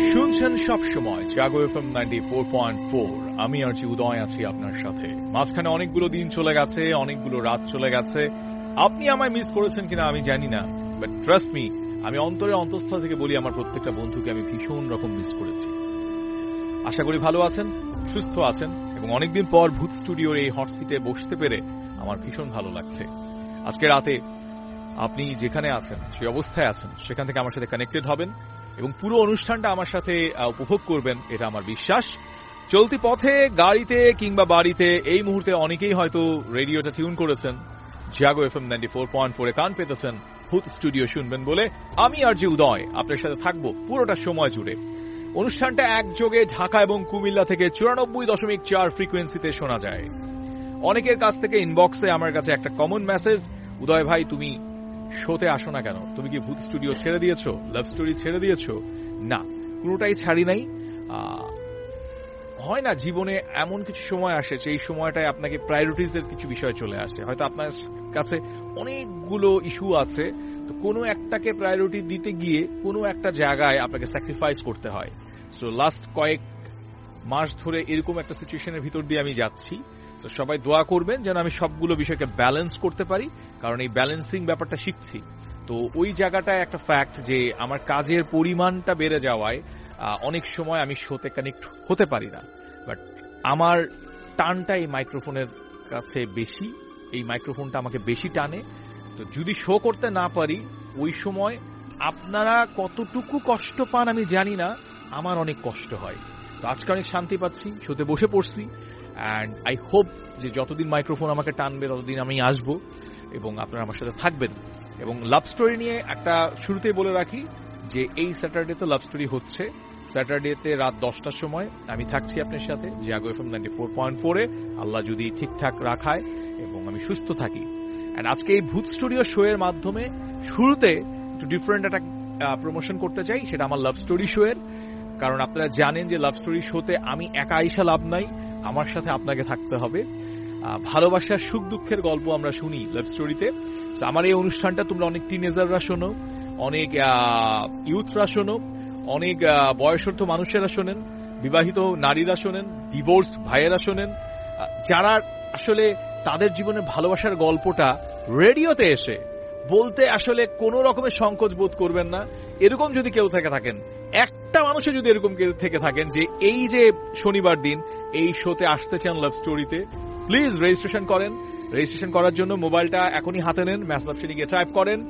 শুনছেন সব সময় জাগো এফএম 94.4। আমি আরজি উদয় আছি আপনার সাথে। মাঝখানে অনেকগুলো দিন চলে গেছে, অনেকগুলো রাত চলে গেছে। আপনি আমায় মিস করেছেন কিনা আমি জানি না, বাট ট্রাস্ট মি, আমি অন্তরের অন্তঃস্থল থেকে বলি আমার প্রত্যেকটা বন্ধুকে আমি ভীষণ রকম মিস করেছি। আশা করি ভালো আছেন, সুস্থ আছেন, এবং অনেকদিন পর ভূত স্টুডিওর এই হট সিটে বসতে পেরে আমার ভীষণ ভালো লাগছে। আজকে রাতে আপনি যেখানে আছেন, যে অবস্থায় আছেন, সেখান থেকে আমার সাথে কানেক্টেড হবেন এবং পুরো অনুষ্ঠানটা আমার সাথে উপভোগ করবেন, এটা আমার বিশ্বাস। চলতি পথে, গাড়িতে কিংবা বাড়িতে এই মুহূর্তে অনেকেই হয়তো রেডিওটা টিউন করেছেন, জাগো এফএম 94.4 কান পেতেছেন, ভূত স্টুডিও শুনবেন বলে। আমি আরজি উদয় আপনার সাথে থাকবো পুরোটা সময় জুড়ে। অনুষ্ঠানটা একযোগে ঢাকা এবং কুমিল্লা থেকে 94.4 ফ্রিকোয়েন্সিতে শোনা যায়। অনেকের কাছ থেকে ইনবক্সে আমার কাছে একটা কমন মেসেজ, উদয় ভাই তুমি শোতে আসো না কেন? তুমি কি ভূত স্টুডিও ছেড়ে দিয়েছো, লাভ স্টোরি ছেড়ে দিয়েছো? না, কোনোটাই ছাড়ি নাই। হয় না জীবনে এমন কিছু সময় আসে সেই সময়টায় আপনাকে প্রায়োরিটিজের কিছু বিষয় চলে আসে। হয়তো আপনার কাছে অনেকগুলো ইস্যু আছে, তো কোনো একটাকে প্রায়োরিটি দিতে গিয়ে কোনো একটা জায়গায় আপনাকে স্যাক্রিফাইস করতে হয়। সো লাস্ট কয়েক মাস ধরে এরকম একটা সিচুয়েশনের ভিতর দিয়ে আমি যাচ্ছি। তো সবাই দোয়া করবেন যেন আমি সবগুলো বিষয়কে ব্যালেন্স করতে পারি, কারণ এই ব্যালেন্সিং ব্যাপারটা শিখছি। তো ওই জায়গাটায় একটা ফ্যাক্ট যে আমার কাজের পরিমাণটা বেড়ে যাওয়ায় অনেক সময় আমি শোতে কানেক্ট হতে পারি না। বাট আমার টানটা এই মাইক্রোফোনের কাছে বেশি, এই মাইক্রোফোনটা আমাকে বেশি টানে। তো যদি শো করতে না পারি ওই সময় আপনারা কতটুকু কষ্ট পান আমি জানি না, আমার অনেক কষ্ট হয়। তো আজকে অনেক শান্তি পাচ্ছি, শোতে বসে পড়ছি, অ্যান্ড আই হোপ যে যতদিন মাইক্রোফোন আমাকে টানবে ততদিন আমি আসবো এবং আপনারা আমার সাথে থাকবেন। এবং লাভ স্টোরি নিয়ে একটা শুরুতেই বলে রাখি যে এই স্যাটারডে তো লাভ স্টোরি হচ্ছে। স্যাটারডেতে রাত 10টার সময় আমি থাকছি আপনার সাথে জাগো এফএম 94.4-এ, আল্লাহ যদি ঠিকঠাক রাখায় এবং আমি সুস্থ থাকি। অ্যান্ড আজকে এই ভূত স্টুডিও শো এর মাধ্যমে শুরুতে একটু ডিফারেন্ট একটা প্রমোশন করতে চাই, সেটা আমার লাভ স্টোরি শো এর। কারণ আপনারা জানেন যে লাভ স্টোরি শোতে আমি একা আইসা লাভ নাই, আমার সাথে আপনাকে থাকতে হবে। ভালোবাসার সুখ দুঃখের গল্প আমরা শুনি লাভ স্টোরিতে। আমার এই অনুষ্ঠানটা তোমরা অনেক টিনেজাররা শোনো, অনেক ইউথরা শোনো, অনেক বয়সর্ধ মানুষেরা শোনেন, বিবাহিত নারীরা শোনেন, ডিভোর্স ভাইয়েরা শোনেন, যারা আসলে তাদের জীবনের ভালোবাসার গল্পটা রেডিওতে এসে বলতে আসলে কোনো রকমের সংকোচ বোধ করবেন না। এরকম যদি কেউ থেকে থাকেন, একটা মানুষও যদি এরকম কেউ থেকে থাকেন যে এই যে শনিবার দিন এই শোতে আসতে চান লাভ স্টোরিতে, প্লিজ রেজিস্ট্রেশন করেন। রেজিস্ট্রেশন করার জন্য মোবাইলটা এখনই হাতে নেন, মেসেজ অপশনে গিয়ে টাইপ করেন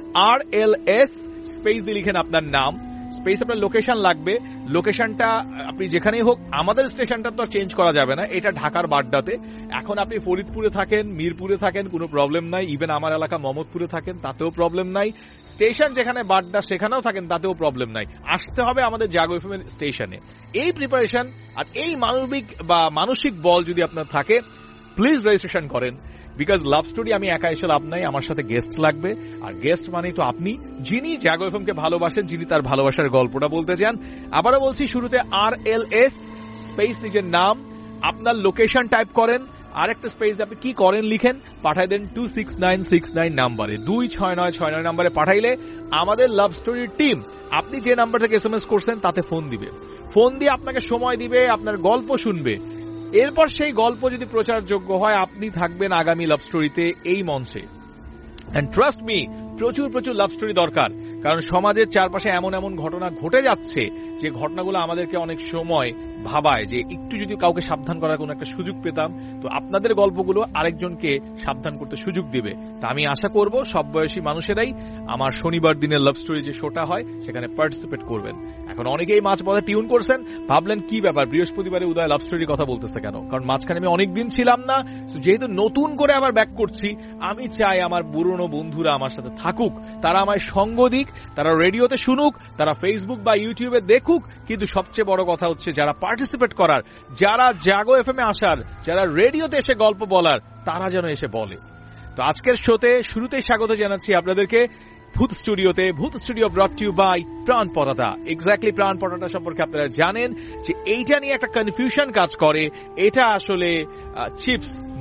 RLS স্পেস দিয়ে লিখেন আপনার নাম, স্পেস আপনার লোকেশন লাগবে। লোকেশনটা আপনি যেখানেই হোক, আমাদের স্টেশনটা তো চেঞ্জ করা যাবে না, এটা ঢাকার বাড্ডাতে। এখন আপনি ফরিদপুরে থাকেন, মিরপুরে থাকেন, কোনো প্রবলেম নাই। ইভেন আমার এলাকা মোহাম্মদপুরে থাকেন, তাতেও প্রবলেম নাই। স্টেশন যেখানে বাড্ডা সেখানেও থাকেন, তাতেও প্রবলেম নাই। আসতে হবে আমাদের জাগো এফএম এর স্টেশনে। এই প্রিপারেশন আর এই মানসিক বল যদি আপনার থাকে, প্লিজ রেজিস্ট্রেশন করেন। বিকজ লাভ স্টোরি আমি একা এসে লাভ নাই, আমার সাথে গেস্ট লাগবে। আর গেস্ট মানেই তো আপনি, যিনি জাগো এফএম কে ভালোবাসেন, যিনি তার ভালোবাসার গল্পটা বলতে চান। আবারও বলছি, শুরুতে RLS স্পেস নিজের নাম, আপনার লোকেশন টাইপ করেন, আরেকটা স্পেস আপনি কি করেন লিখেন, পাঠাই দেন 26969 নাম্বারে, 26969 নাম্বারে পাঠাইলে আমাদের লাভ স্টোরির টিম আপনি যে নাম্বার থেকে SMS করছেন তাতে ফোন দিবে। ফোন দিয়ে আপনাকে সময় দিবে, আপনার গল্প শুনবে। এরপর সেই গল্প যদি প্রচারযোগ্য হয়, আপনি থাকবেন আগামী লাভ স্টোরিতে এই মঞ্চে। এন্ড ট্রাস্ট মি, প্রচুর প্রচুর লাভ স্টোরি দরকার, কারণ সমাজের চারপাশে এমন এমন ঘটনা ঘটে যাচ্ছে যে ঘটনাগুলো আমাদেরকে অনেক সময় ভাবায় যে একটু যদি কাউকে সাবধান করার কোনো একটা সুযোগ পেতাম, তো আপনাদের গল্পগুলো আরেকজনকে সাবধান করতে সুযোগ দিবে। তা আমি আশা করব সব বয়সী মানুষেরাই আমার শনিবার দিনের লাভ স্টোরি যে শোটা হয় সেখানে পার্টিসিপেট করবেন। এখন অনেকেই মাঝপথে টিউন করছেন, ভাবলেন কি ব্যাপার বৃহস্পতিবারে উদয় লাভ স্টোরির কথা বলতেছে কেন? কারণ মাঝখানে আমি অনেকদিন ছিলাম না, যেহেতু নতুন করে আবার ব্যাক করছি, আমি চাই আমার পুরনো বন্ধুরা আমার সাথে থাকুক, তারা আমায় সঙ্গ দিক, তারা রেডিওতে শুনুক, তারা ফেসবুক বা ইউটিউবে দেখুক, কিন্তু সবচেয়ে বড় কথা হচ্ছে যারা পার্টিসিপেট করার, যারা জাগো এফএম এ আসার, যারা রেডিওতে এসে গল্প বলার, তারা যেন এসে বলে। তো আজকের শোতে শুরুতেই স্বাগত জানাচ্ছি আপনাদেরকে ভূত স্টুডিওতে। ভূত studio brought to you by Pran Potata. Exactly প্রাণ পতাকা সম্পর্কে আপনারা জানেন যে এইটা নিয়ে একটা কনফিউশন কাজ করে। এটা আসলে চিপস না,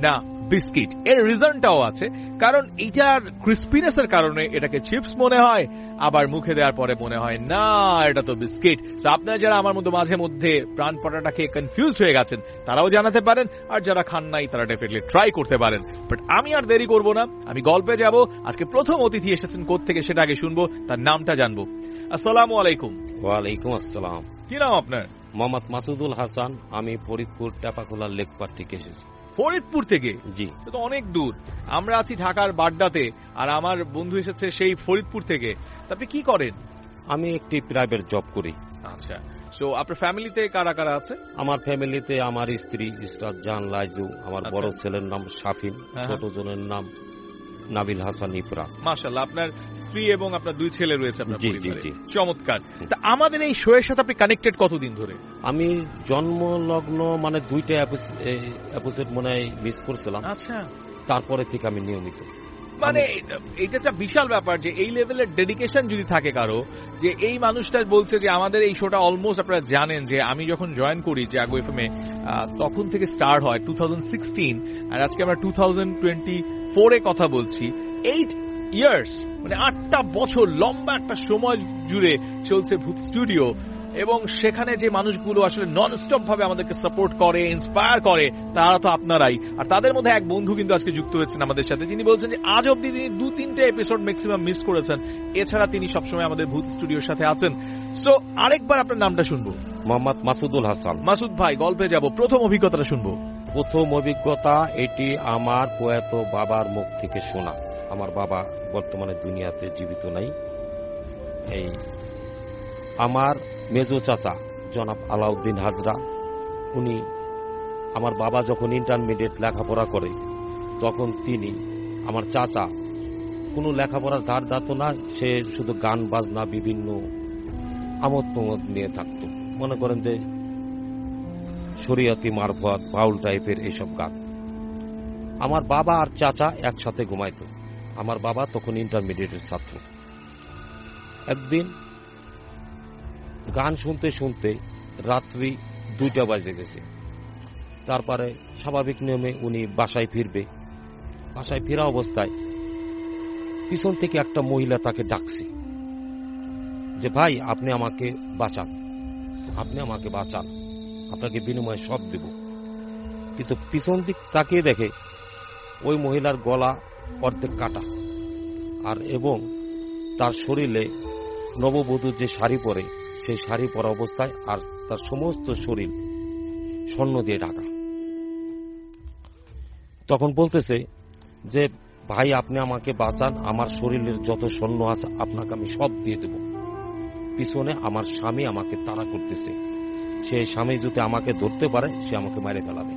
বিস্কিট। এর রিজনটাও আছে, কারণ এটার ক্রিস্পিনেসের কারণে এটাকে চিপস মনে হয়, আবার মুখে দেওয়ার পরে মনে হয় না এটা তো বিস্কিট। সো আপনারা যারা আমার মধ্যে মাঝে মধ্যে প্রাণ পটাটা খেয়ে কনফিউজড হয়ে গেছেন তারাও জানাতে পারেন, আর যারা খান নাই তারা ডেফিনেটলি ট্রাই করতে পারেন। বাট আমি আর দেরি করব না, আমি গল্পে যাব। আজকে প্রথম অতিথি এসেছেন কোত্থেকে সেটা আগে শুনবো, তার নামটা জানবো। আসসালামু আলাইকুম। ওয়ালাইকুম আসসালাম। কি নাম আপনার? মোহাম্মদ মাসুদুল হাসান। আমি ফরিদপুর টেপাখোলা লেকপার থেকে এসেছি। ফরিদপুর থেকে? জি। তো অনেক দূর। আমরা আছি ঢাকার বাড্ডাতে, আর আমার বন্ধু এসেছে সেই ফরিদপুর থেকে। আপনি কি করেন? আমি একটি প্রাইভেট জব করি। আচ্ছা, সো আপনার ফ্যামিলিতে কারা কারা আছে? আমার ফ্যামিলিতে আমার স্ত্রী ইসরাত জাহান লাইজু, আমার বড় ছেলের নাম শাফিন, ছোট জনের নাম নাবিল হাসান ইফরা। মাশাআল্লাহ, আপনার স্ত্রী এবং আপনার দুই ছেলে রয়েছে আপনার পরিবারে। জি। চমৎকার। তা আমাদের এই শোয়ের সাথে আপনি কানেক্টেড কতদিন ধরে? আমি জন্মলগ্ন মানে 2টা এপিসোড মনে হয় মিস করছিলাম। আচ্ছা, তারপরে থেকে আমি নিয়মিত। মানে এটা একটা বিশাল ব্যাপার যে এই লেভেলের ডেডিকেশন যদি থাকে কারো, যে এই মানুষটা বলছে যে আমাদের এই শোটা অলমোস্ট আপনারা জানেন যে আমি যখন জয়েন করি জাগো এফএমে তখন থেকে স্টার্ট হয় 2016, আর আজকে আমরা 2024 কথা বলছি। 8 ইয়ার্স, মানে 8টা বছর লম্বা একটা সময় জুড়ে চলছে ভূত স্টুডিও, এবং সেখানে যে মানুষগুলো আসলে ননস্টপ ভাবে আমাদেরকে সাপোর্ট করে, ইন্সপায়ার করে, তারা তো আপনারাই। আর তাদের মধ্যে এক বন্ধু কিন্তু আজকে যুক্ত হয়েছেন আমাদের সাথে, যিনি বলছেন যে আজ অব্দি তিনি 2-3টে এপিসোড ম্যাক্সিমাম মিস করেছেন, এছাড়া তিনি সবসময় আমাদের ভূত স্টুডিওর সাথে আছেন। সো আরেকবার আপনার নামটা শুনবো। মোহাম্মদ মাসুদুল হাসান। মাসুদ ভাই, গল্পে যাব, প্রথম অভিজ্ঞতাটা শুনবো। প্রথম অভিজ্ঞতা এটি আমার প্রয়াত বাবার মুখ থেকে শোনা। আমার বাবা বর্তমানে দুনিয়াতে জীবিত নাই। এই আমার মেজো চাচা জনাব আলাউদ্দিন হাজরা, উনি আমার বাবা যখন ইন্টারমিডিয়েট লেখাপড়া করে তখন তিনি, আমার চাচা কোনো লেখাপড়ার ধার ধারত না, সে শুধু গান বাজনা বিভিন্ন আমোদ প্রমোদ নিয়ে থাকত। মনে করেন যে শরীয়তি মারফত বাউল টাইপের এইসব গান। আমার বাবা আর চাচা একসাথে ঘুমাইত। আমার বাবা তখন ইন্টারমিডিয়েটের ছাত্র। একদিন গান শুনতে শুনতে রাত্রি 2টা বাজে গেছে। তারপরে স্বাভাবিক নিয়মে উনি বাসায় ফিরবে। বাসায় ফেরা অবস্থায় পিছন থেকে একটা মহিলা তাকে ডাকছে যে ভাই আপনি আমাকে বাঁচান, আপনি আমাকে বাঁচান, আপনাকে বিনিময়ে সব দেব। কিন্তু পিছন দিক তাকিয়ে দেখে ওই মহিলার গলা অর্ধেক কাটা, আর এবং তার শরীরে নববধূর যে শাড়ি পরে সেই শাড়ি পরা অবস্থায়, আর তার সমস্ত শরীর স্বর্ণ দিয়ে ঢাকা। তখন বলতেছে যে ভাই আপনি আমাকে বাঁচান, আমার শরীরের যত স্বর্ণ আছে আপনাকে আমি সব দিয়ে দেব। পিছনে আমার স্বামী আমাকে তাড়া করতেছে, সেই স্বামী যদি আমাকে ধরতে পারে সে আমাকে মেরে ফেলাবে।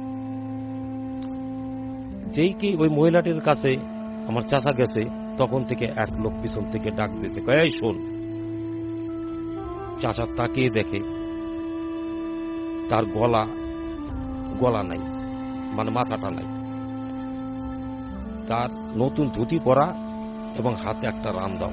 যেই কি ওই মহিলাটির কাছে আমার চাচা গেছে, তখন থেকে এক লোক পিছন থেকে ডাক দিয়েছে, এই শোন। চাচা তাকিয়ে দেখে তার গলা নাই, মানে মাথাটা নাই, তার নতুন ধুতি পরা এবং হাতে একটা রামদাও।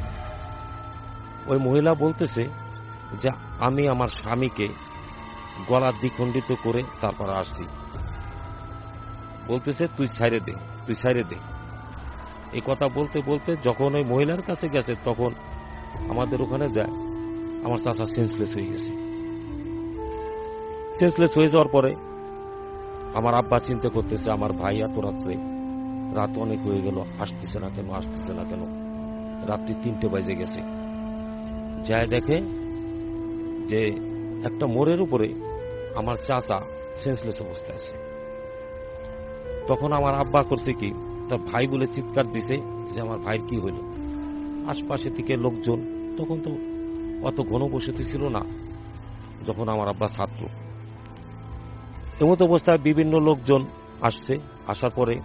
ওই মহিলা বলতেছে যে আমি আমার স্বামীকে গলা দ্বিখণ্ডিত করে তারপর আসছি। বলতেছে তুই ছাইরে দে, তুই ছাইরে দে। এই কথা বলতে বলতে যখন ওই মহিলার কাছে গেছে তখন আমাদের ওখানে যায় আমার চাচা সেন্সলেস হয়ে গেছে। সেন্সলেস হয়ে যাওয়ার পরে আমার আব্বা চিন্তা করতেছে আমার ভাই এত রাত্রে, রাত অনেক হয়ে গেল, আসতেছে না কেন, আসতেছে না কেন। রাত্রি 3টে বাজে গেছে। যায় দেখে যে একটা মোড়ের উপরে আমার চাচা সেন্সলেস অবস্থায় আছে। তখন আমার আব্বা করছে কি, তার ভাই বলে চিৎকার দিছে যে আমার ভাইয়ের কি হইল। আশপাশে থেকে লোকজন, তখন তো অত ঘনবসতি ছিল না যখন আমার আব্বা ছাত্র। এমত অবস্থায় বিভিন্ন লোকজন আসছে। আসার পরে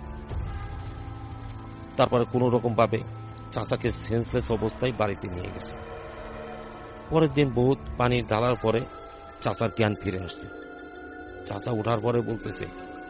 তারপরে কোন রকম ভাবে চাচাকে সেন্সলেস অবস্থায় বাড়িতে নিয়ে গেছে। পরের দিন বহুত পানি ঢালার পরে চাচার জ্ঞান ফিরে আসছে। চাচা উঠার পরে বলতেছে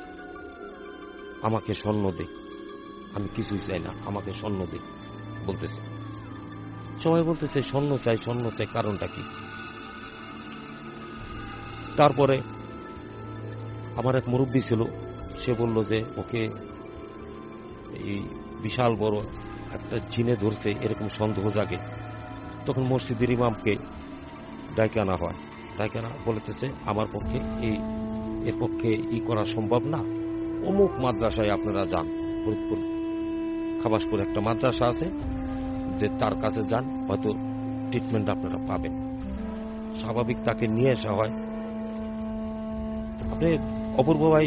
আমাকে স্বর্ণ দে, আমি কিছুই চাই না, আমাকে স্বর্ণ দে বলতেছে। সবাই বলতেছে স্বর্ণ চাই, স্বর্ণ চাই, কারণটা কি? তারপরে আমার এক মুরব্বী ছিল, সে বলল যে ওকে এই বিশাল বড় একটা জিনে ধরছে এরকম সন্দেহ জাগে। তখন মসজিদের ইমামকে ডাইকে আনা হয়। ডাইকে আনা বলতেছে আমার পক্ষে এর পক্ষে করা সম্ভব না, অমুক মাদ্রাসায় আপনারা যান, ফরিদপুর খাবাসপুর একটা মাদ্রাসা আছে, যে তার কাছে যান, হয়তো ট্রিটমেন্ট আপনারা পাবেন। স্বাভাবিক তাকে নিয়ে আসা হয়। আপনি অপূর্ব ভাই,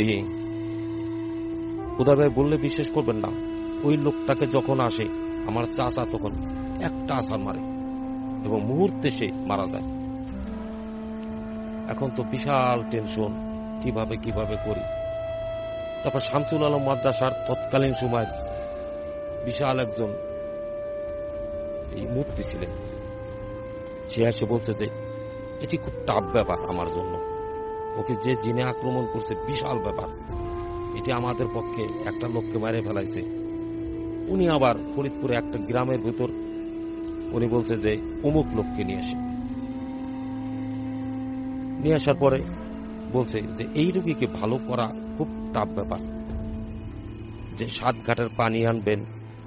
উদয় ভাই বললে বিশ্বাস করবেন না, ওই লোকটাকে যখন আসে আমার চাচা তখন একটা আছাড় মারে এবং মুহূর্তে সে মারা যায়। এখন তো বিশাল টেনশন, কিভাবে করি। তারপর শামসুল আলম মাদ্রাসার তৎকালীন সময় বিশাল একজন মুফতি ছিলেন, সে এসে বলছে যে এটি খুব টাফ ব্যাপার আমার জন্য, ওকে যে জিনে আক্রমণ করছে বিশাল ব্যাপার, এটি আমাদের পক্ষে একটা লোককে মেরে ফেলাইছে। উনি আবার ফরিদপুরে একটা গ্রামের ভিতর উনি বলছে যে অমুক লোককে নিয়ে আসার পরে বলছে যে এই রোগীকে ভালো করা খুব টাফ ব্যাপার, যে 7 ঘাটের পানি আনবেন,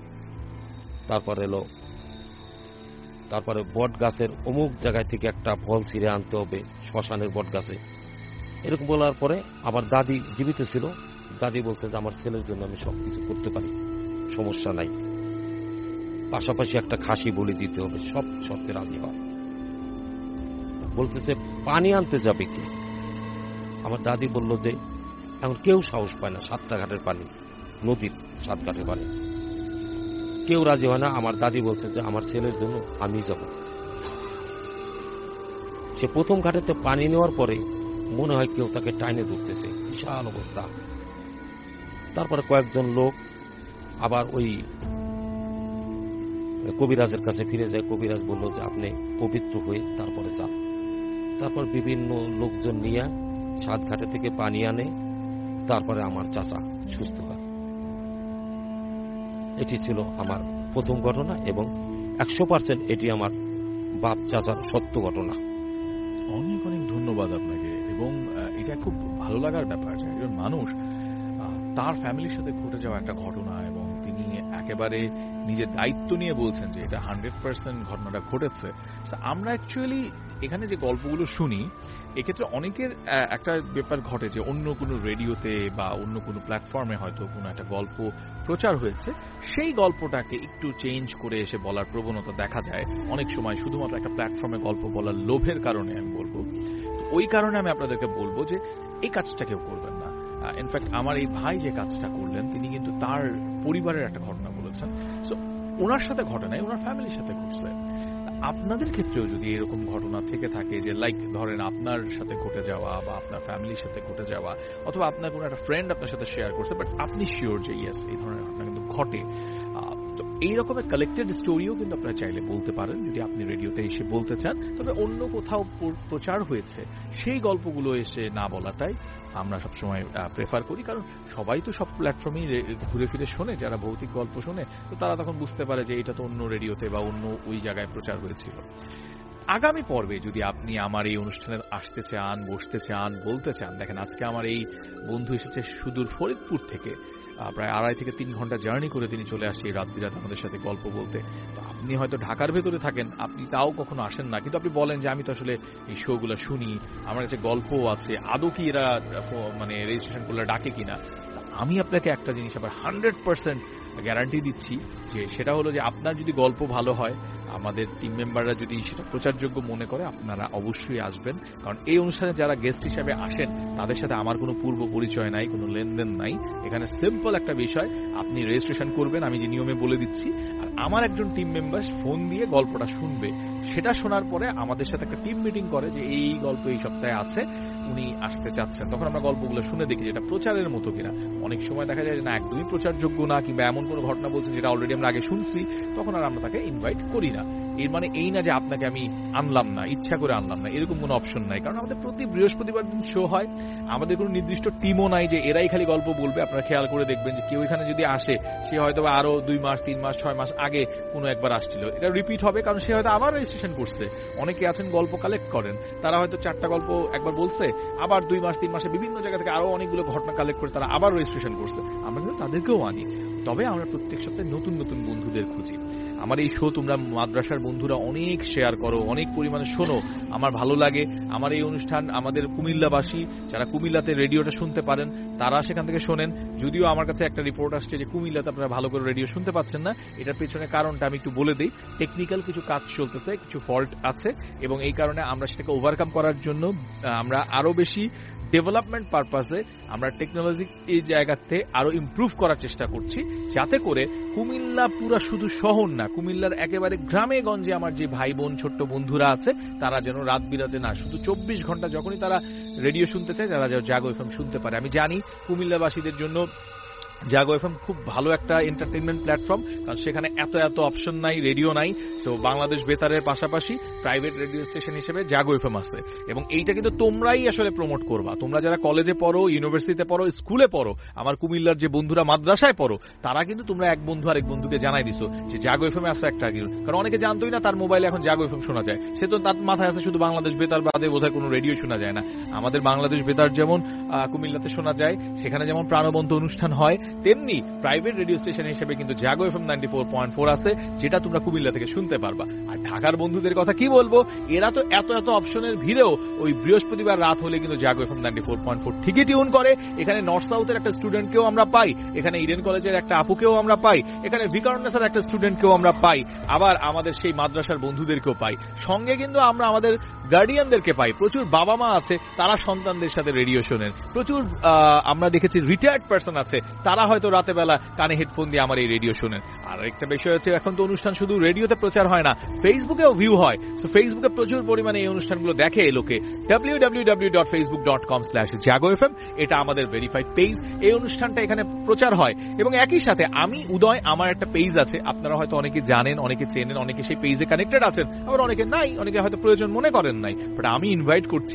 তারপরে বট গাছের অমুক জায়গায় থেকে একটা ফল ছিঁড়ে আনতে হবে শ্মশানের বট গাছে। এরকম বলার পরে আমার দাদি জীবিত ছিল, দাদি বলছে যে আমার ছেলের জন্য আমি সবকিছু করতে পারি, সমস্যা নাই, পাশাপাশি একটা খাসি বলি দিতে হবে, সব শর্তে রাজি হয়। বলতেছে পানি আনতে যাবে কে? আমার দাদি বলল যে এখন কেউ সাহস পায় না, 7টা ঘাটের পানি, নদীর 7 ঘাটের পানি, কেউ রাজি হয় না। আমার দাদি বলছে যে আমার ছেলের জন্য আমি যাব। সে প্রথম ঘাটেতে পানি নেওয়ার পরে মনে হয় কেউ তাকে টাইনে ধরতেছে, বিশাল অবস্থা। তারপরে কয়েকজন লোক আবার ওই কবিরাজের কাছে ফিরে যায়। কবিরাজ বলল যে আপনি পবিত্র হয়ে তারপরে যান। তারপর বিভিন্ন লোকজন নিয়ে 7 ঘাটে থেকে পানি আনে, তারপরে আমার চাচা সুস্থ হয়। এটি ছিল আমার প্রথম ঘটনা এবং 100% এটি আমার বাপ চাচার সত্য ঘটনা। অনেক অনেক ধন্যবাদ আপনাকে। এবং এটা খুব ভালো লাগার ব্যাপার যে একজন মানুষ তার ফ্যামিলির সাথে ঘটে যাওয়া একটা ঘটনা এবং তিনি একেবারে নিজের দায়িত্ব নিয়ে বলছেন যে এটা 100% ঘটনাটা ঘটেছে। আমরা অ্যাকচুয়ালি এখানে যে গল্পগুলো শুনি, এক্ষেত্রে অনেকের একটা ব্যাপার ঘটে যে অন্য কোনো রেডিওতে বা অন্য কোনো প্ল্যাটফর্মে হয়তো কোনো একটা গল্প প্রচার হয়েছে, সেই গল্পটাকে একটু চেঞ্জ করে এসে বলার প্রবণতা দেখা যায় অনেক সময়, শুধুমাত্র একটা প্ল্যাটফর্মে গল্প বলার লোভের কারণে। আমি বলবো ওই কারণে আমি আপনাদেরকে বলবো যে এই কাজটা কেউ করবেন না। ইনফ্যাক্ট আমার এই ভাই যে কাজটা করলেন, তিনি কিন্তু তার পরিবারের একটা ঘটনা বলেছেন। সো ওনার সাথে ঘটে নাই, ওনার ফ্যামিলির সাথে ঘটছে। আপনাদের ক্ষেত্রেও যদি এরকম ঘটনা থেকে থাকে, যে লাইক ধরেন আপনার সাথে ঘটে যাওয়া বা আপনার ফ্যামিলির সাথে ঘটে যাওয়া, অথবা আপনার কোনো একটা ফ্রেন্ড আপনার সাথে শেয়ার করছে, বাট আপনি শিওর যে ইয়েস এই ধরনের ঘটনা কিন্তু ঘটে, তো এই রকমের কালেক্টেড স্টোরিও কিন্তু আপনারা চাইলে বলতে পারেন যদি আপনি রেডিওতে এসে বলতে চান। তবে অন্য কোথাও প্রচার হয়েছে সেই গল্পগুলো এসে না বলাটাই আমরা সবসময় প্রেফার করি, কারণ সবাই তো সব প্ল্যাটফর্মেই ঘুরে ফিরে শোনে, যারা ভৌতিক গল্প শোনে, তো তারা তখন বুঝতে পারে যে এটা তো অন্য রেডিওতে বা অন্য ওই জায়গায় প্রচার হয়েছিল। আগামী পর্বে যদি আপনি আমার এই অনুষ্ঠানে আসতে চান, বসতে চান, বলতে চান, দেখেন আজকে আমার এই বন্ধু এসেছে সুদূর ফরিদপুর থেকে, প্রায় 2.5 থেকে 3 ঘন্টা জার্নি করে তিনি চলে আসছে রাত বিরাত আমাদের সাথে গল্প বলতে। তো আপনি হয়তো ঢাকার ভেতরে থাকেন, আপনি তাও কখনো আসেন না, কিন্তু আপনি বলেন যে আমি তো আসলে এই শোগুলো শুনি, আমার কাছে গল্পও আছে, আদৌ কি এরা মানে রেজিস্ট্রেশন করলে ডাকে কিনা। আমি আপনাকে একটা জিনিস আবার 100% গ্যারান্টি দিচ্ছি, যে সেটা হলো যে আপনার যদি গল্প ভালো হয়, আমাদের টিম মেম্বাররা যদি সেটা প্রচারযোগ্য মনে করে, আপনারা অবশ্যই আসবেন। কারণ এই অনুষ্ঠানে যারা গেস্ট হিসেবে আসেন তাদের সাথে আমার কোনো পূর্ব পরিচয় নাই, কোনো লেনদেন নাই। এখানে সিম্পল একটা বিষয়, আপনি রেজিস্ট্রেশন করবেন, আমি যে নিয়মে বলে দিচ্ছি, আর আমার একজন টিম মেম্বার ফোন দিয়ে গল্পটা শুনবে। সেটা শোনার পরে আমাদের সাথে একটা টিম মিটিং করে যে এই গল্প এই সপ্তাহে আছে, উনি আসতে চাচ্ছেন। তখন আমরা গল্পগুলো শুনে দেখি যেটা প্রচারের মতো কিনা। অনেক সময় দেখা যায় যে না, একদমই প্রচারযোগ্য না, কিংবা এমন কোনো ঘটনা বলছেন যেটা অলরেডি আমরা আগে শুনছি, তখন আর আমরা তাকে ইনভাইট করি না। এর মানে এই না যে আপনাকে আমি আনলাম না, ইচ্ছা করে আনলাম না, এরকম কোনো অপশন নাই। কারণ আমাদের প্রতি বৃহস্পতিবার দিন শো হয়, আমাদের কোনো নির্দিষ্ট টিমও নাই যে এরাই খালি গল্প বলবে। আপনারা খেয়াল করে দেখবেন যে কেউ এখানে যদি আসে, সে হয়তো আরো 2 মাস 3 মাস 6 মাস আগে কোনো একবার আসছিল, এটা রিপিট হবে কারণ সে হয়তো আবার রেজিস্ট্রেশন করছে। অনেকে আছেন গল্প কালেক্ট করেন, তারা হয়তো 4টা গল্প একবার বলছে, আবার 2 মাস 3 মাসে বিভিন্ন জায়গা থেকে আরো অনেকগুলো ঘটনা কালেক্ট করে তারা আবার রেজিস্ট্রেশন করছে। আমরা কিন্তু তাদেরকেও আনি, তবে আমরা প্রত্যেক সপ্তাহে নতুন নতুন বন্ধুদের খুঁজি। আমার এই শো তোমরা মাদ্রাসার বন্ধুরা অনেক শেয়ার করো, অনেক পরিমাণে শোনো, আমার ভালো লাগে। আমার এই অনুষ্ঠান আমাদের কুমিল্লাবাসী যারা কুমিল্লাতে রেডিওটা শুনতে পারেন তারা সেখান থেকে শোনেন। যদিও আমার কাছে একটা রিপোর্ট আসছে যে কুমিল্লাতে আপনারা ভালো করে রেডিও শুনতে পাচ্ছেন না, এটার পেছনে কারণটা আমি একটু বলে দিই। টেকনিক্যাল কিছু কাজ চলতেছে, কিছু ফল্ট আছে, এবং এই কারণে আমরা সেটাকে ওভারকাম করার জন্য আমরা আরো বেশি ডেভেলপমেন্ট পারপাসে আমরা টেকনোলজি এই জায়গাতে আরো ইমপ্রুভ করার চেষ্টা করছি, যাতে করে কুমিল্লা পুরা শুধু শহর না, কুমিল্লার একেবারে গ্রামে গঞ্জে আমার যে ভাই বোন ছোট্ট বন্ধুরা আছে তারা যেন রাত বিরাতে না, শুধু 24 ঘন্টা যখনই তারা রেডিও শুনতে চায় তারা যেন জাগো এফএম শুনতে পারে। আমি জানি কুমিল্লাবাসীদের জন্য জাগো এফএম খুব ভালো একটা এন্টারটেইনমেন্ট প্ল্যাটফর্ম, কারণ সেখানে এত এত অপশন নাই, রেডিও নাই। সো বাংলাদেশ বেতারের পাশাপাশি প্রাইভেট রেডিও স্টেশন হিসেবে জাগো এফএম আছে, এবং এইটা কিন্তু তোমরাই আসলে প্রমোট করবা। তোমরা যারা কলেজে পড়ো, ইউনিভার্সিটিতে পড়ো, স্কুলে পড়ো, আমার কুমিল্লার যে বন্ধুরা মাদ্রাসায় পড়ো, তারা কিন্তু তোমরা এক বন্ধু আরেক বন্ধুকে জানাই দিছো যে জাগো এফএম আছে একটা, কারণ অনেকে জানতোই না তার মোবাইলে এখন জাগো এফএম শোনা যায়। সে তো তার মাথায় আছে শুধু বাংলাদেশ বেতার বাদে বোধহয় কোনো রেডিও শোনা যায় না। আমাদের বাংলাদেশ বেতার যেমন কুমিল্লাতে শোনা যায়, সেখানে যেমন প্রাণবন্ত অনুষ্ঠান হয়, তেমনি প্রাইভেট রেডিও স্টেশন হিসেবে কিন্তু জাগো এফএম 94.4 আছে, যেটা তোমরা কুমিল্লা থেকে শুনতে পারবা। আর ঢাকার বন্ধুদের কথা কি বলবো, এরা তো এত এত অপশনের ভিড়েও ওই বৃহস্পতিবার রাত হলে কিন্তু জাগো এফএম 94.4 ঠিকই টিউন করে। এখানে নর্থ সাউথের একটা স্টুডেন্টকেও আমরা পাই, এখানে ইডেন কলেজের একটা আপুকেও আমরা পাই, এখানে ভিকারুন্নেসার একটা স্টুডেন্টকেও আমরা পাই, আবার আমাদের সেই মাদ্রাসার বন্ধুদেরকেও পাই। সঙ্গে কিন্তু আমরা আমাদের গার্ডিয়ানদেরকে পাই, প্রচুর বাবা মা আছে তারা সন্তানদের সাথে রেডিও শোনেন, প্রচুর আমরা দেখেছি রিটায়ার্ড পার্সন আছে তারা হয়তো রাতে বেলা কানে হেডফোন দিয়ে আমার এই রেডিও শোনেন। আর একটা বিষয় হচ্ছে এখন তো অনুষ্ঠান শুধু রেডিওতে প্রচার হয় না, ফেসবুকেও ভিউ হয়। সো ফেসবুকে প্রচুর পরিমাণে এই অনুষ্ঠানগুলো দেখে লোকে। www.facebook.com/jago.fm এটা আমাদের ভেরিফাইড পেজ, এই অনুষ্ঠানটা এখানে প্রচার হয়। এবং একই সাথে আমি উদয়, আমার একটা পেজ আছে, আপনারা হয়তো অনেকে জানেন, অনেকে চেনেন, অনেকে সেই পেজে কানেক্টেড আছেন, আবার অনেকে নাই, অনেকে হয়তো প্রয়োজন মনে করেন নাই, বাট আমি ইনভাইট করছি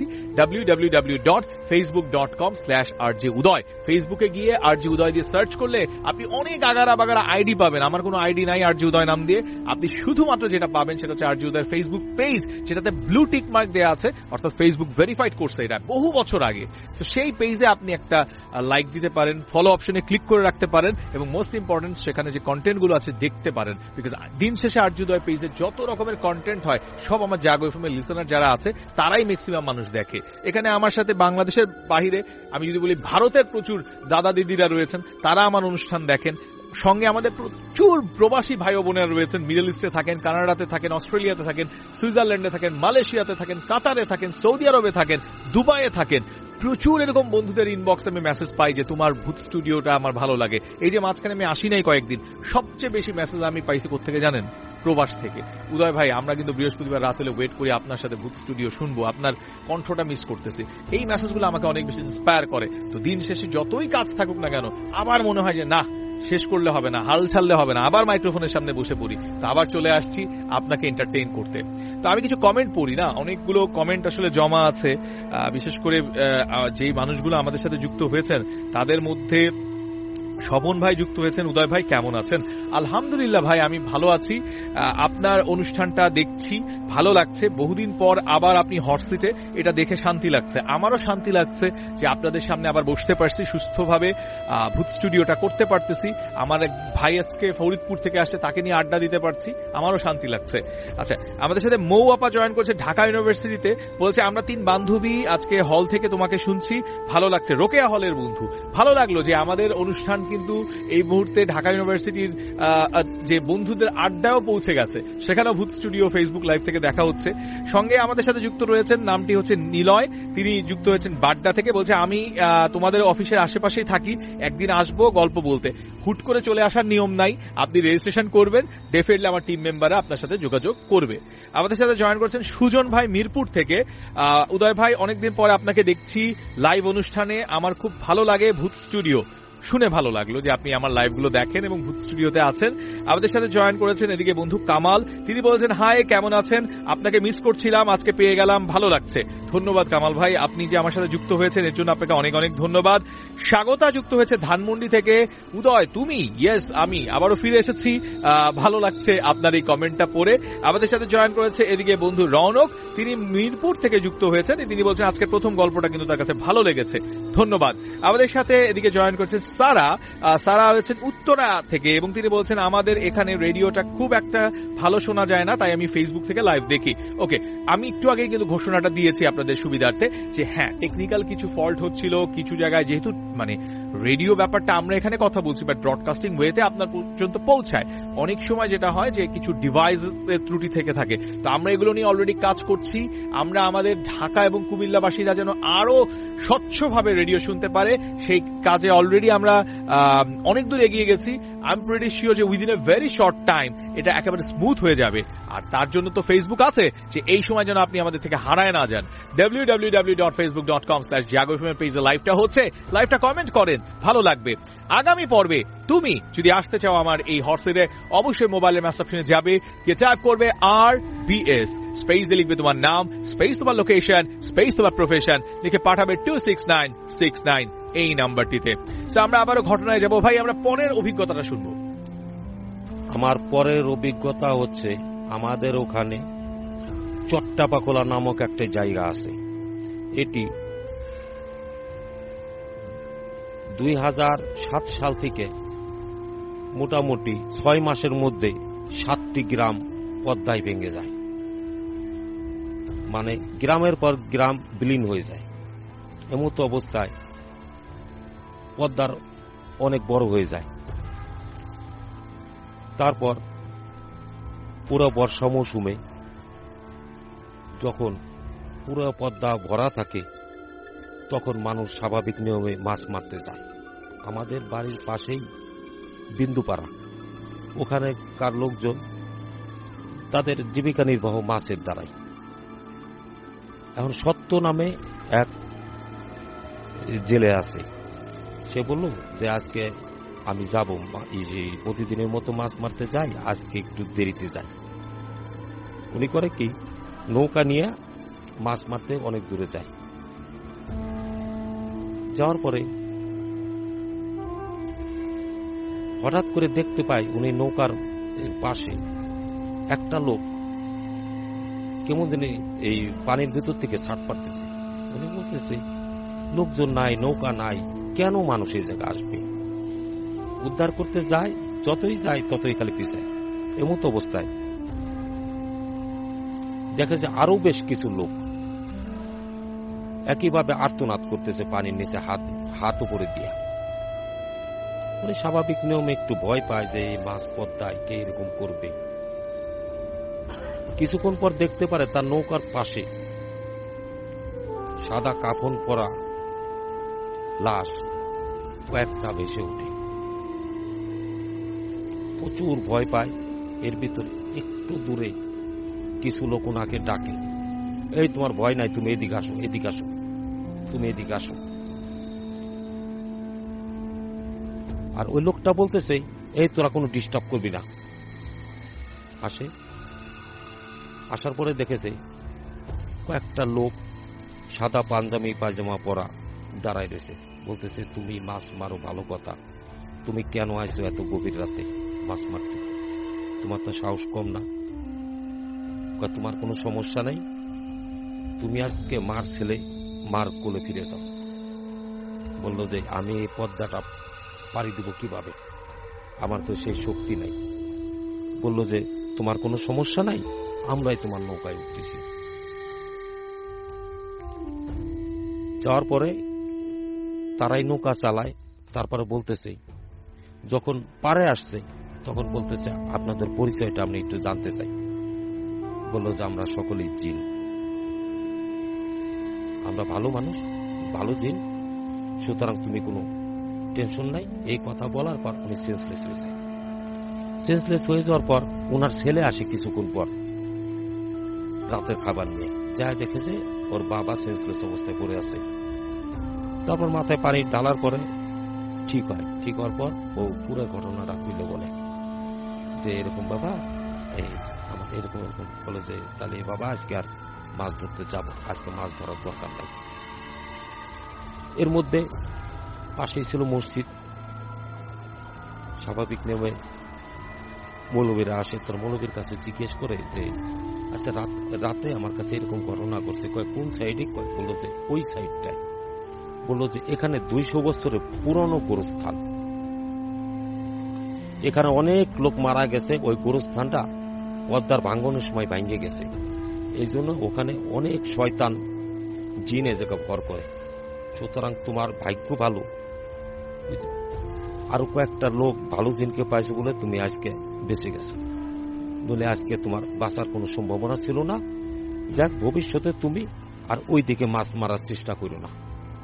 www.facebook.com/rjudoy। ফেসবুকে গিয়ে আরজি উদয় দিয়ে সার্চ করলে আপনি অনেক আগারা বাগারা আইডি পাবেন। আমার কোনো আইডি নাই আরজি উদয় নাম দিয়ে, আপনি শুধুমাত্র যেটা পাবেন সেটা হচ্ছে আরজি উদয়ের ফেসবুক পেজ, যেটাতে ব্লু টিক মার্ক দেওয়া আছে, অর্থাৎ ফেসবুক ভেরিফাইড করছে এটা বহু বছর আগে। তো সেই পেজে আপনি একটা লাইক দিতে পারেন, ফলো অপশনে ক্লিক করে রাখতে পারেন, এবং মোস্ট ইম্পর্টেন্ট সেখানে যে কন্টেন্ট গুলো আছে দেখতে পারেন, বিকজ দিন শেষে আরজি উদয় পেজে যত রকমের কন্টেন্ট হয় সব আমার জাগো এফএম এর লিসেনার যারা আছে তারাই ম্যাক্সিমাম মানুষ দেখে। এখানে আমার সাথে বাংলাদেশের বাহিরে আমি যদি বলি ভারতের প্রচুর দাদা দিদিরা রয়েছেন, তারা আমার অনুষ্ঠান দেখেন। সঙ্গে আমাদের প্রচুর প্রবাসী ভাই বোনেরা রয়েছেন, মিডল ইস্টে থাকেন, কানাডাতে থাকেন, অস্ট্রেলিয়াতে থাকেন, সুইজারল্যান্ডে থাকেন, মালয়েশিয়াতে থাকেন, কাতারে থাকেন, সৌদি আরবে থাকেন, দুবাইয়ে থাকেন। প্রচুর এরকম বন্ধুদের ইনবক্সে আমি মেসেজ পাই যে তোমার ভূত স্টুডিওটা আমার ভালো লাগে। এই যে মাঝখানে আমি আসি নাই কয়েকদিন, সবচেয়ে বেশি মেসেজ আমি পাইছি কোত্থেকে জানেন? প্রবাস থেকে। উদয় ভাই, আমরা কিন্তু বৃহস্পতিবার রাত হলে ওয়েট করি আপনার সাথে ভূত স্টুডিও শুনবো, আপনার কণ্ঠটা মিস করতেছি। এই মেসেজগুলো আমাকে অনেক বেশি ইন্সপায়ার করে। তো দিন শেষে যতই কাজ থাকুক না কেন, আবার মনে হয় যে না, শেষ করলে হবে না, হাল ছাড়লে হবে না, আবার মাইক্রোফোনের সামনে বসে পড়ি। তো আবার চলে আসছি আপনাকে এন্টারটেইন করতে। তো আমি কিছু কমেন্ট পড়ি না, অনেকগুলো কমেন্ট আসলে জমা আছে, বিশেষ করে যেই মানুষগুলো আমাদের সাথে যুক্ত হয়েছেন তাদের মধ্যে স্বপন ভাই যুক্ত হয়েছেন। উদয় ভাই কেমন আছেন? আলহামদুলিল্লাহ ভাই, আমি ভালো আছি। আপনার অনুষ্ঠানটা দেখছি, ভালো লাগছে। বহুদিন পর আবার আপনি হট সিটে, এটা দেখে শান্তি লাগছে। আমারও শান্তি লাগছে যে আপনাদের সামনে আবার বসতে পারছি, সুস্থভাবে ভূত স্টুডিওটা করতে পারতেছি। আমার এক ভাই আজকে ফরিদপুর থেকে আসছে, তাকে নিয়ে আড্ডা দিতে পারছি, আমারও শান্তি লাগছে। আচ্ছা, আমাদের সাথে মৌ আপা জয়েন করছে ঢাকা ইউনিভার্সিটিতে, বলছে আমরা 3 বান্ধবী আজকে হল থেকে তোমাকে শুনছি, ভালো লাগছে। রোকেয়া হলের বন্ধু, ভালো লাগলো যে আমাদের অনুষ্ঠান কিন্তু এই মুহূর্তে ঢাকা ইউনিভার্সিটির যে বন্ধুদের আড্ডাও পৌঁছে গেছে, সেখানেও ভূত স্টুডিও ফেসবুক লাইভ থেকে দেখা হচ্ছে। সঙ্গে আমাদের সাথে যুক্ত রয়েছেন, নামটি হচ্ছে নিলয়, তিনি যুক্ত হয়েছেন বাড্ডা থেকে, বলছে আমি তোমাদের অফিসের আশেপাশেই থাকি, একদিন আসবো গল্প বলতে। হুট করে চলে আসার নিয়ম নাই, আপনি রেজিস্ট্রেশন করবেন, ডেফিনেটলি আমার টিম মেম্বাররা আপনার সাথে যোগাযোগ করবে। আমাদের সাথে জয়েন করছেন সুজন ভাই মিরপুর থেকে। উদয় ভাই, অনেকদিন পরে আপনাকে দেখছি লাইভ অনুষ্ঠানে, আমার খুব ভালো লাগে ভূত স্টুডিও। শুনে ভালো লাগলো যে আপনি আমার লাইভগুলো দেখেন এবং ভূত স্টুডিওতে আছেন, আমাদের সাথে জয়েন করেছেন। এদিকে বন্ধু কামাল, তিনি বলেছেন হাই, কেমন আছেন, আপনাকে মিস করছিলাম, আজকে পেয়ে গেলাম, ভালো লাগছে। ধন্যবাদ কামাল ভাই, আপনি যে আমার সাথে যুক্ত হয়েছেন এর জন্য আপনাকে অনেক অনেক ধন্যবাদ। স্বাগতা যুক্ত হয়েছে ধানমন্ডি থেকে। উদয়, তুমি? ইয়েস, আমি আবারও ফিরে এসেছি, ভালো লাগছে আপনার এই কমেন্টটা পড়ে। আমাদের সাথে জয়েন করেছে এদিকে বন্ধু রৌনক, তিনি মিরপুর থেকে যুক্ত হয়েছেন। তিনি বলছেন আজকের প্রথম গল্পটা কিন্তু তার কাছে ভালো লেগেছে, ধন্যবাদ। আমাদের সাথে এদিকে জয়েন করেছেন সারা হয়েছেন উত্তরা থেকে, এবং তিনি বলছেন আমাদের এখানে রেডিওটা খুব একটা ভালো শোনা যায় না, তাই আমি ফেসবুক থেকে লাইভ দেখি। ওকে, আমি একটু আগে কিন্তু ঘোষণাটা দিয়েছি আপনাদের সুবিধার্থে যে হ্যাঁ, টেকনিক্যাল কিছু ফল্ট হচ্ছিল কিছু জায়গায়, যেহেতু মানে রেডিও ব্যাপারটা আমরা এখানে কথা বলছি বাট ব্রডকাস্টিং ওয়েতে আপনার পর্যন্ত পৌঁছায়, অনেক সময় যেটা হয় যে কিছু ডিভাইসের ত্রুটি থেকে থাকে। তো আমরা এগুলো নিয়ে অলরেডি কাজ করছি। আমরা আমাদের ঢাকা এবং কুমিল্লাবাসীরা যেন আরো স্বচ্ছভাবে রেডিও শুনতে পারে, সেই কাজে অলরেডি আমরা অনেক দূর এগিয়ে গেছি। আই এম প্রিটি শিওর যে within a very short time এটা একেবারে স্মুথ হয়ে যাবে। আর তার জন্য তো ফেসবুক আছে, যে এই সময় যেন আপনি আমাদের থেকে হারায় না যান। www.facebook.com/jago.fm পেজে লাইভটা হচ্ছে, লাইভটা কমেন্ট করেন, ভালো লাগবে। আগামী পর্বে তুমি যদি আসতে চাও আমার এই হটসেটে, অবশ্যই মোবাইলের ম্যাচ অপশনে যাবে, গিয়ে টাইপ করবে RBS, স্পেস দিয়ে লিখবে তোমার নাম, স্পেস তোমার লোকেশন, স্পেস তোমার প্রফেশন, লিখে পাঠাবে 26969 এই নাম্বারটিতে। সো আমরা আবারও ঘটনায় যাব। ভাই, আমরা পরের অভিজ্ঞতাটা শুনবো। আমার পরের অভিজ্ঞতা হচ্ছে আমাদের ওখানে চট্টাপাকোলা নামক একটা জায়গা আছে। এটি 2007 সাল থেকে মোটামুটি 6 মাসের মধ্যে 7টি গ্রাম পদ্মায় ভেঙে যায়, মানে গ্রামের পর গ্রাম বিলীন হয়ে যায়। এমতো অবস্থায় পদ্মার অনেক বড় হয়ে যায়। তারপর পুরো বর্ষা মৌসুমে যখন পুরো পদ্মা ভরা থাকে, তখন মানুষ স্বাভাবিক নিয়মে মাছ মারতে যায়। আমাদের বাড়ির পাশেই বিন্দুপাড়া, ওখানেকার লোকজন তাদের জীবিকা নির্বাহ মাছের দ্বারাই। এখন সত্য নামে এক জেলে আছে, সে বলল যে আজকে আমি যাব, প্রতিদিনের মতো মাছ মারতে যাই, আজকে একটু দেরিতে যাই। উনি করে কি, নৌকা নিয়ে মাছ মারতে অনেক দূরে যায়। যাওয়ার পরে হঠাৎ করে দেখতে পাই উনি নৌকার পাশে একটা লোক কেমন জানি এই পানির ভিতর থেকে ছাট পারতেছে। উনি বলতেছে লোকজন নাই, নৌকা নাই, কেন মানুষ এই জায়গায় আসবে? উদ্ধার করতে যায়, যতই যায় ততই খালি পিছায়। এমত অবস্থায় দেখা যায় আরো বেশ কিছু লোক একইভাবে আর্তনাদ করতেছে পানির নিচে হাত উপরে দিয়া। উনি স্বাভাবিক নিয়মে একটু ভয় পায় যে এই মাছ পদ্মায় কে এরকম করবে। কিছুক্ষণ পর দেখতে পারে তার নৌকার পাশে সাদা কাফন পরা লাশ কয়েকটা ভেসে ওঠে। প্রচুর ভয় পায়। এর ভিতরে একটু দূরে কিছু লোক ওনাকে ডাকে, এই তোমার ভয় নাই, তুমি এদিকে আসো, এদিকে আসো, তুমি এদিকে আসো। আর ওই লোকটা বলতেছে এই তোরা কোনো ডিস্টার্ব করবি না। আসার পরে দেখেছে কয়েকটা লোক সাদা পাঞ্জাবি পায়জামা পরা দাঁড়ায় রয়েছে। বলতেছে তুমি মাছ মারো, ভালো কথা, তুমি কেন আইছো এত গভীর রাতে মাছ মারতে? তোমার তো সাহস কম না? তোমার কোনো সমস্যা নাই, তুমি আজকে মার ছেলে, মার কোলে ফিরে যাও। বলল যে আমি এই পদ্মাটা পাড়ি দিব কিভাবে, আমার তো সেই শক্তি নাই। বলল যে তোমার কোনো সমস্যা নাই, আমরাই তোমার নৌকায় উঠতেছি। যাওয়ার পরে তারাই নৌকা চালায়। তারপরে বলতেছে যখন পারে আসছে তখন বলতেছে আপনাদের পরিচয়টা আমি একটু জানতে চাই। বলল যে আমরা সকলেই জিন, আমরা ভালো মানুষ, ভালো জিন, সুতরাং তুমি কোনো টেনশন নাই। এই কথা বলার পর উনি সেন্সলেস হয়ে যায়। সেন্সলেস হয়ে যাওয়ার পর ওনার ছেলে আসে কিছুক্ষণ পর রাতের খাবার নিয়ে, যা দেখে যে ওর বাবা সেন্সলেস অবস্থায় পড়ে আছে। তারপর মাথায় পানি ঢালার পরে ঠিক হয়। ঠিক হওয়ার পর ও পুরো ঘটনাটা খুলে বলে যে এরকম বাবা, এই আমার এরকম এরকম বলে যে তাহলে বাবা আজকে আর মাছ ধরতে যাব, আজকে মাছ ধরার দরকার নাই। এর মধ্যে পাশেই ছিল মসজিদ। স্বাভাবিক নিয়মে মৌলবীরা আসে, তোর মৌলবীর কাছে জিজ্ঞেস করে যে আচ্ছা রাতে আমার কাছে এরকম ঘটনা করছে, কয় কোন সাইডে, কয় বললো যে ওই সাইডটায়, বললো যে এখানে 200 বছরের পুরনো গোরস্থান, এখানে অনেক লোক মারা গেছে, ওই গোরস্থানটা পদ্মার ভাঙ্গনের সময় ভাঙ্গে গেছে, এই জন্য ওখানে অনেক শয়তান জিন এ জায়গা ভর করে। সুতরাং তোমার ভাগ্য ভালো, আরো কয়েকটা লোক ভালো জিনকে পাইছে বলে তুমি আজকে বেঁচে গেছো, বলে আজকে তোমার বাঁচার কোনো সম্ভাবনা ছিল না। যাক, ভবিষ্যতে তুমি আর ওই দিকে মাছ মারার চেষ্টা করো না।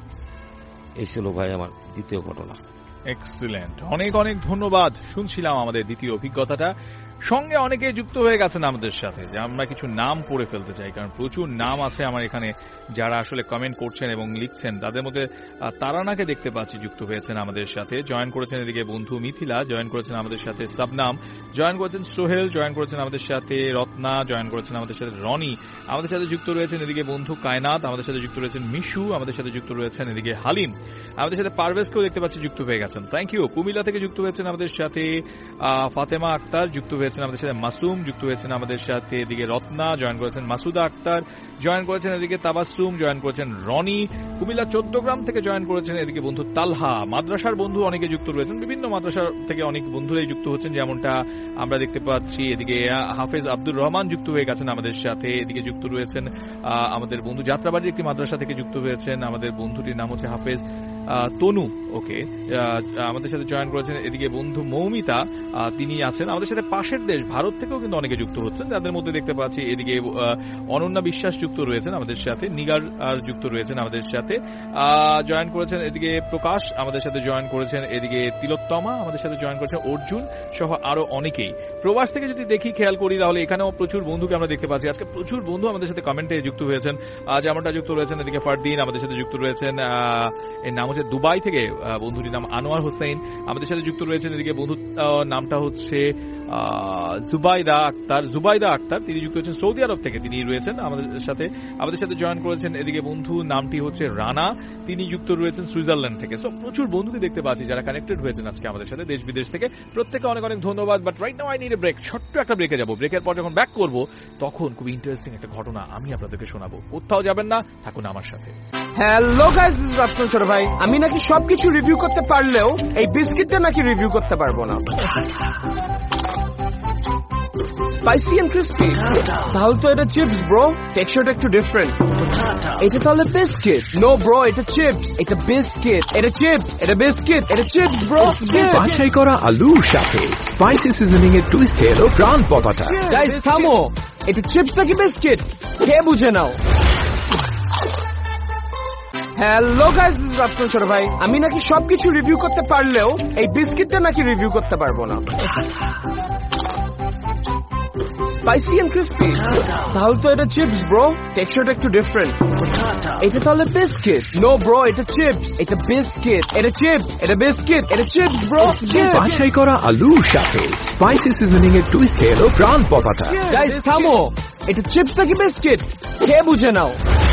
এই ছিল ভাই আমার দ্বিতীয় ঘটনা। এক্সিলেন্ট, অনেক অনেক ধন্যবাদ। শুনছিলাম আমাদের দ্বিতীয় অভিজ্ঞতাটা। সঙ্গে অনেকে যুক্ত হয়ে গেছেন আমাদের সাথে, যে আমরা কিছু নাম পড়ে ফেলতে চাই, কারণ প্রচুর নাম আছে আমার এখানে যারা আসলে কমেন্ট করছেন এবং লিখছেন। তাদের মধ্যে তারানাকে দেখতে পাচ্ছি যুক্ত হয়েছেন আমাদের সাথে, জয়েন করেছেন এদিকে বন্ধু মিথিলা, জয়েন করেছেন আমাদের সাথে সাবনাম, জয়েন করেছেন সোহেল, জয়েন করেছেন আমাদের সাথে রত্না, জয়েন করেছেন আমাদের সাথে রনি, আমাদের সাথে যুক্ত রয়েছেন এদিকে বন্ধু কায়নাত, আমাদের সাথে যুক্ত রয়েছেন মিশু, আমাদের সাথে যুক্ত রয়েছেন এদিকে হালিম, আমাদের সাথে পারভেজকেও দেখতে পাচ্ছি যুক্ত হয়ে গেছেন, থ্যাংক ইউ। কুমিল্লা থেকে যুক্ত হয়েছেন আমাদের সাথে ফাতেমা আক্তার, যুক্ত হয়েছেন আমাদের সাথে মাসুম, যুক্ত হয়েছেন আমাদের সাথে এদিকে রত্না, জয়েন করেছেন মাসুদা আক্তার, জয়েন করেছেন এদিকে তাবাসসুম, জয়েন করেছেন রনি, কুমিল্লা 14 গ্রাম থেকে জয়েন করেছেন এদিকে বন্ধু তালহা, মাদ্রাসার বন্ধু অনেকে যুক্ত রয়েছেন, বিভিন্ন মাদ্রাসা থেকে অনেক বন্ধুরাই যুক্ত হচ্ছেন, যেমনটা আমরা দেখতে পাচ্ছি। এদিকে হাফেজ আব্দুর রহমান যুক্ত হয়ে গেছেন আমাদের সাথে, এদিকে যুক্ত রয়েছেন আমাদের বন্ধু যাত্রাবাড়ির একটি মাদ্রাসা থেকে যুক্ত হয়েছেন, আমাদের বন্ধুটির নাম হচ্ছে হাফেজ তনু, ওকে, আমাদের সাথে জয়েন করেছেন এদিকে বন্ধু মৌমিতা, তিনি আছেন আমাদের সাথে। পাশের দেশ ভারত থেকেও কিন্তু অনেকে যুক্ত হচ্ছেন, যাদের মধ্যে দেখতে পাচ্ছি এদিকে অনন্যা বিশ্বাস যুক্ত রয়েছেন আমাদের সাথে, নিগার যুক্ত রয়েছেন আমাদের সাথে, জয়েন করেছেন এদিকে প্রকাশ, আমাদের সাথে জয়েন করেছেন এদিকে তিলোত্তমা, আমাদের সাথে জয়েন করেছেন অর্জুন সহ আরো অনেকেই। প্রবাস থেকে যদি দেখি খেয়াল করি তাহলে এখানেও প্রচুর বন্ধুকে আমরা দেখতে পাচ্ছি। আজকে প্রচুর বন্ধু আমাদের সাথে কমেন্টে যুক্ত হয়েছেন, যেমনটা যুক্ত রয়েছেন এদিকে ফারদিন, আমাদের সাথে যুক্ত রয়েছেন এর নাম হচ্ছে দুবাই থেকে বন্ধুটির নাম আনোয়ার হোসেন, আমাদের সাথে যুক্ত রয়েছেন এদিকে বন্ধু নামটা হচ্ছে জুবাইদা আক্তার, তিনি যুক্ত হয়েছেন সৌদি আরব থেকে, তিনি রয়েছেন আমাদের সাথে জয়েন করেছেন এদিকে বন্ধু নামটি হচ্ছে রানা, তিনি যুক্ত রয়েছেন সুইজারল্যান্ড থেকে। সো প্রচুর বন্ধুকে দেখতে পাচ্ছি যারা কানেক্টেড হয়েছেন আজকে আমাদের সাথে দেশ বিদেশ থেকে, প্রত্যেকে অনেক অনেক ধন্যবাদ। But right now I need a break, ছোট্ট একটা ব্রেকে যাবো। ব্রেকের পর যখন ব্যাক করবো তখন খুব ইন্টারেস্টিং একটা ঘটনা আমি আপনাদেরকে শোনাবো, কোথাও যাবেন না, থাকুন আমার সাথে। Hello guys, this is Rafsan ছোট ভাই। আমি নাকি সবকিছু রিভিউ করতে পারলেও এই বিস্কিটটা নাকি রিভিউ করতে পারবো না। স্পাইসি এন্ড ক্রিস্পি, তাহলে তো এটা চিপস ব্রো, টেক্সচারটা একটু ডিফারেন্ট। এটা তাহলে বিস্কিট? নো ব্রো, এটা চিপস, এটা বিস্কিট, এটা চিপস, এটা বিস্কিট, এটা চিপস ব্রো। বাছাই করা আলুর সাথে স্পাইসি সিজনিং এর টুইস্ট এলো প্রাণ পতাটা। গাইস থামো, এটা চিপস নাকি বিস্কিট কে বুঝে নাও। Hello guys, this is Rafsan ছোট ভাই। আমি নাকি সবকিছু রিভিউ করতে পারলেও এই বিস্কিটটা নাকি রিভিউ করতে পারবো না। স্পাইসি এন্ড ক্রিস্পি, তাহলে তো এটা চিপস ব্রো, টেক্সচারটা একটু ডিফারেন্ট। এটা তাহলে বিস্কিট? নো ব্রো, এটা চিপস, এটা বিস্কিট, এটা চিপস, এটা বিস্কিট, এটা চিপস ব্রো। বাছাই করা আলুর সাথে স্পাইসি সিজনিং এর টুইস্ট এলো প্রাণ পতাটা। গাইস থামো, এটা চিপস নাকি বিস্কিট কে বুঝে নাও।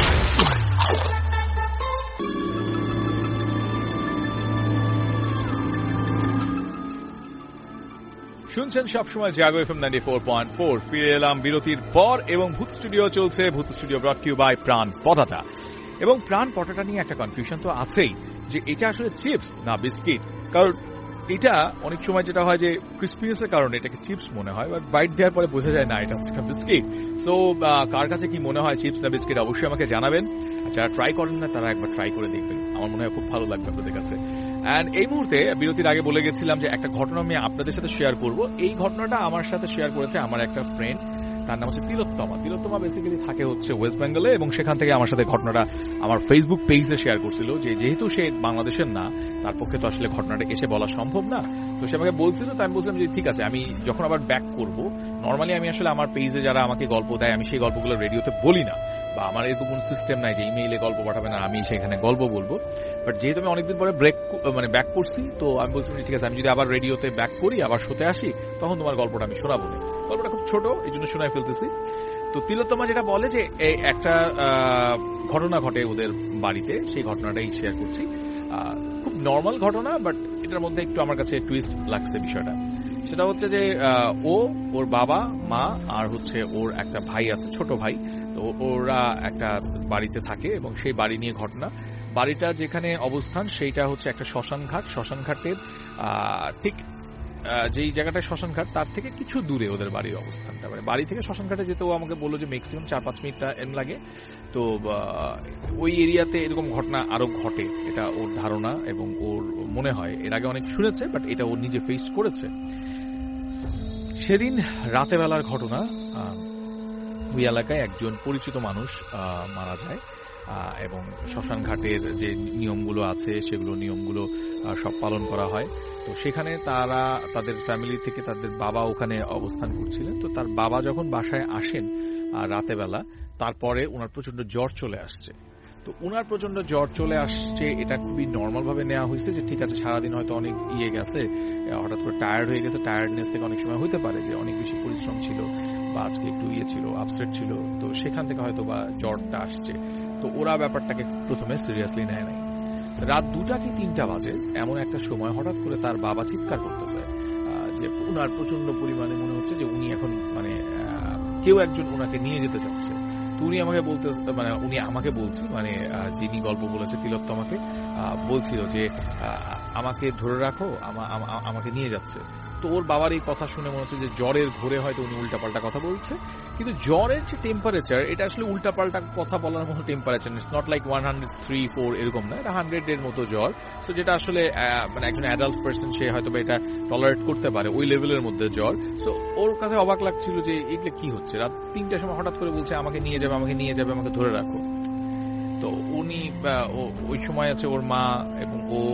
শুনছেন সবসময় জাগো এফএম 94.4। ফিরে এলাম বিরতির পর এবং ভূত স্টুডিও চলছে। ভূত studio brought to you by Pran Potata. এবং প্রাণ পটাটা নিয়ে একটা কনফিউশন তো আছেই যে এটা আসলে চিপস না বিস্কিট, কারণ এটা অনেক সময় যেটা হয় যে ক্রিসপিনেস এর কারণে এটাকে চিপস মনে হয়, বাট বাইট দেওয়ার পরে বোঝা যায় না এটা হচ্ছে একটা বিস্কিট। সো কার কাছে কি মনে হয় চিপস না বিস্কিট অবশ্যই আমাকে জানাবেন। যারা ট্রাই করেন না তারা একবার ট্রাই করে দেখবেন, আমার মনে হয় খুব ভালো লাগবে আপনাদের কাছে। অ্যান্ড এই মুহূর্তে বিরতির আগে বলে গেছিলাম যে একটা ঘটনা আমি আপনাদের সাথে শেয়ার করব। এই ঘটনাটা আমার সাথে শেয়ার করেছে আমার একটা ফ্রেন্ড, তার নাম হচ্ছে তিলোত্তমা বেসিক্যালি থাকে হচ্ছে ওয়েস্ট বেঙ্গলে, এবং সেখান থেকে আমার সাথে ঘটনাটা আমার ফেসবুক পেজে শেয়ার করছিল যে যেহেতু সে বাংলাদেশের না তার পক্ষে তো আসলে ঘটনাটা এসে বলা সম্ভব না। তো সে আমাকে বলছিল, তো আমি বলছিলাম যে ঠিক আছে, আমি যখন আবার ব্যাক করব নর্মালি আমি আসলে আমার পেজে যারা আমাকে গল্প দেয় আমি সেই গল্পগুলো রেডিওতে বলি না, বা আমার এরকম কোনো সিস্টেম নাই যে ইমেইলে গল্প পাঠাবেন আর আমি সেখানে গল্প বলবো। বাট যেহেতু আমি অনেকদিন পরে ব্যাক করছি, তো আমি বলছি ঠিক আছে, আমি যদি আবার রেডিওতে ব্যাক করি, আবার শোতে আসি, তখন তোমার গল্পটা আমি শোনাবো। গল্পটা খুব ছোট, এই জন্য শোনায় ফেলতেছি। তো তিলোত্তমা যেটা বলে যে একটা ঘটনা ঘটে ওদের বাড়িতে, সেই ঘটনাটাই শেয়ার করছি। খুব নর্মাল ঘটনা, বাট এটার মধ্যে একটু আমার কাছে টুইস্ট লাগছে বিষয়টা। সেটা হচ্ছে যে ওর বাবা মা আর হচ্ছে ওর একটা ভাই আছে, ছোট ভাই। তো ওরা একটা বাড়িতে থাকে এবং সেই বাড়ি নিয়ে ঘটনা। বাড়িটা যেখানে অবস্থান সেইটা হচ্ছে একটা শ্মশানঘাটের ঠিক যেই জায়গাটা শ্মশানঘাট তার থেকে কিছু দূরে ওদের বাড়ির অবস্থানটা। মানে বাড়ি থেকে শ্মশানঘাটে যেতে ও আমাকে বললো যে ম্যাক্সিমাম 4-5 মিনিট লাগে। তো ওই এরিয়াতে এরকম ঘটনা আরো ঘটে, এটা ওর ধারণা এবং ওর মনে হয়। এর আগে অনেক শুনেছে, বাট এটা ওর নিজে ফেস করেছে। সেদিন রাতে বেলার ঘটনা, ওই এলাকায় একজন পরিচিত মানুষ মারা যায় এবং শ্মশান ঘাটের যে নিয়মগুলো আছে সেগুলো নিয়মগুলো সব পালন করা হয়। তো সেখানে তারা তাদের ফ্যামিলি থেকে তাদের বাবা ওখানে অবস্থান করছিলেন। তো তার বাবা যখন বাসায় আসেন রাতে বেলা, তারপরে ওনার প্রচন্ড জ্বর চলে আসছে। তো ওনার প্রচন্ড জ্বর চলে আসছে, এটা খুবই নর্মাল ভাবে নেওয়া হয়েছে যে ঠিক আছে, সারাদিন হয়তো অনেক গেছে, হঠাৎ করে টায়ার্ড হয়ে গেছে। টায়ার্ডনেস থেকে অনেক সময় হতে পারে যে অনেক বেশি পরিশ্রম ছিল বা আজকে একটু ছিল, আপসেট ছিল, তো সেখান থেকে হয়তো বা জ্বরটা আসছে। তো ওরা ব্যাপারটাকে প্রথমে সিরিয়াসলি নেয় নাই। রাত 2টা কি 3টা বাজে এমন একটা সময় হঠাৎ করে তার বাবা চিৎকার করতেছে যে উনার প্রচন্ড পরিমাণে মনে হচ্ছে যে উনি এখন মানে কেউ একজন ওনাকে নিয়ে যেতে চাচ্ছে। তো উনি আমাকে বলছি, মানে যিনি গল্প বলেছে তিলোত্তমাকে বলছিল যে আমাকে ধরে রাখো, আমাকে নিয়ে যাচ্ছে। তো ওর বাবার এই কথা শুনে মনে হচ্ছে যে জ্বরের ঘোরে হয়তো উনি উল্টাপাল্টা কথা বলছে, কিন্তু জ্বরের যে টেম্পারেচার, এটা আসলে উল্টাপাল্টা কথা বলার মতো টেম্পারেচার, নট লাইক 103-4 এরকম না, এটা 100-এর মতো জ্বর। সো যেটা আসলে মানে একজন অ্যাডাল্ট পার্সন সে হয়তো এটা টলারেট করতে পারে, ওই লেভেলের মধ্যে জ্বর। সো ওর কাছে অবাক লাগছিল যে এগুলো কি হচ্ছে। রাত 3টার সময় হঠাৎ করে বলছে আমাকে নিয়ে যাবে, আমাকে ধরে রাখো। তো উনি ওই সময় আছে ওর মা এবং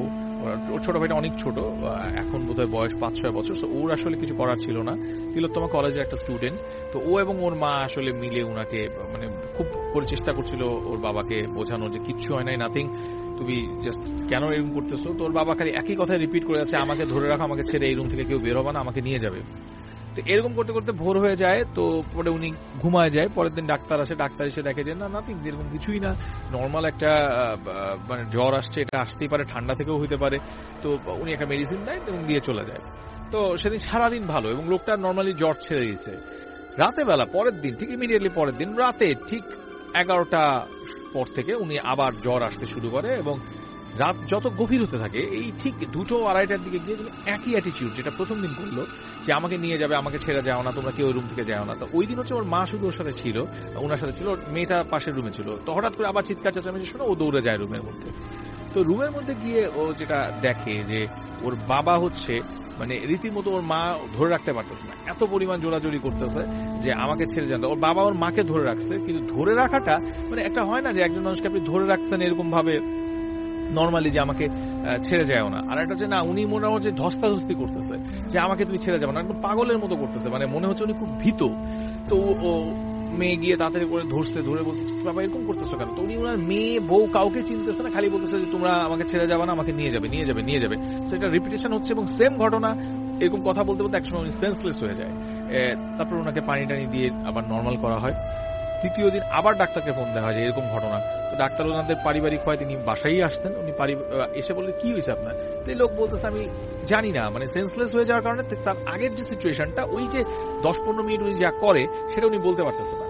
ওর ছোট ভাইটা অনেক ছোট, এখন বোধহয় বয়স 5-6 বছর। সো ওর আসলে কিছু করার ছিল না। তিলোত্তমা কলেজের একটা স্টুডেন্ট। তো ও এবং ওর মা আসলে মিলে ওনাকে মানে খুব করে চেষ্টা করছিল ওর বাবাকে বোঝানোর যে কিচ্ছু হয় নাই, নাথিং, তুমি জাস্ট কেন এরকম করতেছো। তো ওর বাবা খালি একই কথা রিপিট করে যাচ্ছে, আমাকে ধরে রাখো, আমাকে ছেড়ে এই রুম থেকে কেউ বের হবে না, আমাকে নিয়ে যাবে। তো এরকম করতে করতে ভোর হয়ে যায়। তো পরে উনি ঘুমায় যায়। পরের দিন ডাক্তার আসে, ডাক্তার এসে দেখে যে না, নাথিং, এরকম কিছুই না, নর্মাল একটা মানে জ্বর আসছে, এটা আসতেই পারে, ঠান্ডা থেকেও হইতে পারে। তো উনি একটা মেডিসিন দেয় এবং দিয়ে চলে যায়। তো সেদিন সারাদিন ভালো এবং লোকটা নর্মালি জ্বর ছেড়ে দিয়েছে। রাতে বেলা পরের দিন ঠিক ইমিডিয়েটলি পরের দিন রাতে ঠিক 11টা পর থেকে উনি আবার জ্বর আসতে শুরু করে এবং রাত যত গভীর হতে থাকে এই ঠিক 2-2:30টার দিকে গিয়ে একই অ্যাটিটিউড যেটা প্রথম দিন করলো, যে আমাকে নিয়ে যাবে, আমাকে ছেড়ে যাও না, তোমরা কেউ রুম থেকে যাও না। তো ওই দিন হচ্ছে ওর মা শুধু ওর সাথে ছিল, ওনার সাথে ছিল, ওর মেয়েটা পাশের রুমে ছিল। তো হঠাৎ করে আবার চিৎকার চেঁচামেচি শুনে ও দৌড়ে যায় রুমের মধ্যে। তো রুমের মধ্যে গিয়ে ও যেটা দেখে যে ওর বাবা হচ্ছে মানে রীতিমতো ওর মা ধরে রাখতে পারতেছে না, এত পরিমাণ জোরাজোরি করতেছে যে আমাকে ছেড়ে যান। ওর বাবা ওর মাকে ধরে রাখছে, কিন্তু ধরে রাখাটা মানে একটা হয় না যে একজন মানুষকে আপনি ধরে রাখছেন এরকম ভাবে নর্মালি যে আমাকে ছেড়ে যায় না, আর একটা হচ্ছে না উনি মনে হচ্ছে ধস্তাধস্তি করতেছে যে আমাকে তুমি ছেড়ে যাবে না, একদম পাগলের মতো করতেছে, মানে মনে হচ্ছে উনি খুব ভীত। তো ও মেয়ে গিয়ে তাড়াতাড়ি করে ধরে বলছে বাবা এরকম করতেছো কেন। তো উনি ওনার মেয়ে বউ কাউকে চিনতেছে না, খালি বলতেছে যে তোমরা আমাকে ছেড়ে যাবে না, আমাকে নিয়ে যাবে। তো এটা রিপিটেশন হচ্ছে এবং সেম ঘটনা এরকম কথা বলতে বলতে একসময় উনি সেন্সলেস হয়ে যায়। তারপর ওনাকে পানি টানি দিয়ে আবার নর্মাল করা হয়। তৃতীয় দিন আবার ডাক্তারকে ফোন দেওয়া হয় যে এরকম ঘটনা। তো ডাক্তার ওনাদের পারিবারিক হয়, তিনি বাসায় আসতেন, উনি এসে বললেন কি হয়েছে আপনার। তো এই লোক বলতেছে আমি জানি না, মানে সেন্সলেস হয়ে যাওয়ার কারণে তার আগের যে সিচুয়েশনটা ওই যে 10-15 মিনিট উনি যা করে সেটা উনি বলতে পারতেছে না।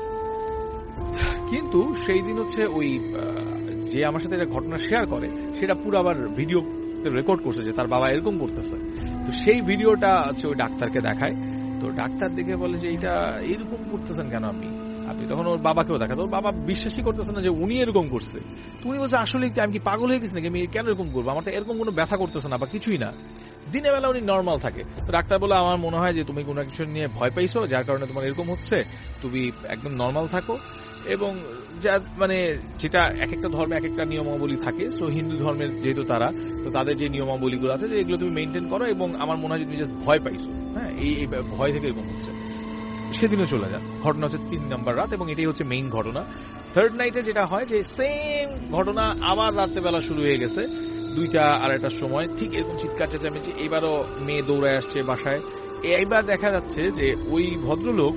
কিন্তু সেই দিন হচ্ছে ওই যে আমার সাথে একটা ঘটনা শেয়ার করে সেটা পুরো আবার ভিডিও রেকর্ড করছে যে তার বাবা এরকম করতেছে। তো সেই ভিডিওটা হচ্ছে ওই ডাক্তারকে দেখায়। তো ডাক্তার দেখে বলে যে এটা এরকম করতেছেন কেন আপনি তখন ওর বাবাকেও দেখাতো, ওর বাবা বিশ্বাসই করতেছে না যে উনি এরকম করছে। তুমি বলছে আসলে আমি কি পাগল হয়ে গেছি নাকি, আমি কেন এরকম করবো, আমার তো এরকম কোনো ব্যথা করতেছে না বা কিছুই না, দিনের বেলা উনি নর্মাল থাকে। তো ডাক্তার বলে আমার মনে হয় যে তুমি কোনো কিছু নিয়ে ভয় পাইছো যার কারণে তোমার এরকম হচ্ছে, তুমি একদম নর্মাল থাকো। এবং যা মানে যেটা এক একটা ধর্মে এক একটা নিয়মাবলী থাকে, সো হিন্দু ধর্মের যেহেতু তারা, তো তাদের যে নিয়মাবলীগুলো আছে যে এগুলো তুমি মেনটেন করো, এবং আমার মনে হয় যে তুমি জাস্ট ভয় পাইছো, হ্যাঁ এই ভয় থেকে এরকম হচ্ছে। সেদিনও চলে যান। ঘটনা হচ্ছে 3 নম্বর রাত এবং এটাই হচ্ছে মেইন ঘটনা। থার্ড নাইটে যেটা হয় যে সেম ঘটনা আবার রাত্রেবেলা শুরু হয়ে গেছে 2টা আড়াইটার সময়, ঠিক এরকম চিৎকার চেঁচামেচি। এবারও মেয়ে দৌড়ায় আসছে বাসায়। এইবার দেখা যাচ্ছে যে ওই ভদ্রলোক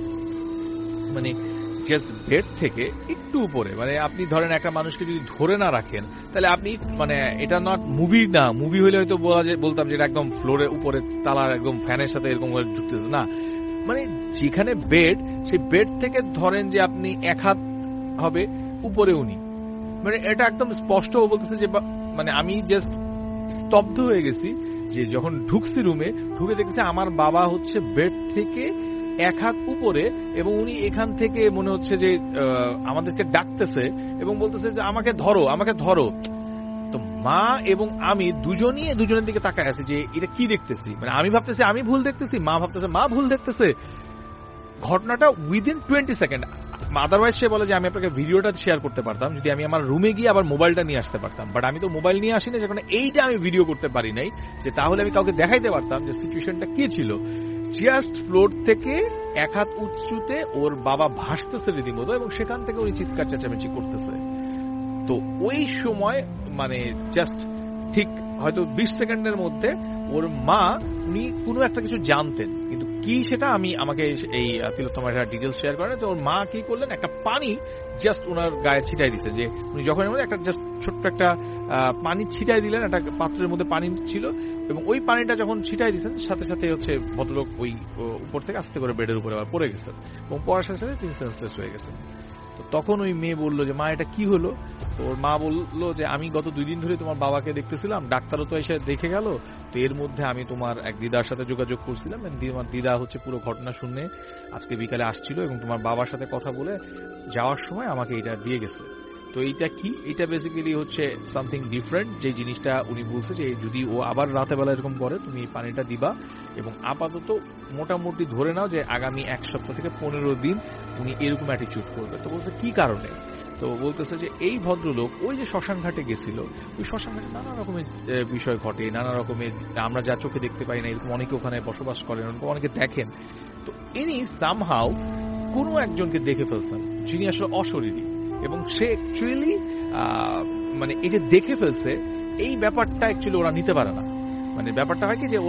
মানে জাস্ট বেড থেকে একটু উপরে, মানে আপনি ধরেন একটা মানুষকে যদি ধরে না রাখেন তাহলে আপনি মানে এটা নট মুভি না, মুভি হলে হয়তো বলতাম যে এটা একদম ফ্লোরের উপরে তালার একদম ফ্যানের সাথে এরকম ঢুকতেছে না, মানে যেখানে বেড সেই বেড থেকে ধরেন যে আপনি 1 হাত হবে উপরে উনি, মানে এটা একদম স্পষ্ট বলতেছে যে মানে আমি জাস্ট স্তব্ধ হয়ে গেছি যে যখন ঢুকছি রুমে, ঢুকে দেখতেছি আমার বাবা হচ্ছে বেড থেকে 1 হাত উপরে এবং উনি এখান থেকে মনে হচ্ছে যে আমাদেরকে ডাকতেছে এবং বলতেছে যে আমাকে ধরো আমাকে ধরো। তো মা এবং আমি দুজনের দিকে তাকায় আছি যে এটা কি দেখতেছি, মানে আমি ভাবতেছি আমি ভুল দেখতেছি, মা ভাবতেছে মা ভুল দেখতেছে। ঘটনাটা উইদিন 20 সেকেন্ড। আদারওয়াইজ সে বলে যে আমি আপনাকে ভিডিওটা শেয়ার করতে পারতাম যদি আমি আমার রুমে গিয়ে আবার মোবাইলটা নিয়ে আসতে পারতাম, বাট আমি তো মোবাইল নিয়ে আসিনি, যেখানে এইটা আমি ভিডিও করতে পারি নাই, যে তাহলে আমি কাউকে দেখাইতে পারতাম যে সিচুয়েশনটা কি ছিল। জাস্ট ফ্লোর থেকে 1 হাত উঁচুতে ওর বাবা ভাসতেছে রীতিমতো এবং সেখান থেকে উনি চিৎকার চেঁচামেচি করতেছে। তো ওই সময় মানে জাস্ট ঠিক হয়তো 20 সেকেন্ডের মধ্যে ওর মা উনি কোনো একটা কিছু জানতেন, কিন্তু কি সেটা আমাকে এই তিলোত্তমা ডিটেলস শেয়ার করেন। তো ওর মা কি করলেন, একটা পানি জাস্ট ওনার গায়ে ছিটাই দিচ্ছেন, যে উনি যখন একটা জাস্ট ছোট্ট একটা পানি ছিটাই দিলেন, একটা পাত্রের মধ্যে পানি ছিল এবং ওই পানিটা যখন ছিটাই দিচ্ছেন সাথে সাথে হচ্ছে ভদ্রলোক ওই উপর থেকে আস্তে করে বেডের উপরে আবার পড়ে গেছেন এবং পড়ার সাথে সাথে তিনি সেন্সলেস হয়ে গেছেন। তো তখন ওই মেয়ে বললো যে মা এটা কি হলো। তো ওর মা বললো যে আমি গত 2 দিন ধরে তোমার বাবাকে দেখতেছিলাম, ডাক্তারও তো এসে দেখে গেল, তো এর মধ্যে আমি তোমার এক দিদার সাথে যোগাযোগ করছিলাম, আমার দিদা হচ্ছে পুরো ঘটনা শুনে আজকে বিকালে আসছিল এবং তোমার বাবার সাথে কথা বলে যাওয়ার সময় আমাকে এটা দিয়ে গেছে। তো এইটা কি, এটা বেসিক্যালি হচ্ছে সামথিং ডিফারেন্ট, যে জিনিসটা উনি বলছে যে যদি ও আবার রাতে বেলা এরকম করে তুমি এই পানিটা দিবা এবং আপাতত মোটামুটি ধরে নাও যে আগামী 1 সপ্তাহ থেকে 15 দিন উনি এরকম অ্যাটিচিউড করবে। তো বলছে কি কারণে, তো বলতেছে যে এই ভদ্রলোক ওই যে শ্মশান ঘাটে গেছিল, ওই শ্মশান ঘাটে নানা রকমের বিষয় ঘটে, নানা রকমের আমরা যা চোখে দেখতে পাই না এরকম অনেকে ওখানে বসবাস করেন, অনেকে দেখেন। তো ইনি সামহাউ কোনো একজনকে দেখে ফেলছেন যিনি আসলে অশরীরী এবং সে অ্যাকচুয়ালি মানে এই যে দেখে ফেলছে এই ব্যাপারটা অ্যাকচুয়ালি ওরা নিতে পারে না। মানে ব্যাপারটা হয় কি যে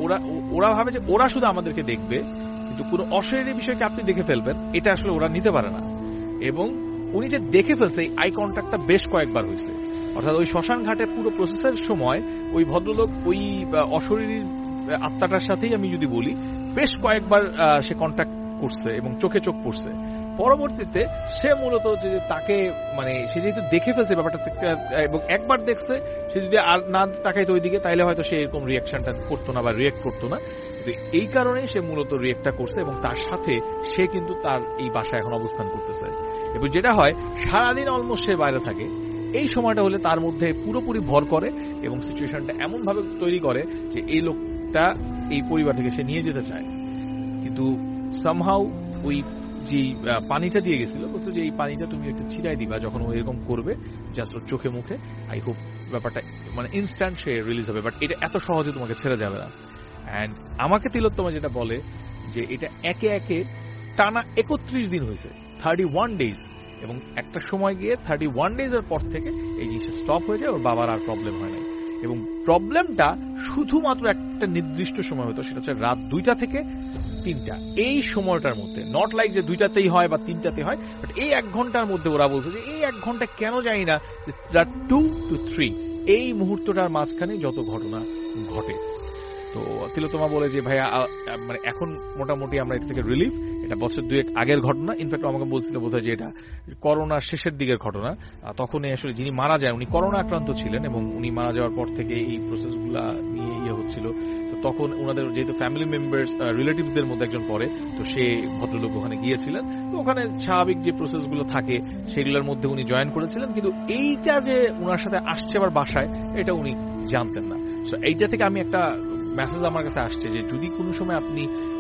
ওরা ভাবে যে ওরা শুধু আমাদেরকে দেখবে, কিন্তু কোনো অশরীরী বিষয়কে আপনি দেখে ফেলবেন এটা আসলে ওরা নিতে পারে না। এবং উনি যে দেখে ফেলছে এই আই কন্ট্যাক্টটা বেশ কয়েকবার হয়েছে, অর্থাৎ ওই শ্মশান ঘাটের পুরো প্রসেসের সময় ওই ভদ্রলোক ওই অশরীরী আত্মাটার সাথেই আমি যদি বলি বেশ কয়েকবার সে কন্ট্যাক্ট করছে এবং চোখে চোখ পড়ছে। পরবর্তীতে সে মূলত যে তাকে মানে সে যেহেতু দেখে ফেলছে ব্যাপারটা এবং একবার দেখছে, সে যদি আর না তাকাইতো ওইদিকে তাইলে হয়তো সে এরকম রিয়াকশনটা করতো না বা রিয়েক্ট করতো না, এই কারণেই সে মূলত রিয়েক্টটা করছে এবং তার সাথে সে কিন্তু তার এই বাসায় এখন অবস্থান করতেছে। এবং যেটা হয় সারাদিন অলমোস্ট সে বাইরে থাকে, এই সময়টা হলে তার মধ্যে পুরোপুরি ভর করে এবং সিচুয়েশনটা এমন ভাবে তৈরি করে যে এই লোকটা এই পরিবার থেকে সে নিয়ে যেতে চায়, কিন্তু সামহাউ ওই যে পানিটা দিয়ে গেছিল বলছো যে এই পানিটা তুমি একটা ছিটাই দিবা যখন ও এরকম করবে জাস্ট ওর চোখে মুখে, আই হোপ ব্যাপারটা মানে ইনস্ট্যান্ট সে রিলিজ হবে, বাট এটা এত সহজে তোমাকে ছেড়ে যাবে না। অ্যান্ড আমাকে তিলোত্তমা যেটা বলে যে এটা একে একে টানা 31 দিন হয়েছে, 31 ডেজ, এবং একটা সময় গিয়ে 31 ডেজের পর থেকে এই জিনিসটা স্টপ হয়ে যায়, ওর বাবার আর প্রবলেম হয় নাই। এবং প্রবলেমটা শুধুমাত্র একটা নির্দিষ্ট সময় হতো, সেটা হচ্ছে রাত 2টা থেকে 3টা, এই সময়টার মধ্যে, নট লাইক যে 2টাতেই হয় বা 3টাতে হয়, বাট এই 1 ঘন্টার মধ্যে ওরা বলছে যে এই 1 ঘন্টা কেন জানি না, রাত 2 to 3 এই মুহূর্তটার মাঝখানে যত ঘটনা ঘটে। তো তিলোত্তমা বলে যে ভাইয়া মানে এখন মোটামুটি আমরা এটা থেকে রিলিফ, এটা বছর 2 আগের ঘটনা। ইনফ্যাক্ট আমাকে বলছিল বোধহয় যে এটা করোনার শেষের দিকের ঘটনা, তখনই আসলে যিনি মারা যায় উনি করোনা আক্রান্ত ছিলেন এবং উনি মারা যাওয়ার পর থেকে এই প্রসেসগুলা নিয়ে ইয়ে হচ্ছিল। তো তখন ওনাদের যেহেতু ফ্যামিলি মেম্বার্স রিলেটিভসদের মধ্যে একজন পড়ে, তো সে ভদ্রলোক ওখানে গিয়েছিলেন, তো ওখানে স্বাভাবিক যে প্রসেসগুলো থাকে সেগুলোর মধ্যে উনি জয়েন করেছিলেন, কিন্তু এইটা যে ওনার সাথে আসছে আবার বাসায় এটা উনি জানতেন না। সো এইটা থেকে আমি একটা মেসেজ আমার কাছে আসছে যে যদি কোনো সময় আপনি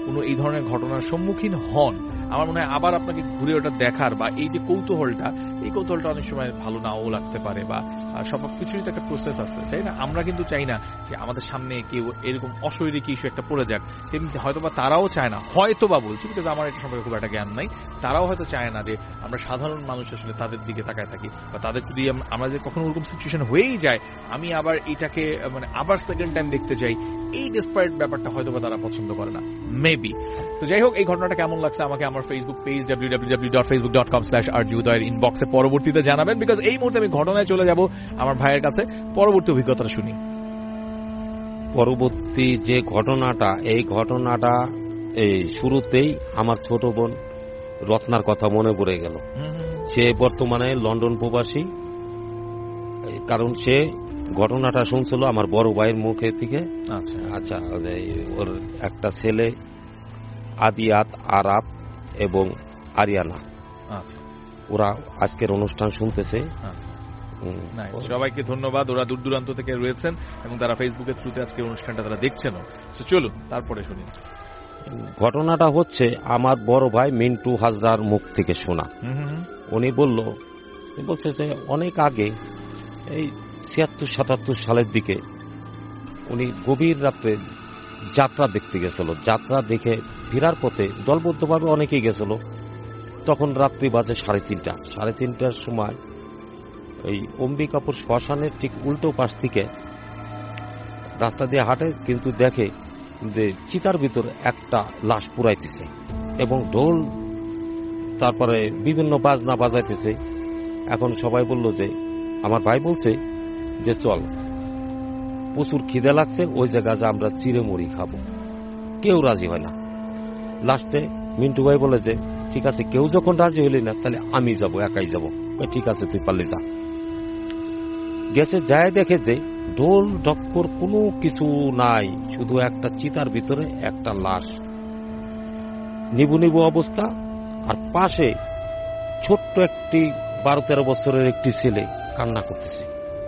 কোনো এই ধরনের ঘটনার সম্মুখীন হন, আমার মনে হয় আবার আপনাকে ঘুরে ওটা দেখার বা এই যে কৌতূহলটা, এই কৌতূহলটা অনেক সময় ভালো নাও লাগতে পারে, বা সব কিছুরই তো একটা প্রসেস আছে, চাই না? আমরা কিন্তু চাই না যে আমাদের সামনে কেউ এরকম অশৈরিক ইস্যু একটা পড়ে যাক, তেমনি হয়তোবা তারাও চায় না, হয়তোবা বলছি বিকজ আমার এটা সম্পর্কে খুব একটা জ্ঞান নাই, তারাও হয়তো চায় না যে আমরা সাধারণ মানুষ আসলে তাদের দিকে তাকায় থাকি, বা তাদের যদি আমরা যদি কখনো ওরকম সিচুয়েশন হয়েই যায় আমি আবার এটাকে মানে আবার সেকেন্ড টাইম দেখতে চাই, এই ডেসপারেট ব্যাপারটা হয়তোবা তারা পছন্দ করে না, মেবি। তো যাই হোক, এই ঘটনাটা কেমন লাগছে আমাকে আমার ফেসবুক পেজ www.facebook.com/rjudoy ইনবক্সে পরবর্তীতে জানাবেন, বিকজ এই মুহূর্তে আমি ঘটনায় চলে যাব আমার ভাইয়ের কাছে, পরবর্তী অভিজ্ঞতাটা শুনি। পরবর্তী যে ঘটনাটা, এই ঘটনাটা এই শুরুতেই আমার ছোট বোন রত্নার কথা মনে পড়ে গেল। সে বর্তমানে লন্ডন প্রবাসী, কারণ সে ঘটনাটা শুনছিল আমার বড় ভাইয়ের মুখে থেকে। আচ্ছা, ওর একটা ছেলে আদিয়াত, আরাব এবং আরিয়ানা, ওরা আজকের অনুষ্ঠান শুনতেছে। সবাইকে ধন্যবাদ, ওরা দূর দূরান্ত থেকে রয়েছেন এবং তারা ফেসবুকের থ্রুতে আজকের অনুষ্ঠানটা তারা দেখছেন। চলুন তারপরে শুনি। ঘটনাটা হচ্ছে আমার বড় ভাই মিন্টু হাজরার মুখ থেকে শোনা। উনি বলছে যে অনেক আগে এই 76-77 সালের দিকে উনি গভীর রাত্রে যাত্রা দেখতে গেছিল। যাত্রা দেখে ফেরার পথে দলবদ্ধভাবে অনেকেই গেছিল। তখন রাত্রি বাজে 3:30। 3:30টার সময় এই অম্বিকাপুর শ্মশানের ঠিক উল্টো পাশ থেকে রাস্তা দিয়ে হাঁটে, কিন্তু দেখে যে চিতার ভিতর একটা লাশ পুরাইতেছে এবং ঢোল তারপরে বিভিন্ন বাজনা বাজাইতেছে। এখন সবাই বলল যে, আমার ভাই বলছে যে চল, প্রচুর খিদে লাগছে, ওই জায়গায় যে আমরা চিড়ে মুড়ি খাবো। কেউ রাজি হয় না। লাস্টে মিন্টু ভাই বলে যে ঠিক আছে, কেউ যখন রাজি হইলি না তাহলে আমি যাব, একাই যাব। ঠিক আছে, তুই পারলে যা। গেছে, যায় দেখে যে ঢোল ঢক্কর কোনো কিছু নাই, শুধু একটা চিতার ভিতরে একটা লাশ, নিবু নিবু অবস্থা। আর পাশে ছোট্ট একটি 12-13 বছরের একটি ছেলে কান্না করতেছে।